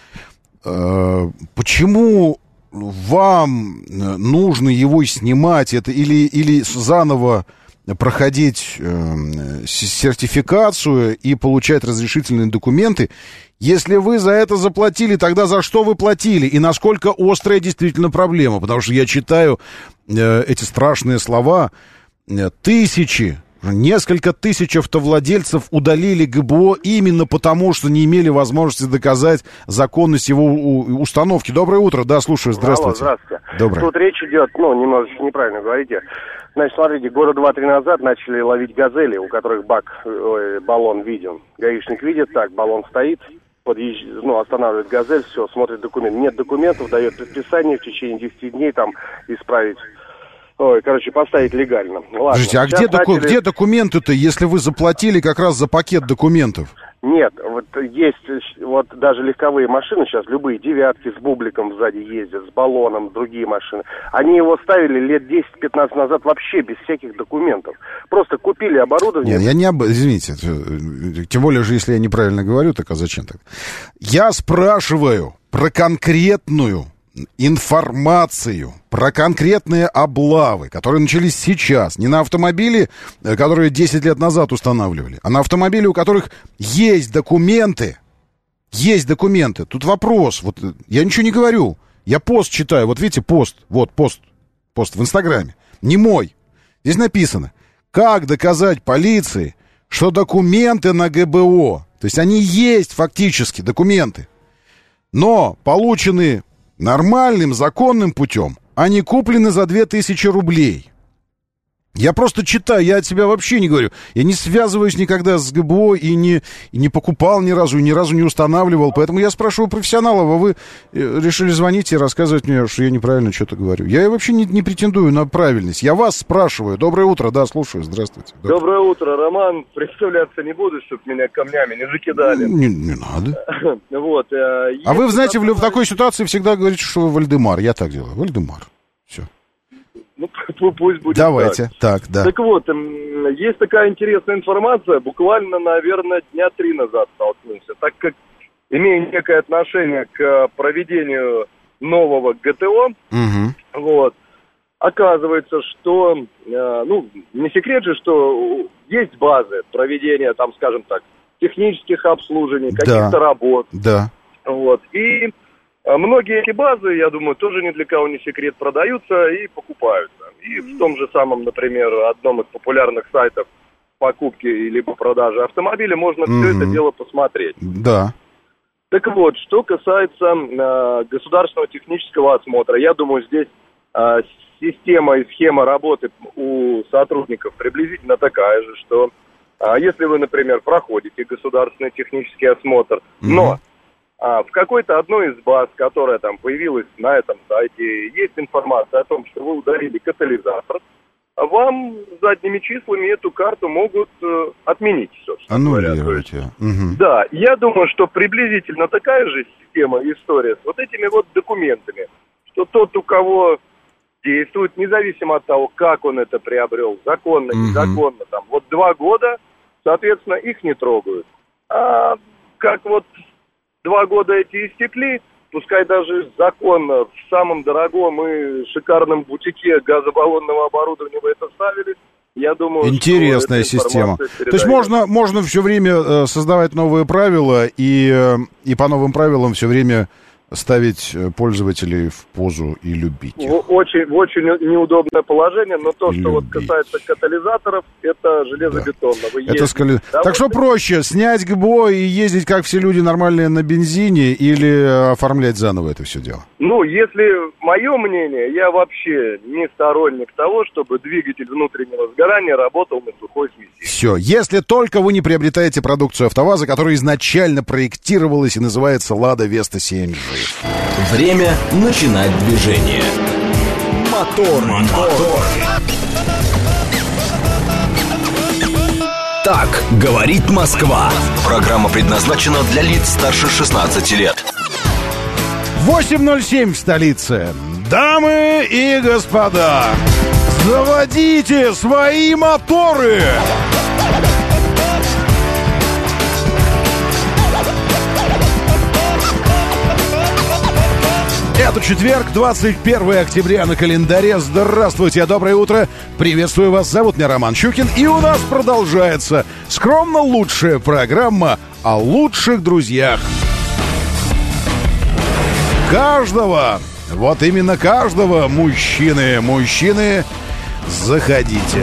Speaker 2: Почему вам нужно его снимать это, или, или заново проходить э, сертификацию и получать разрешительные документы, если вы за это заплатили, тогда за что вы платили? И насколько острая действительно проблема? Потому что я читаю э, эти страшные слова. Тысячи, несколько тысяч автовладельцев удалили ГБО именно потому, что не имели возможности доказать законность его установки. Доброе утро, да, слушаю, здравствуйте.
Speaker 20: Алло, здравствуйте.
Speaker 2: Доброе.
Speaker 20: Тут речь идет, ну, немножечко неправильно говорите. Значит, смотрите, года два-три назад начали ловить газели, у которых бак, ой, баллон виден. Гаишник видит, так, баллон стоит, подъезж... ну, останавливает газель, все, смотрит документ. Нет документов, дает предписание в течение десяти дней там исправить. Ой, короче, поставить легально. Ладно.
Speaker 2: Подождите, а где, доку... начали... где документы-то, если вы заплатили как раз за пакет документов?
Speaker 20: Нет, вот есть вот даже легковые машины сейчас, любые девятки с бубликом сзади ездят, с баллоном, другие машины. Они его ставили лет десять-пятнадцать назад вообще без всяких документов. Просто купили оборудование.
Speaker 2: Нет, я не об... Извините, тем более же, если я неправильно говорю, так а зачем так? Я спрашиваю про конкретную информацию, про конкретные облавы, которые начались сейчас, не на автомобиле, которые десять лет назад устанавливали, а на автомобиле, у которых есть документы, есть документы. Тут вопрос, вот я ничего не говорю, я пост читаю, вот видите, пост, вот пост, пост в Инстаграме, не мой. Здесь написано, как доказать полиции, что документы на ГБО, то есть они есть фактически, документы, но получены нормальным, законным путем, они куплены за две тысячи рублей. Я просто читаю, я от себя вообще не говорю. Я не связываюсь никогда с ГБО и не, и не покупал ни разу, и ни разу не устанавливал. Поэтому я спрашиваю профессионалов, а вы решили звонить и рассказывать мне, что я неправильно что-то говорю. Я вообще не, не претендую на правильность. Я вас спрашиваю. Доброе утро, да, слушаю, здравствуйте.
Speaker 21: Доброе, Доброе утро, Роман. Представляться не буду, чтобы меня камнями не закидали.
Speaker 2: Не, не надо.
Speaker 21: Вот.
Speaker 2: А вы, знаете, в, в такой ситуации всегда говорите, что вы Вальдемар. Я так делаю. Вальдемар. Все.
Speaker 21: Ну, пусть будет.
Speaker 2: Давайте, так, так да.
Speaker 21: Так вот, есть такая интересная информация, буквально, наверное, дня три назад столкнулся, так как, имея некое отношение к проведению нового ГТО,
Speaker 2: угу.
Speaker 21: вот, оказывается, что, ну, не секрет же, что есть базы проведения, там, скажем так, технических обслуживаний, каких-то
Speaker 2: да.
Speaker 21: работ.
Speaker 2: Да.
Speaker 21: Вот, и... Многие эти базы, я думаю, тоже ни для кого не секрет, продаются и покупаются. И в том же самом, например, одном из популярных сайтов покупки либо продажи автомобиля можно mm-hmm. все это дело посмотреть.
Speaker 2: Да.
Speaker 21: Так вот, что касается э, государственного технического осмотра, я думаю, здесь э, система и схема работы у сотрудников приблизительно такая же, что э, если вы, например, проходите государственный технический осмотр, mm-hmm. но А в какой-то одной из баз, которая там появилась на этом сайте, есть информация о том, что вы удалили катализатор, вам задними числами эту карту могут э, отменить, собственно говоря.
Speaker 2: Аннулировать ее. Угу.
Speaker 21: Да, я думаю, что приблизительно такая же система, история с вот этими вот документами, что тот, у кого действует, независимо от того, как он это приобрел, законно, угу. незаконно, там, вот два года, соответственно, их не трогают. А как вот... Два года эти истекли, пускай даже законно в самом дорогом и шикарном бутике газобаллонного оборудования вы это ставили, я думаю,
Speaker 2: интересная
Speaker 21: что
Speaker 2: система. То есть можно, можно все время э, создавать новые правила и, э, и по новым правилам все время ставить пользователей в позу и любить их.
Speaker 21: В очень, в очень неудобное положение, но то, что вот касается катализаторов, это железобетонно. Вы
Speaker 2: это скали... Так что проще, снять ГБО и ездить, как все люди нормальные, на бензине, или оформлять заново это все дело?
Speaker 21: Ну, если мое мнение, я вообще не сторонник того, чтобы двигатель внутреннего сгорания работал на сухой смеси.
Speaker 2: Все, если только вы не приобретаете продукцию АвтоВАЗа, которая изначально проектировалась и называется «Лада Веста си эн джи».
Speaker 1: Время начинать движение. Мотор, мотор. Так говорит Москва. Программа предназначена для лиц старше шестнадцати лет.
Speaker 2: восемь ноль семь в столице. Дамы и господа, заводите свои моторы! Это четверг, двадцать первое октября на календаре. Здравствуйте, доброе утро. Приветствую вас, зовут меня Роман Щукин. И у нас продолжается скромно лучшая программа о лучших друзьях. Каждого, вот именно каждого мужчины, мужчины, заходите.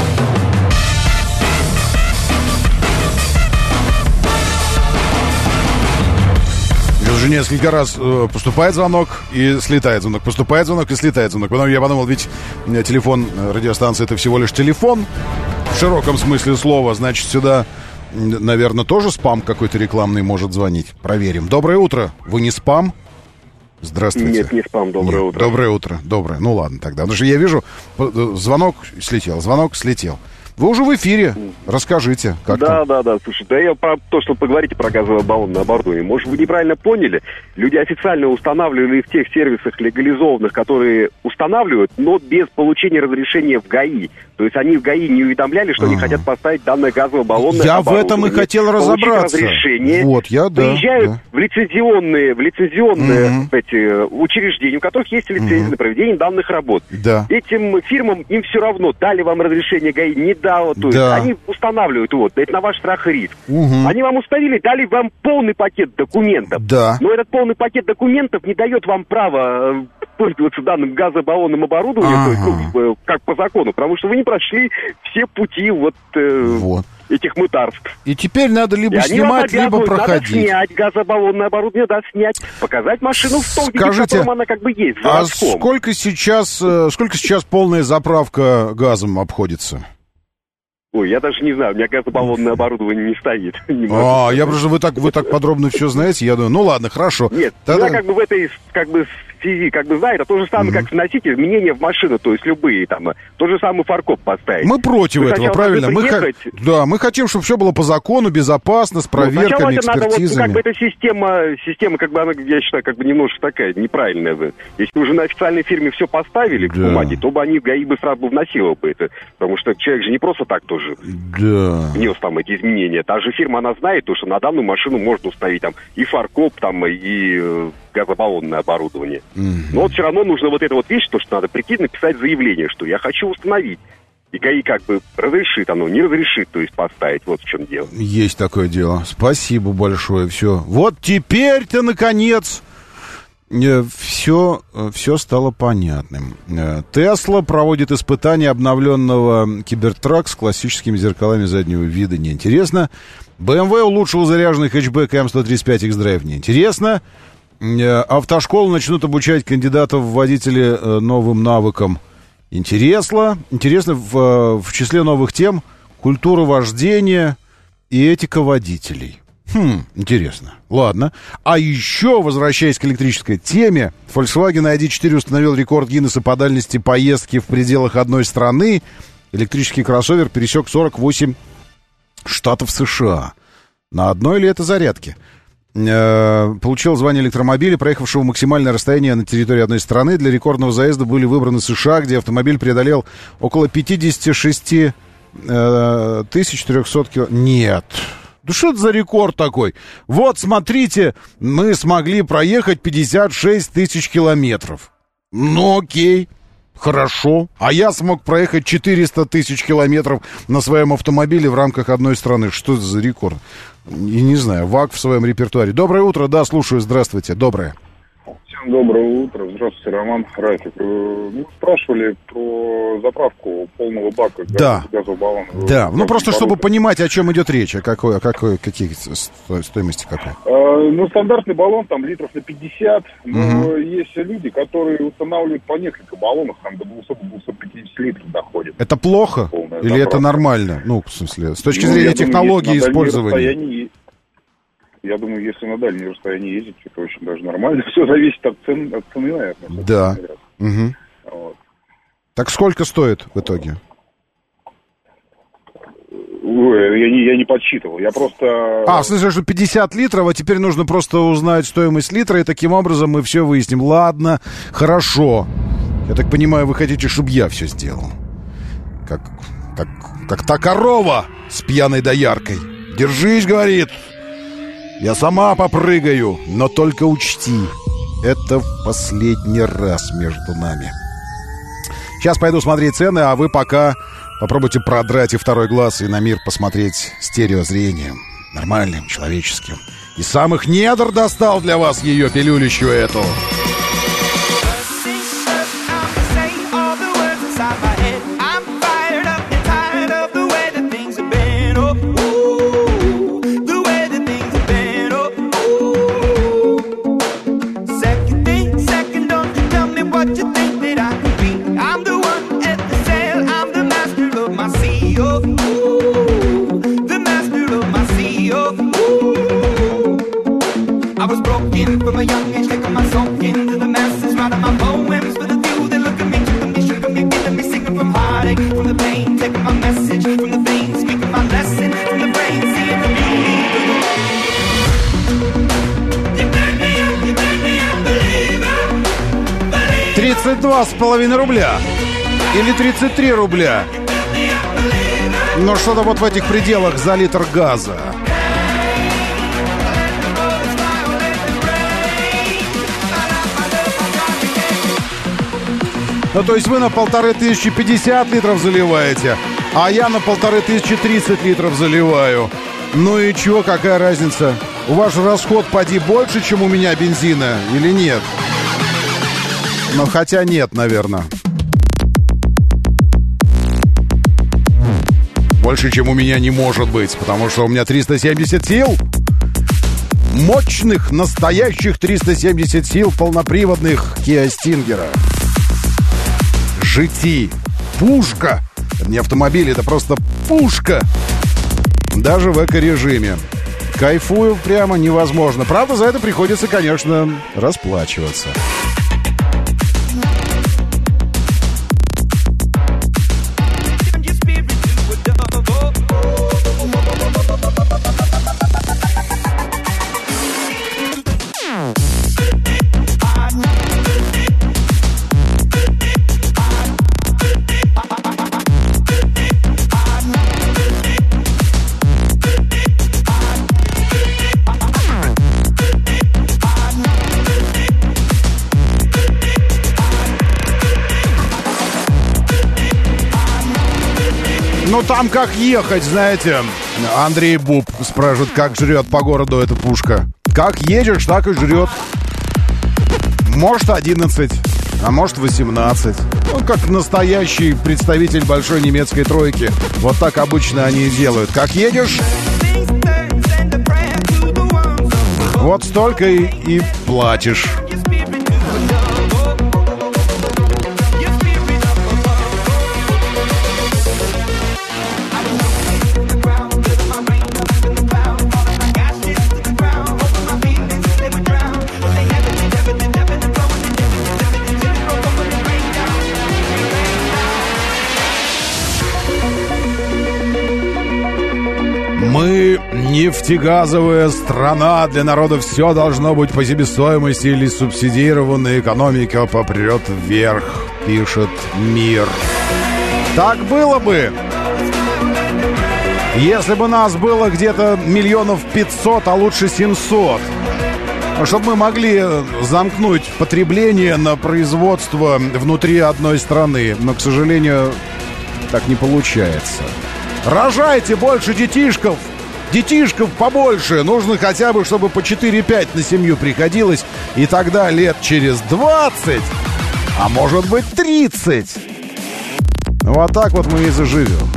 Speaker 2: Уже несколько раз э, поступает звонок и слетает звонок, поступает звонок и слетает звонок. Потом я подумал, ведь телефон радиостанции — это всего лишь телефон в широком смысле слова. Значит, сюда, наверное, тоже спам какой-то рекламный может звонить. Проверим. Доброе утро. Вы не спам? Здравствуйте.
Speaker 21: Нет, не спам. Доброе
Speaker 2: Нет,
Speaker 21: утро.
Speaker 2: Доброе утро. Доброе. Ну ладно тогда. Потому что я вижу, звонок слетел, звонок слетел. Вы уже в эфире. Расскажите, как
Speaker 22: Да,
Speaker 2: там?
Speaker 22: да, да. Слушай, да я про то, что поговорите про газовое баллонное оборудование. Может, вы неправильно поняли? Люди официально устанавливали в тех сервисах легализованных, которые устанавливают, но без получения разрешения в ГАИ. То есть они в ГАИ не уведомляли, что они хотят поставить данное газовое баллонное
Speaker 2: Я
Speaker 22: оборудование.
Speaker 2: в этом и хотел разобраться.
Speaker 22: Разрешение,
Speaker 2: вот, я, да,
Speaker 22: приезжают
Speaker 2: да.
Speaker 22: в лицензионные, в лицензионные
Speaker 2: Мгм.
Speaker 22: эти учреждения, у которых есть лицензия
Speaker 2: Мгм.
Speaker 22: на проведение данных работ.
Speaker 2: Да.
Speaker 22: Этим фирмам им все равно, дали вам разрешение ГАИ, не дало. То есть
Speaker 2: Да.
Speaker 22: они устанавливают, вот, это на ваш страх и риск.
Speaker 2: Мгм.
Speaker 22: Они вам установили, дали вам полный пакет документов.
Speaker 2: Да.
Speaker 22: Но этот полный пакет документов не дает вам права э, пользоваться данным газобаллонным оборудованием,
Speaker 2: Ага.
Speaker 22: то есть, ну, как по закону, потому что вы не прошли все пути вот, э,
Speaker 2: Вот.
Speaker 22: этих мытарств.
Speaker 2: И теперь надо либо
Speaker 22: И они
Speaker 2: снимать,
Speaker 22: вам
Speaker 2: либо
Speaker 22: обязывают,
Speaker 2: проходить.
Speaker 22: Надо снять газобаллонное оборудование, надо снять, показать машину в том виде, в
Speaker 2: Скажите,
Speaker 22: котором она как бы есть, в
Speaker 2: А
Speaker 22: заводском.
Speaker 2: сколько сейчас, э, сколько сейчас полная заправка газом обходится?
Speaker 22: Ой, я даже не знаю, у меня газобаллонное оборудование не стоит. Не могу
Speaker 2: А,
Speaker 22: сказать.
Speaker 2: я просто, вы так, вы так подробно все знаете, я думаю, ну ладно, хорошо.
Speaker 22: Нет,
Speaker 2: Тогда-
Speaker 22: она как бы в этой, как бы, связи, как бы знает, а то же самое, как вносить изменения в машину, то есть любые там, то же самое фаркоп поставить.
Speaker 2: Мы против
Speaker 22: Вы
Speaker 2: этого,
Speaker 22: сначала
Speaker 2: правильно? Мы,
Speaker 22: должны
Speaker 2: ха-
Speaker 22: приехать.
Speaker 2: да, мы хотим, чтобы все было по закону, безопасно, с
Speaker 22: Ну, сначала
Speaker 2: проверками,
Speaker 22: это надо, вот, ну,
Speaker 2: экспертизами.
Speaker 22: как бы эта система, система, как бы она, я считаю, как бы немножко такая неправильная. бы. Если уже на официальной фирме все поставили к
Speaker 2: Да.
Speaker 22: бумаге, то бы они ГАИ бы сразу бы вносило бы это. Потому что человек же не просто так тоже
Speaker 2: Да.
Speaker 22: внес там эти изменения. Та же фирма, она знает, то, что на данную машину можно установить там и фаркоп, там, и э, газобаллонное оборудование. Но вот все равно нужно вот это вот вещь, то, что надо прийти, написать заявление, что я хочу установить. И ГАИ как бы разрешит, оно не разрешит, то есть поставить. Вот в чем дело.
Speaker 2: Есть такое дело. Спасибо большое. Все. Вот теперь-то, наконец, все, все стало понятным. Э, Тесла проводит испытание обновленного Кибертрак с классическими зеркалами заднего вида. Неинтересно. бэ эм вэ улучшил заряженный хэтчбэк эм сто тридцать пять икс-драйв. Неинтересно. Э, Автошколы начнут обучать кандидатов в водители э, новым навыкам. Интересно. Интересно, в, э, в числе новых тем культура вождения и этика водителей. Хм, интересно. Ладно. А еще, возвращаясь к электрической теме, Volkswagen ай ди четыре установил рекорд Гиннесса по дальности поездки в пределах одной страны. Электрический кроссовер пересек сорок восемь штатов США. На одной ли это зарядке? Э, получил звание электромобиля, проехавшего максимальное расстояние на территории одной страны. Для рекордного заезда были выбраны США, где автомобиль преодолел около пятьдесят шесть тысяч четыреста километров. Нет. Да что это за рекорд такой? Вот, смотрите, мы смогли проехать пятьдесят шесть тысяч километров. Ну, окей, хорошо. А я смог проехать четыреста тысяч километров на своем автомобиле в рамках одной страны. Что это за рекорд? И не знаю, ВАГ в своем репертуаре. Доброе утро, да, слушаю, здравствуйте, доброе.
Speaker 3: Всем доброе утро. Здравствуйте, Роман, Рафик. Э, Ну, спрашивали про заправку полного бака
Speaker 2: Да.
Speaker 3: газового баллона.
Speaker 2: Да, ну просто чтобы
Speaker 3: Оборудование.
Speaker 2: понимать, о чем идет речь, о какой, о какой, каких сто- стоимости какой.
Speaker 3: Э, Ну, стандартный баллон, там, литров на пятьдесят. Но
Speaker 2: Мгм.
Speaker 3: есть люди, которые устанавливают по несколько баллонов, там, до двухсот пятидесяти литров доходит.
Speaker 2: Это плохо
Speaker 3: Полная
Speaker 2: или
Speaker 3: заправка.
Speaker 2: это нормально? Ну, в смысле, с точки
Speaker 3: Ну,
Speaker 2: зрения
Speaker 3: я думаю,
Speaker 2: технологии
Speaker 3: если на дальние
Speaker 2: использования.
Speaker 3: расстояния- Я думаю, если на дальние расстояния ездить, это очень даже нормально. Все зависит от, цен, от цены, наверное.
Speaker 2: Да. Мгм.
Speaker 3: Вот.
Speaker 2: Так сколько стоит в итоге?
Speaker 3: Ой, я не, я не подсчитывал. Я просто...
Speaker 2: А, в смысле, что пятьдесят литров, а теперь нужно просто узнать стоимость литра, и таким образом мы все выясним. Ладно, хорошо. Я так понимаю, вы хотите, чтобы я все сделал. Как, как, как та корова с пьяной дояркой. Держись, говорит. Я сама попрыгаю, но только учти, это в последний раз между нами. Сейчас пойду смотреть цены, а вы пока попробуйте продрать и второй глаз, и на мир посмотреть стереозрением. Нормальным, человеческим. И самых недр достал для вас ее пилюлищу эту.
Speaker 8: I was broken from a young age, taking my soul into the masses, writing my poems for the few that look at me, took me, shook me, giving me, singing from heartache, from the pain, taking my message from the veins, speaking my lesson from the brain, seeing the beauty. You burn me up, you burn me up, believer.
Speaker 2: тридцать два с половиной рубля. Или тридцать три рубля. Но что-то вот в этих пределах за литр газа. Ну, то есть вы на полторы тысячи пятьдесят литров заливаете, а я на полторы тысячи тридцать литров заливаю. Ну и чё, какая разница? У вас же расход поди больше, чем у меня бензина, или нет? Ну, хотя нет, наверное. Больше, чем у меня, не может быть, потому что у меня триста семьдесят сил. Мощных, настоящих триста семьдесят сил полноприводных Kia Stinger. джи ти. Пушка. Это не автомобиль, это просто пушка. Даже в эко-режиме. Кайфую прямо невозможно. Правда, за это приходится, конечно, расплачиваться. Ну, там как ехать, знаете. Андрей Буб спрашивает, как жрет по городу эта пушка. Как едешь, так и жрет. Может, одиннадцать, а может, восемнадцать. Ну, как настоящий представитель большой немецкой тройки. Вот так обычно они и делают. Как едешь, вот столько и, и платишь. Мы нефтегазовая страна, для народа все должно быть по себестоимости или субсидированная, экономика попрет вверх, пишет Мир. Так было бы, если бы нас было где-то миллионов пятьсот, а лучше семьсот. Чтобы мы могли замкнуть потребление на производство внутри одной страны. Но, к сожалению, так не получается. Рожайте больше детишков, детишков побольше. Нужно хотя бы, чтобы по четыре-пять на семью приходилось. И тогда лет через двадцать, а может быть тридцать. Вот так вот мы и заживем.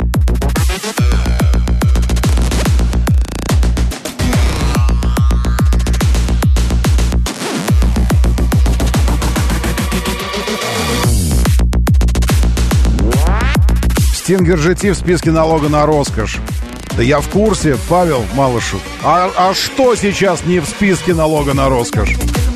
Speaker 2: Stinger джи ти в списке налога на роскошь. Да я в курсе, Павел Малышев. А, а что сейчас не в списке налога на роскошь?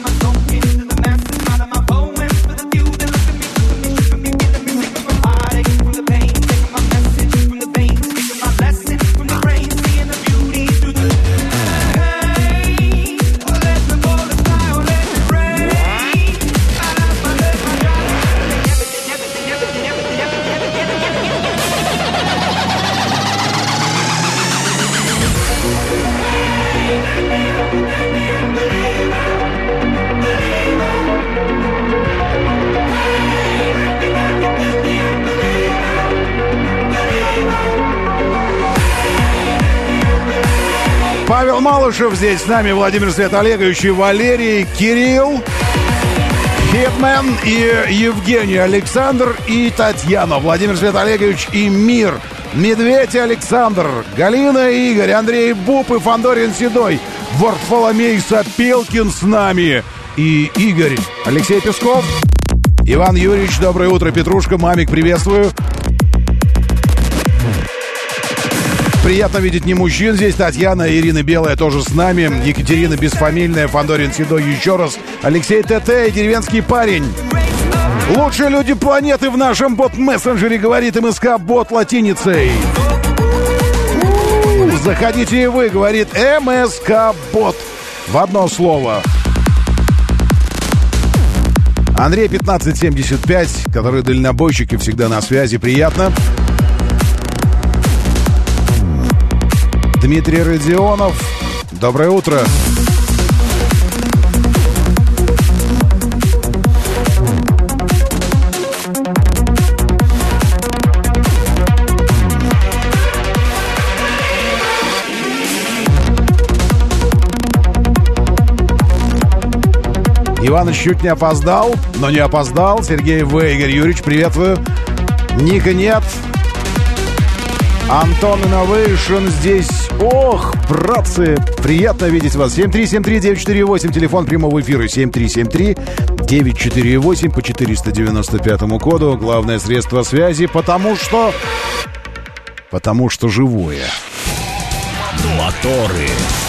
Speaker 2: Павел Малышев здесь с нами, Владимир Свет Олегович и Валерий, Кирилл, Хитмен и Евгений Александр и Татьяна, Владимир Свет Олегович и Мир, Медведь и Александр, Галина и Игорь, Андрей Буб и Фандорин Седой, Варфоломей Сапелкин с нами и Игорь, Алексей Песков, Иван Юрьевич, доброе утро, Петрушка, Мамик, приветствую. Приятно видеть не мужчин здесь. Татьяна, Ирина Белая тоже с нами. Екатерина Бесфамильная, Фандорин Седой еще раз. Алексей ТТ и деревенский парень. Лучшие люди планеты в нашем бот-мессенджере, говорит МСК-бот латиницей. У-у-у, заходите и вы, говорит МСК-бот. В одно слово. Андрей пятнадцать семьдесят пять, который дальнобойщик и всегда на связи. Приятно. Дмитрий Родионов. Доброе утро. Иваныч чуть не опоздал, но не опоздал. Сергей В. Игорь Юрьевич, приветствую. Ника нет. Антон Innovation здесь. Ох, братцы, приятно видеть вас. семь три семь три девять четыре восемь, телефон прямого эфира семь три семь три девять четыре восемь по четыреста девяносто пятому коду. Главное средство связи, потому что... Потому что живое.
Speaker 1: Моторы.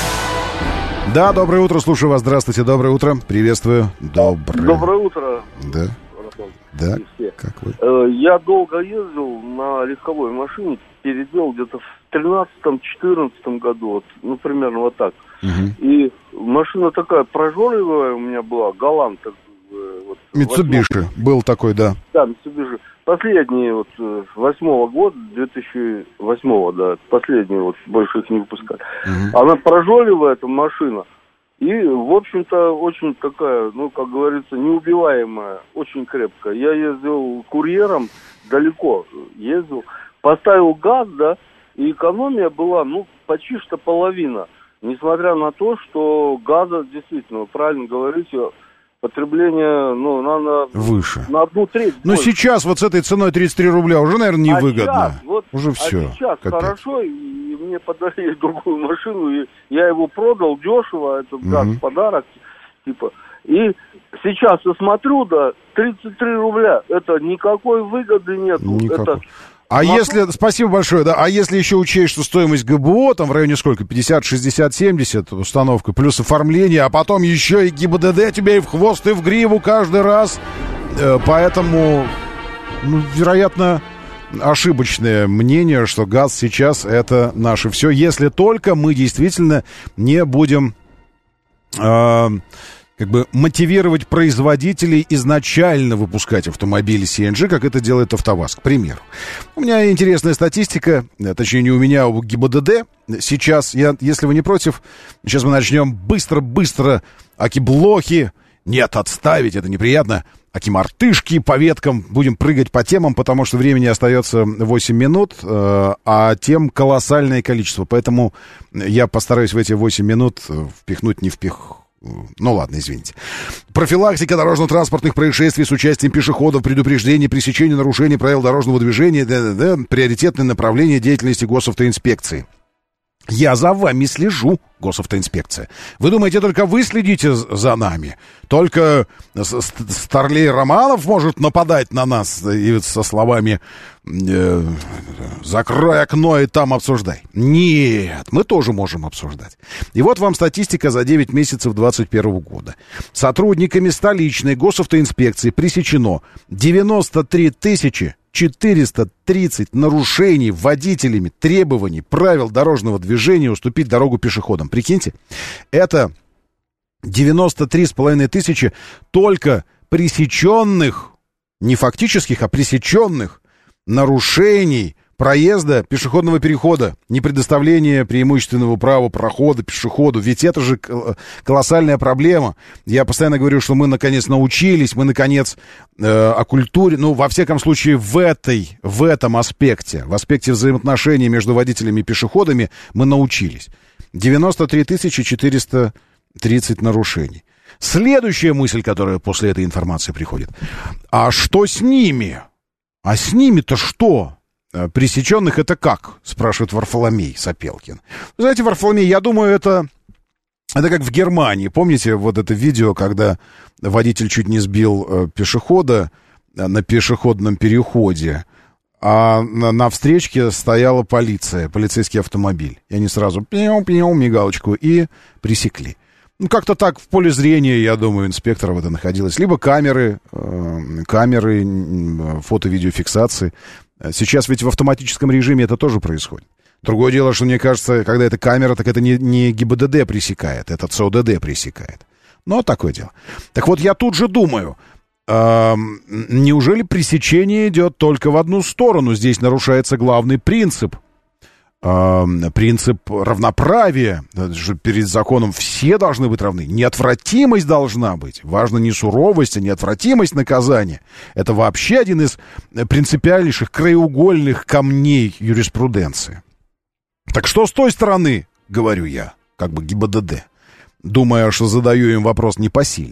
Speaker 2: Да, доброе утро, слушаю вас. Здравствуйте, доброе утро. Приветствую. Доброе.
Speaker 5: Доброе утро.
Speaker 2: Да. Да. Как вы?
Speaker 5: Я долго ездил на легковой машине, переделал где-то в тринадцатом-четырнадцатом году, вот, ну, примерно вот так.
Speaker 2: Угу.
Speaker 5: И машина такая прожорливая у меня была, Галант. Вот,
Speaker 2: Mitsubishi был такой, да.
Speaker 5: Да, Mitsubishi. Последний, вот, восьмого года, две тысячи восьмого, да, последний, вот, больше их не выпускали. Угу. Она прожорливая, эта машина. И, в общем-то, очень такая, ну, как говорится, неубиваемая, очень крепкая. Я ездил курьером, далеко ездил, поставил газ, да, и экономия была, ну, почти что половина. Несмотря на то, что газа, действительно, правильно говорите, потребление, ну, надо...
Speaker 2: Выше.
Speaker 5: На одну треть
Speaker 2: Ну,
Speaker 5: больше.
Speaker 2: сейчас вот с этой ценой тридцать три рубля уже, наверное, невыгодно.
Speaker 5: А сейчас, вот,
Speaker 2: уже все.
Speaker 5: А сейчас
Speaker 2: капец.
Speaker 5: хорошо, и мне подарили другую машину, и я его продал дешево, этот
Speaker 2: Угу.
Speaker 5: газ в подарок, типа. И сейчас я смотрю, да, тридцать три рубля, это никакой выгоды нету.
Speaker 2: Никакой.
Speaker 5: Это...
Speaker 2: А
Speaker 5: Мотор...
Speaker 2: если, спасибо большое, да, а если еще учесть, что стоимость ГБО там в районе сколько, пятьдесят, шестьдесят, семьдесят установка, плюс оформление, а потом еще и ГИБДД тебе и в хвост, и в гриву каждый раз, э, поэтому, ну, вероятно, ошибочное мнение, что газ сейчас это наше все, если только мы действительно не будем... Э, как бы мотивировать производителей изначально выпускать автомобили си эн джи, как это делает АвтоВАЗ, к примеру. У меня интересная статистика, точнее не у меня, а у ГИБДД. Сейчас, я, если вы не против, сейчас мы начнем быстро-быстро аки-блохи. Нет, отставить, это неприятно. Аки-мартышки по веткам. Будем прыгать по темам, потому что времени остается восемь минут, а тем колоссальное количество. Поэтому я постараюсь в эти восемь минут впихнуть не впих... Ну ладно, извините. Профилактика дорожно-транспортных происшествий с участием пешеходов, предупреждение, пресечение нарушений правил дорожного движения, да, да, да, приоритетное направление деятельности госавтоинспекции. Я за вами слежу, госавтоинспекция. Вы думаете, только вы следите за нами? Только Старлей Романов может нападать на нас и со словами э, «закрой окно и там обсуждай». Нет, мы тоже можем обсуждать. И вот вам статистика за девять месяцев двадцать первого года. Сотрудниками столичной госавтоинспекции пресечено девяносто три тысячи четыреста тридцать нарушений водителями требований правил дорожного движения уступить дорогу пешеходам. Прикиньте, это девяносто три с половиной тысячи только пресеченных, не фактических, а пресеченных нарушений проезда пешеходного перехода, не предоставление преимущественного права прохода пешеходу. Ведь это же колоссальная проблема. Я постоянно говорю, что мы наконец научились, мы наконец э, о культуре, ну, во всяком случае, в этой, в этом аспекте, в аспекте взаимоотношений между водителями и пешеходами мы научились. девяносто три тысячи четыреста тридцать нарушений. Следующая мысль, которая после этой информации приходит. А что с ними? А с ними-то что? Пресеченных это как? Спрашивает Варфоломей Сапелкин. Знаете, Варфоломей, я думаю, это, это как в Германии. Помните вот это видео, когда водитель чуть не сбил э, пешехода на пешеходном переходе, а на, на встречке стояла полиция, полицейский автомобиль. И они сразу пнем-пнем мигалочку и пресекли. Ну, как-то так в поле зрения, я думаю, инспекторов это находилось. Либо камеры, э, камеры фото-видеофиксации. Сейчас ведь в автоматическом режиме это тоже происходит. Другое дело, что, мне кажется, когда это камера, так это не, не ГИБДД пресекает, это ЦОДД пресекает. Но такое дело. Так вот, я тут же думаю, э, неужели пресечение идет только в одну сторону? Здесь нарушается главный принцип. Э, принцип равноправия. Перед законом все должны быть равны. Неотвратимость должна быть. Важно не суровость, а неотвратимость наказания. Это вообще один из принципиальнейших краеугольных камней юриспруденции. Так что с той стороны, говорю я, как бы ГИБДД, думая, что задаю им вопрос непосильный.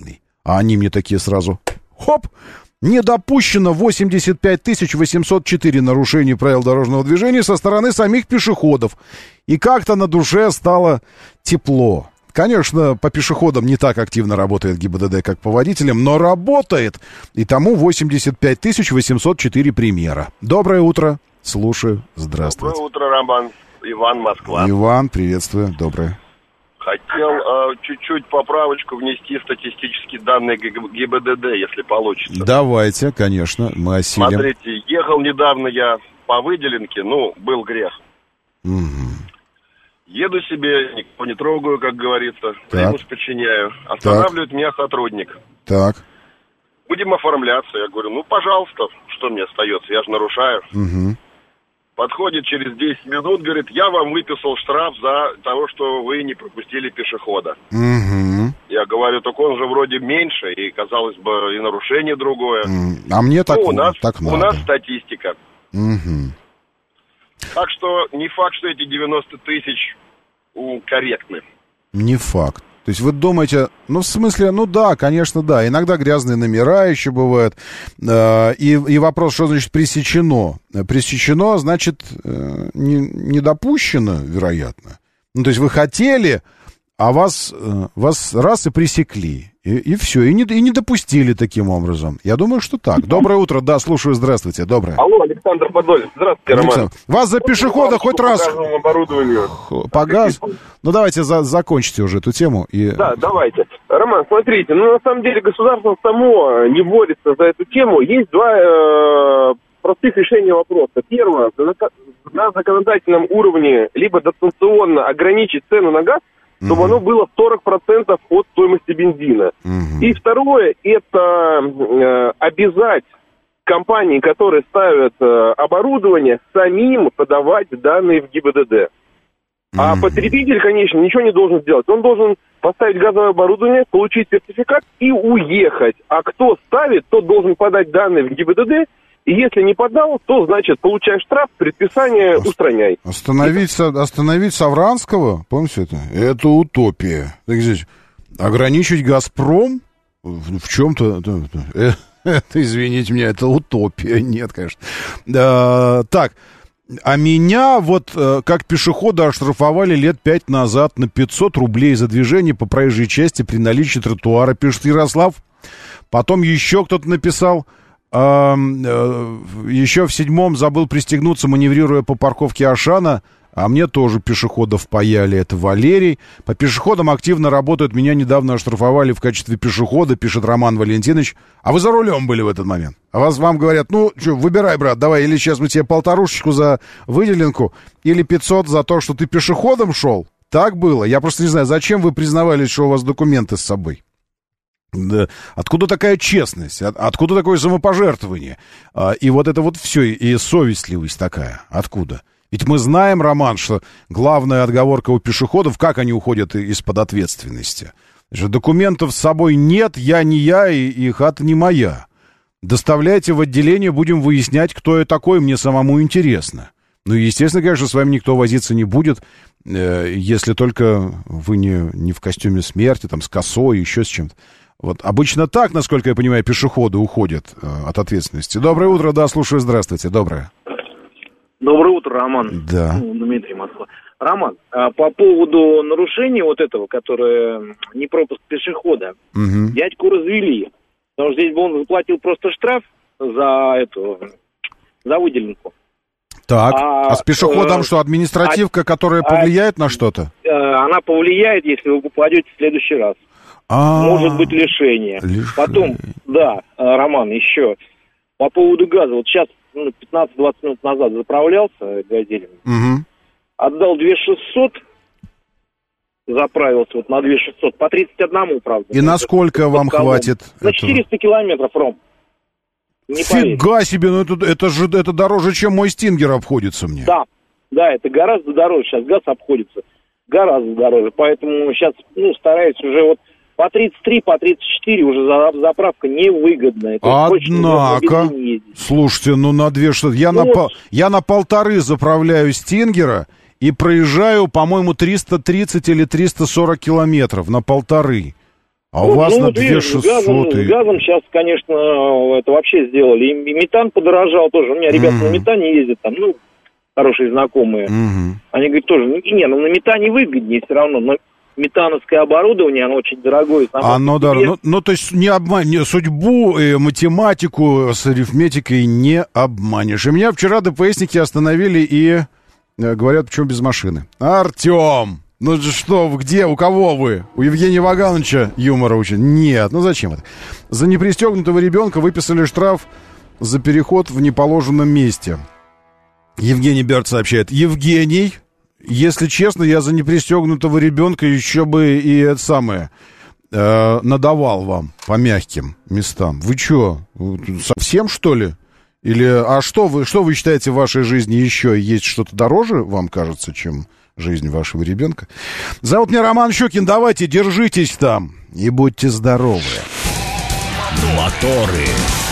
Speaker 2: А они мне такие сразу, хоп, не допущено восемьдесят пять тысяч восемьсот четыре нарушений правил дорожного движения со стороны самих пешеходов. И как-то на душе стало тепло. Конечно, по пешеходам не так активно работает ГИБДД, как по водителям, но работает. И тому восемьдесят пять тысяч восемьсот четыре примера. Доброе утро. Слушаю. Здравствуйте.
Speaker 6: Доброе утро, Роман. Иван, Москва.
Speaker 2: Иван, приветствую. Доброе.
Speaker 6: Хотел э, чуть-чуть поправочку внести статистические данные ГИБДД, если получится.
Speaker 2: Давайте, конечно, мы осилим.
Speaker 6: Смотрите, ехал недавно я по выделенке, ну, был грех.
Speaker 2: Угу.
Speaker 6: Еду себе, никого не трогаю, как говорится, примус подчиняю. Останавливает так. меня сотрудник.
Speaker 2: Так.
Speaker 6: Будем оформляться. Я говорю, ну, пожалуйста, что мне остается, я же нарушаю.
Speaker 2: Угу.
Speaker 6: Подходит через десять минут, говорит, я вам выписал штраф за того, что вы не пропустили пешехода.
Speaker 2: Угу.
Speaker 6: Я говорю, так он же вроде меньше, и, казалось бы, и нарушение другое.
Speaker 2: А мне так,
Speaker 6: ну, у нас,
Speaker 2: так надо.
Speaker 6: У нас статистика.
Speaker 2: Угу.
Speaker 6: Так что не факт, что эти девяносто тысяч корректны.
Speaker 2: Не факт. То есть вы думаете, ну, в смысле, ну да, конечно, да. Иногда грязные номера еще бывают. Э, и, и вопрос, что значит пресечено? Пресечено, значит, э, не, не допущено, вероятно. Ну, то есть вы хотели, а вас, э, вас раз и пресекли. И, и все, и не, и не допустили таким образом. Я думаю, что так. Доброе утро, да, слушаю, здравствуйте, доброе.
Speaker 6: Алло, Александр Подолец, здравствуйте, Роман.
Speaker 2: Александр. Вас за пешехода хоть раз... Погаз? Ну, давайте за, закончите уже эту тему. И...
Speaker 21: Да, давайте. Роман, смотрите, ну, на самом деле, государство само не борется за эту тему. Есть два э, простых решения вопроса. Первое, на законодательном уровне либо дотационно ограничить цену на газ, чтобы оно было сорок процентов от стоимости бензина. Uh-huh. И второе, это э, обязать компании, которые ставят э, оборудование, самим подавать данные в ГИБДД. Uh-huh. А потребитель, конечно, ничего не должен сделать. Он должен поставить газовое оборудование, получить сертификат и уехать. А кто ставит, тот должен подать данные в ГИБДД. И если не подал, то, значит, получаешь штраф, предписание устраняй.
Speaker 2: Остановить, остановить Савранского, помните это? Это утопия. Так здесь ограничить «Газпром» в, в чем-то... Это, это, извините меня, это утопия. Нет, конечно. А, так, а меня вот как пешехода оштрафовали лет пять назад на пятьсот рублей за движение по проезжей части при наличии тротуара, пишет Ярослав. Потом еще кто-то написал... А, еще в седьмом забыл пристегнуться, маневрируя по парковке Ашана. А мне тоже пешеходов паяли. Это Валерий. По пешеходам активно работают. Меня недавно оштрафовали в качестве пешехода, пишет Роман Валентинович. А вы за рулем были в этот момент? А вас вам говорят, ну, что, выбирай, брат, давай, или сейчас мы тебе полторушечку за выделенку, или пятьсот за то, что ты пешеходом шел. Так было. Я просто не знаю, зачем вы признавались, что у вас документы с собой? Да. Откуда такая честность? От, откуда такое самопожертвование? А, и вот это вот все, и совестливость такая. Откуда? Ведь мы знаем, Роман, что главная отговорка у пешеходов, как они уходят из-под ответственности. Что документов с собой нет, я не я, и, и хата не моя. Доставляйте в отделение, будем выяснять, кто я такой, мне самому интересно. Ну, естественно, конечно, с вами никто возиться не будет, э, если только вы не, не в костюме смерти, там, с косой, еще с чем-то. Вот обычно так, насколько я понимаю, пешеходы уходят э, от ответственности. Доброе утро, да, слушаю, здравствуйте, доброе.
Speaker 7: Доброе утро, Роман.
Speaker 2: Да.
Speaker 7: Дмитрий, Москва. Роман, а по поводу нарушения вот этого, которое не пропуск пешехода,
Speaker 2: угу.
Speaker 7: дядьку развели. Потому что здесь бы он заплатил просто штраф за эту, за выделенку.
Speaker 2: Так, а, а с пешеходом э, что, административка, а, которая повлияет а, на что-то?
Speaker 7: Э, она повлияет, если вы попадете в следующий раз.
Speaker 2: А-а-а.
Speaker 7: Может быть лишение.
Speaker 2: лишение.
Speaker 7: Потом, да, Роман, еще по поводу газа. Вот сейчас ну, пятнадцать-двадцать минут назад заправлялся газелем.
Speaker 2: Угу.
Speaker 7: Отдал две тысячи шестьсот, заправился вот на две тысячи шестьсот, по тридцать один, правда.
Speaker 2: И насколько вам хватит?
Speaker 7: На четыреста километров, Ром. Не
Speaker 2: Фига
Speaker 7: поверь.
Speaker 2: себе, ну это, это же это дороже, чем мой Стингер обходится мне.
Speaker 7: Да, да, это гораздо дороже. Сейчас газ обходится гораздо дороже. Поэтому сейчас ну, стараюсь уже вот по тридцать три, по тридцать четыре уже заправка невыгодная.
Speaker 2: Однако, слушайте, ну на две что я, ну, на, вот. я на полторы заправляю Стингера и проезжаю, по-моему, триста тридцать или триста сорок километров на полторы. А у вас
Speaker 7: ну,
Speaker 2: на
Speaker 7: вот
Speaker 2: две
Speaker 7: видишь,
Speaker 2: шестьсот.
Speaker 7: с газом,
Speaker 2: И...
Speaker 7: с газом сейчас, конечно, это вообще сделали. И, и метан подорожал тоже. У меня ребята mm-hmm. на метане ездят там, ну, хорошие знакомые. Mm-hmm. Они говорят тоже, не, ну на метане выгоднее все равно, но метановское оборудование, оно очень дорогое.
Speaker 2: Оно, да, ну, ну, то есть не обман... не, судьбу и математику с арифметикой не обманешь. И меня вчера ДПСники остановили и э, говорят, почему без машины. Артем! Ну что, где, у кого вы? У Евгения Вагановича юмора учат? Нет, ну зачем это? За непристегнутого ребенка выписали штраф за переход в неположенном месте. Евгений Берт сообщает. Евгений, если честно, я за непристегнутого ребенка еще бы и это самое э, надавал вам по мягким местам. Вы что, совсем что ли? Или, а что вы, что вы считаете в вашей жизни еще есть что-то дороже, вам кажется, чем... жизнь вашего ребенка. Зовут меня Роман Щукин. Давайте, держитесь там и будьте здоровы.
Speaker 1: Моторы.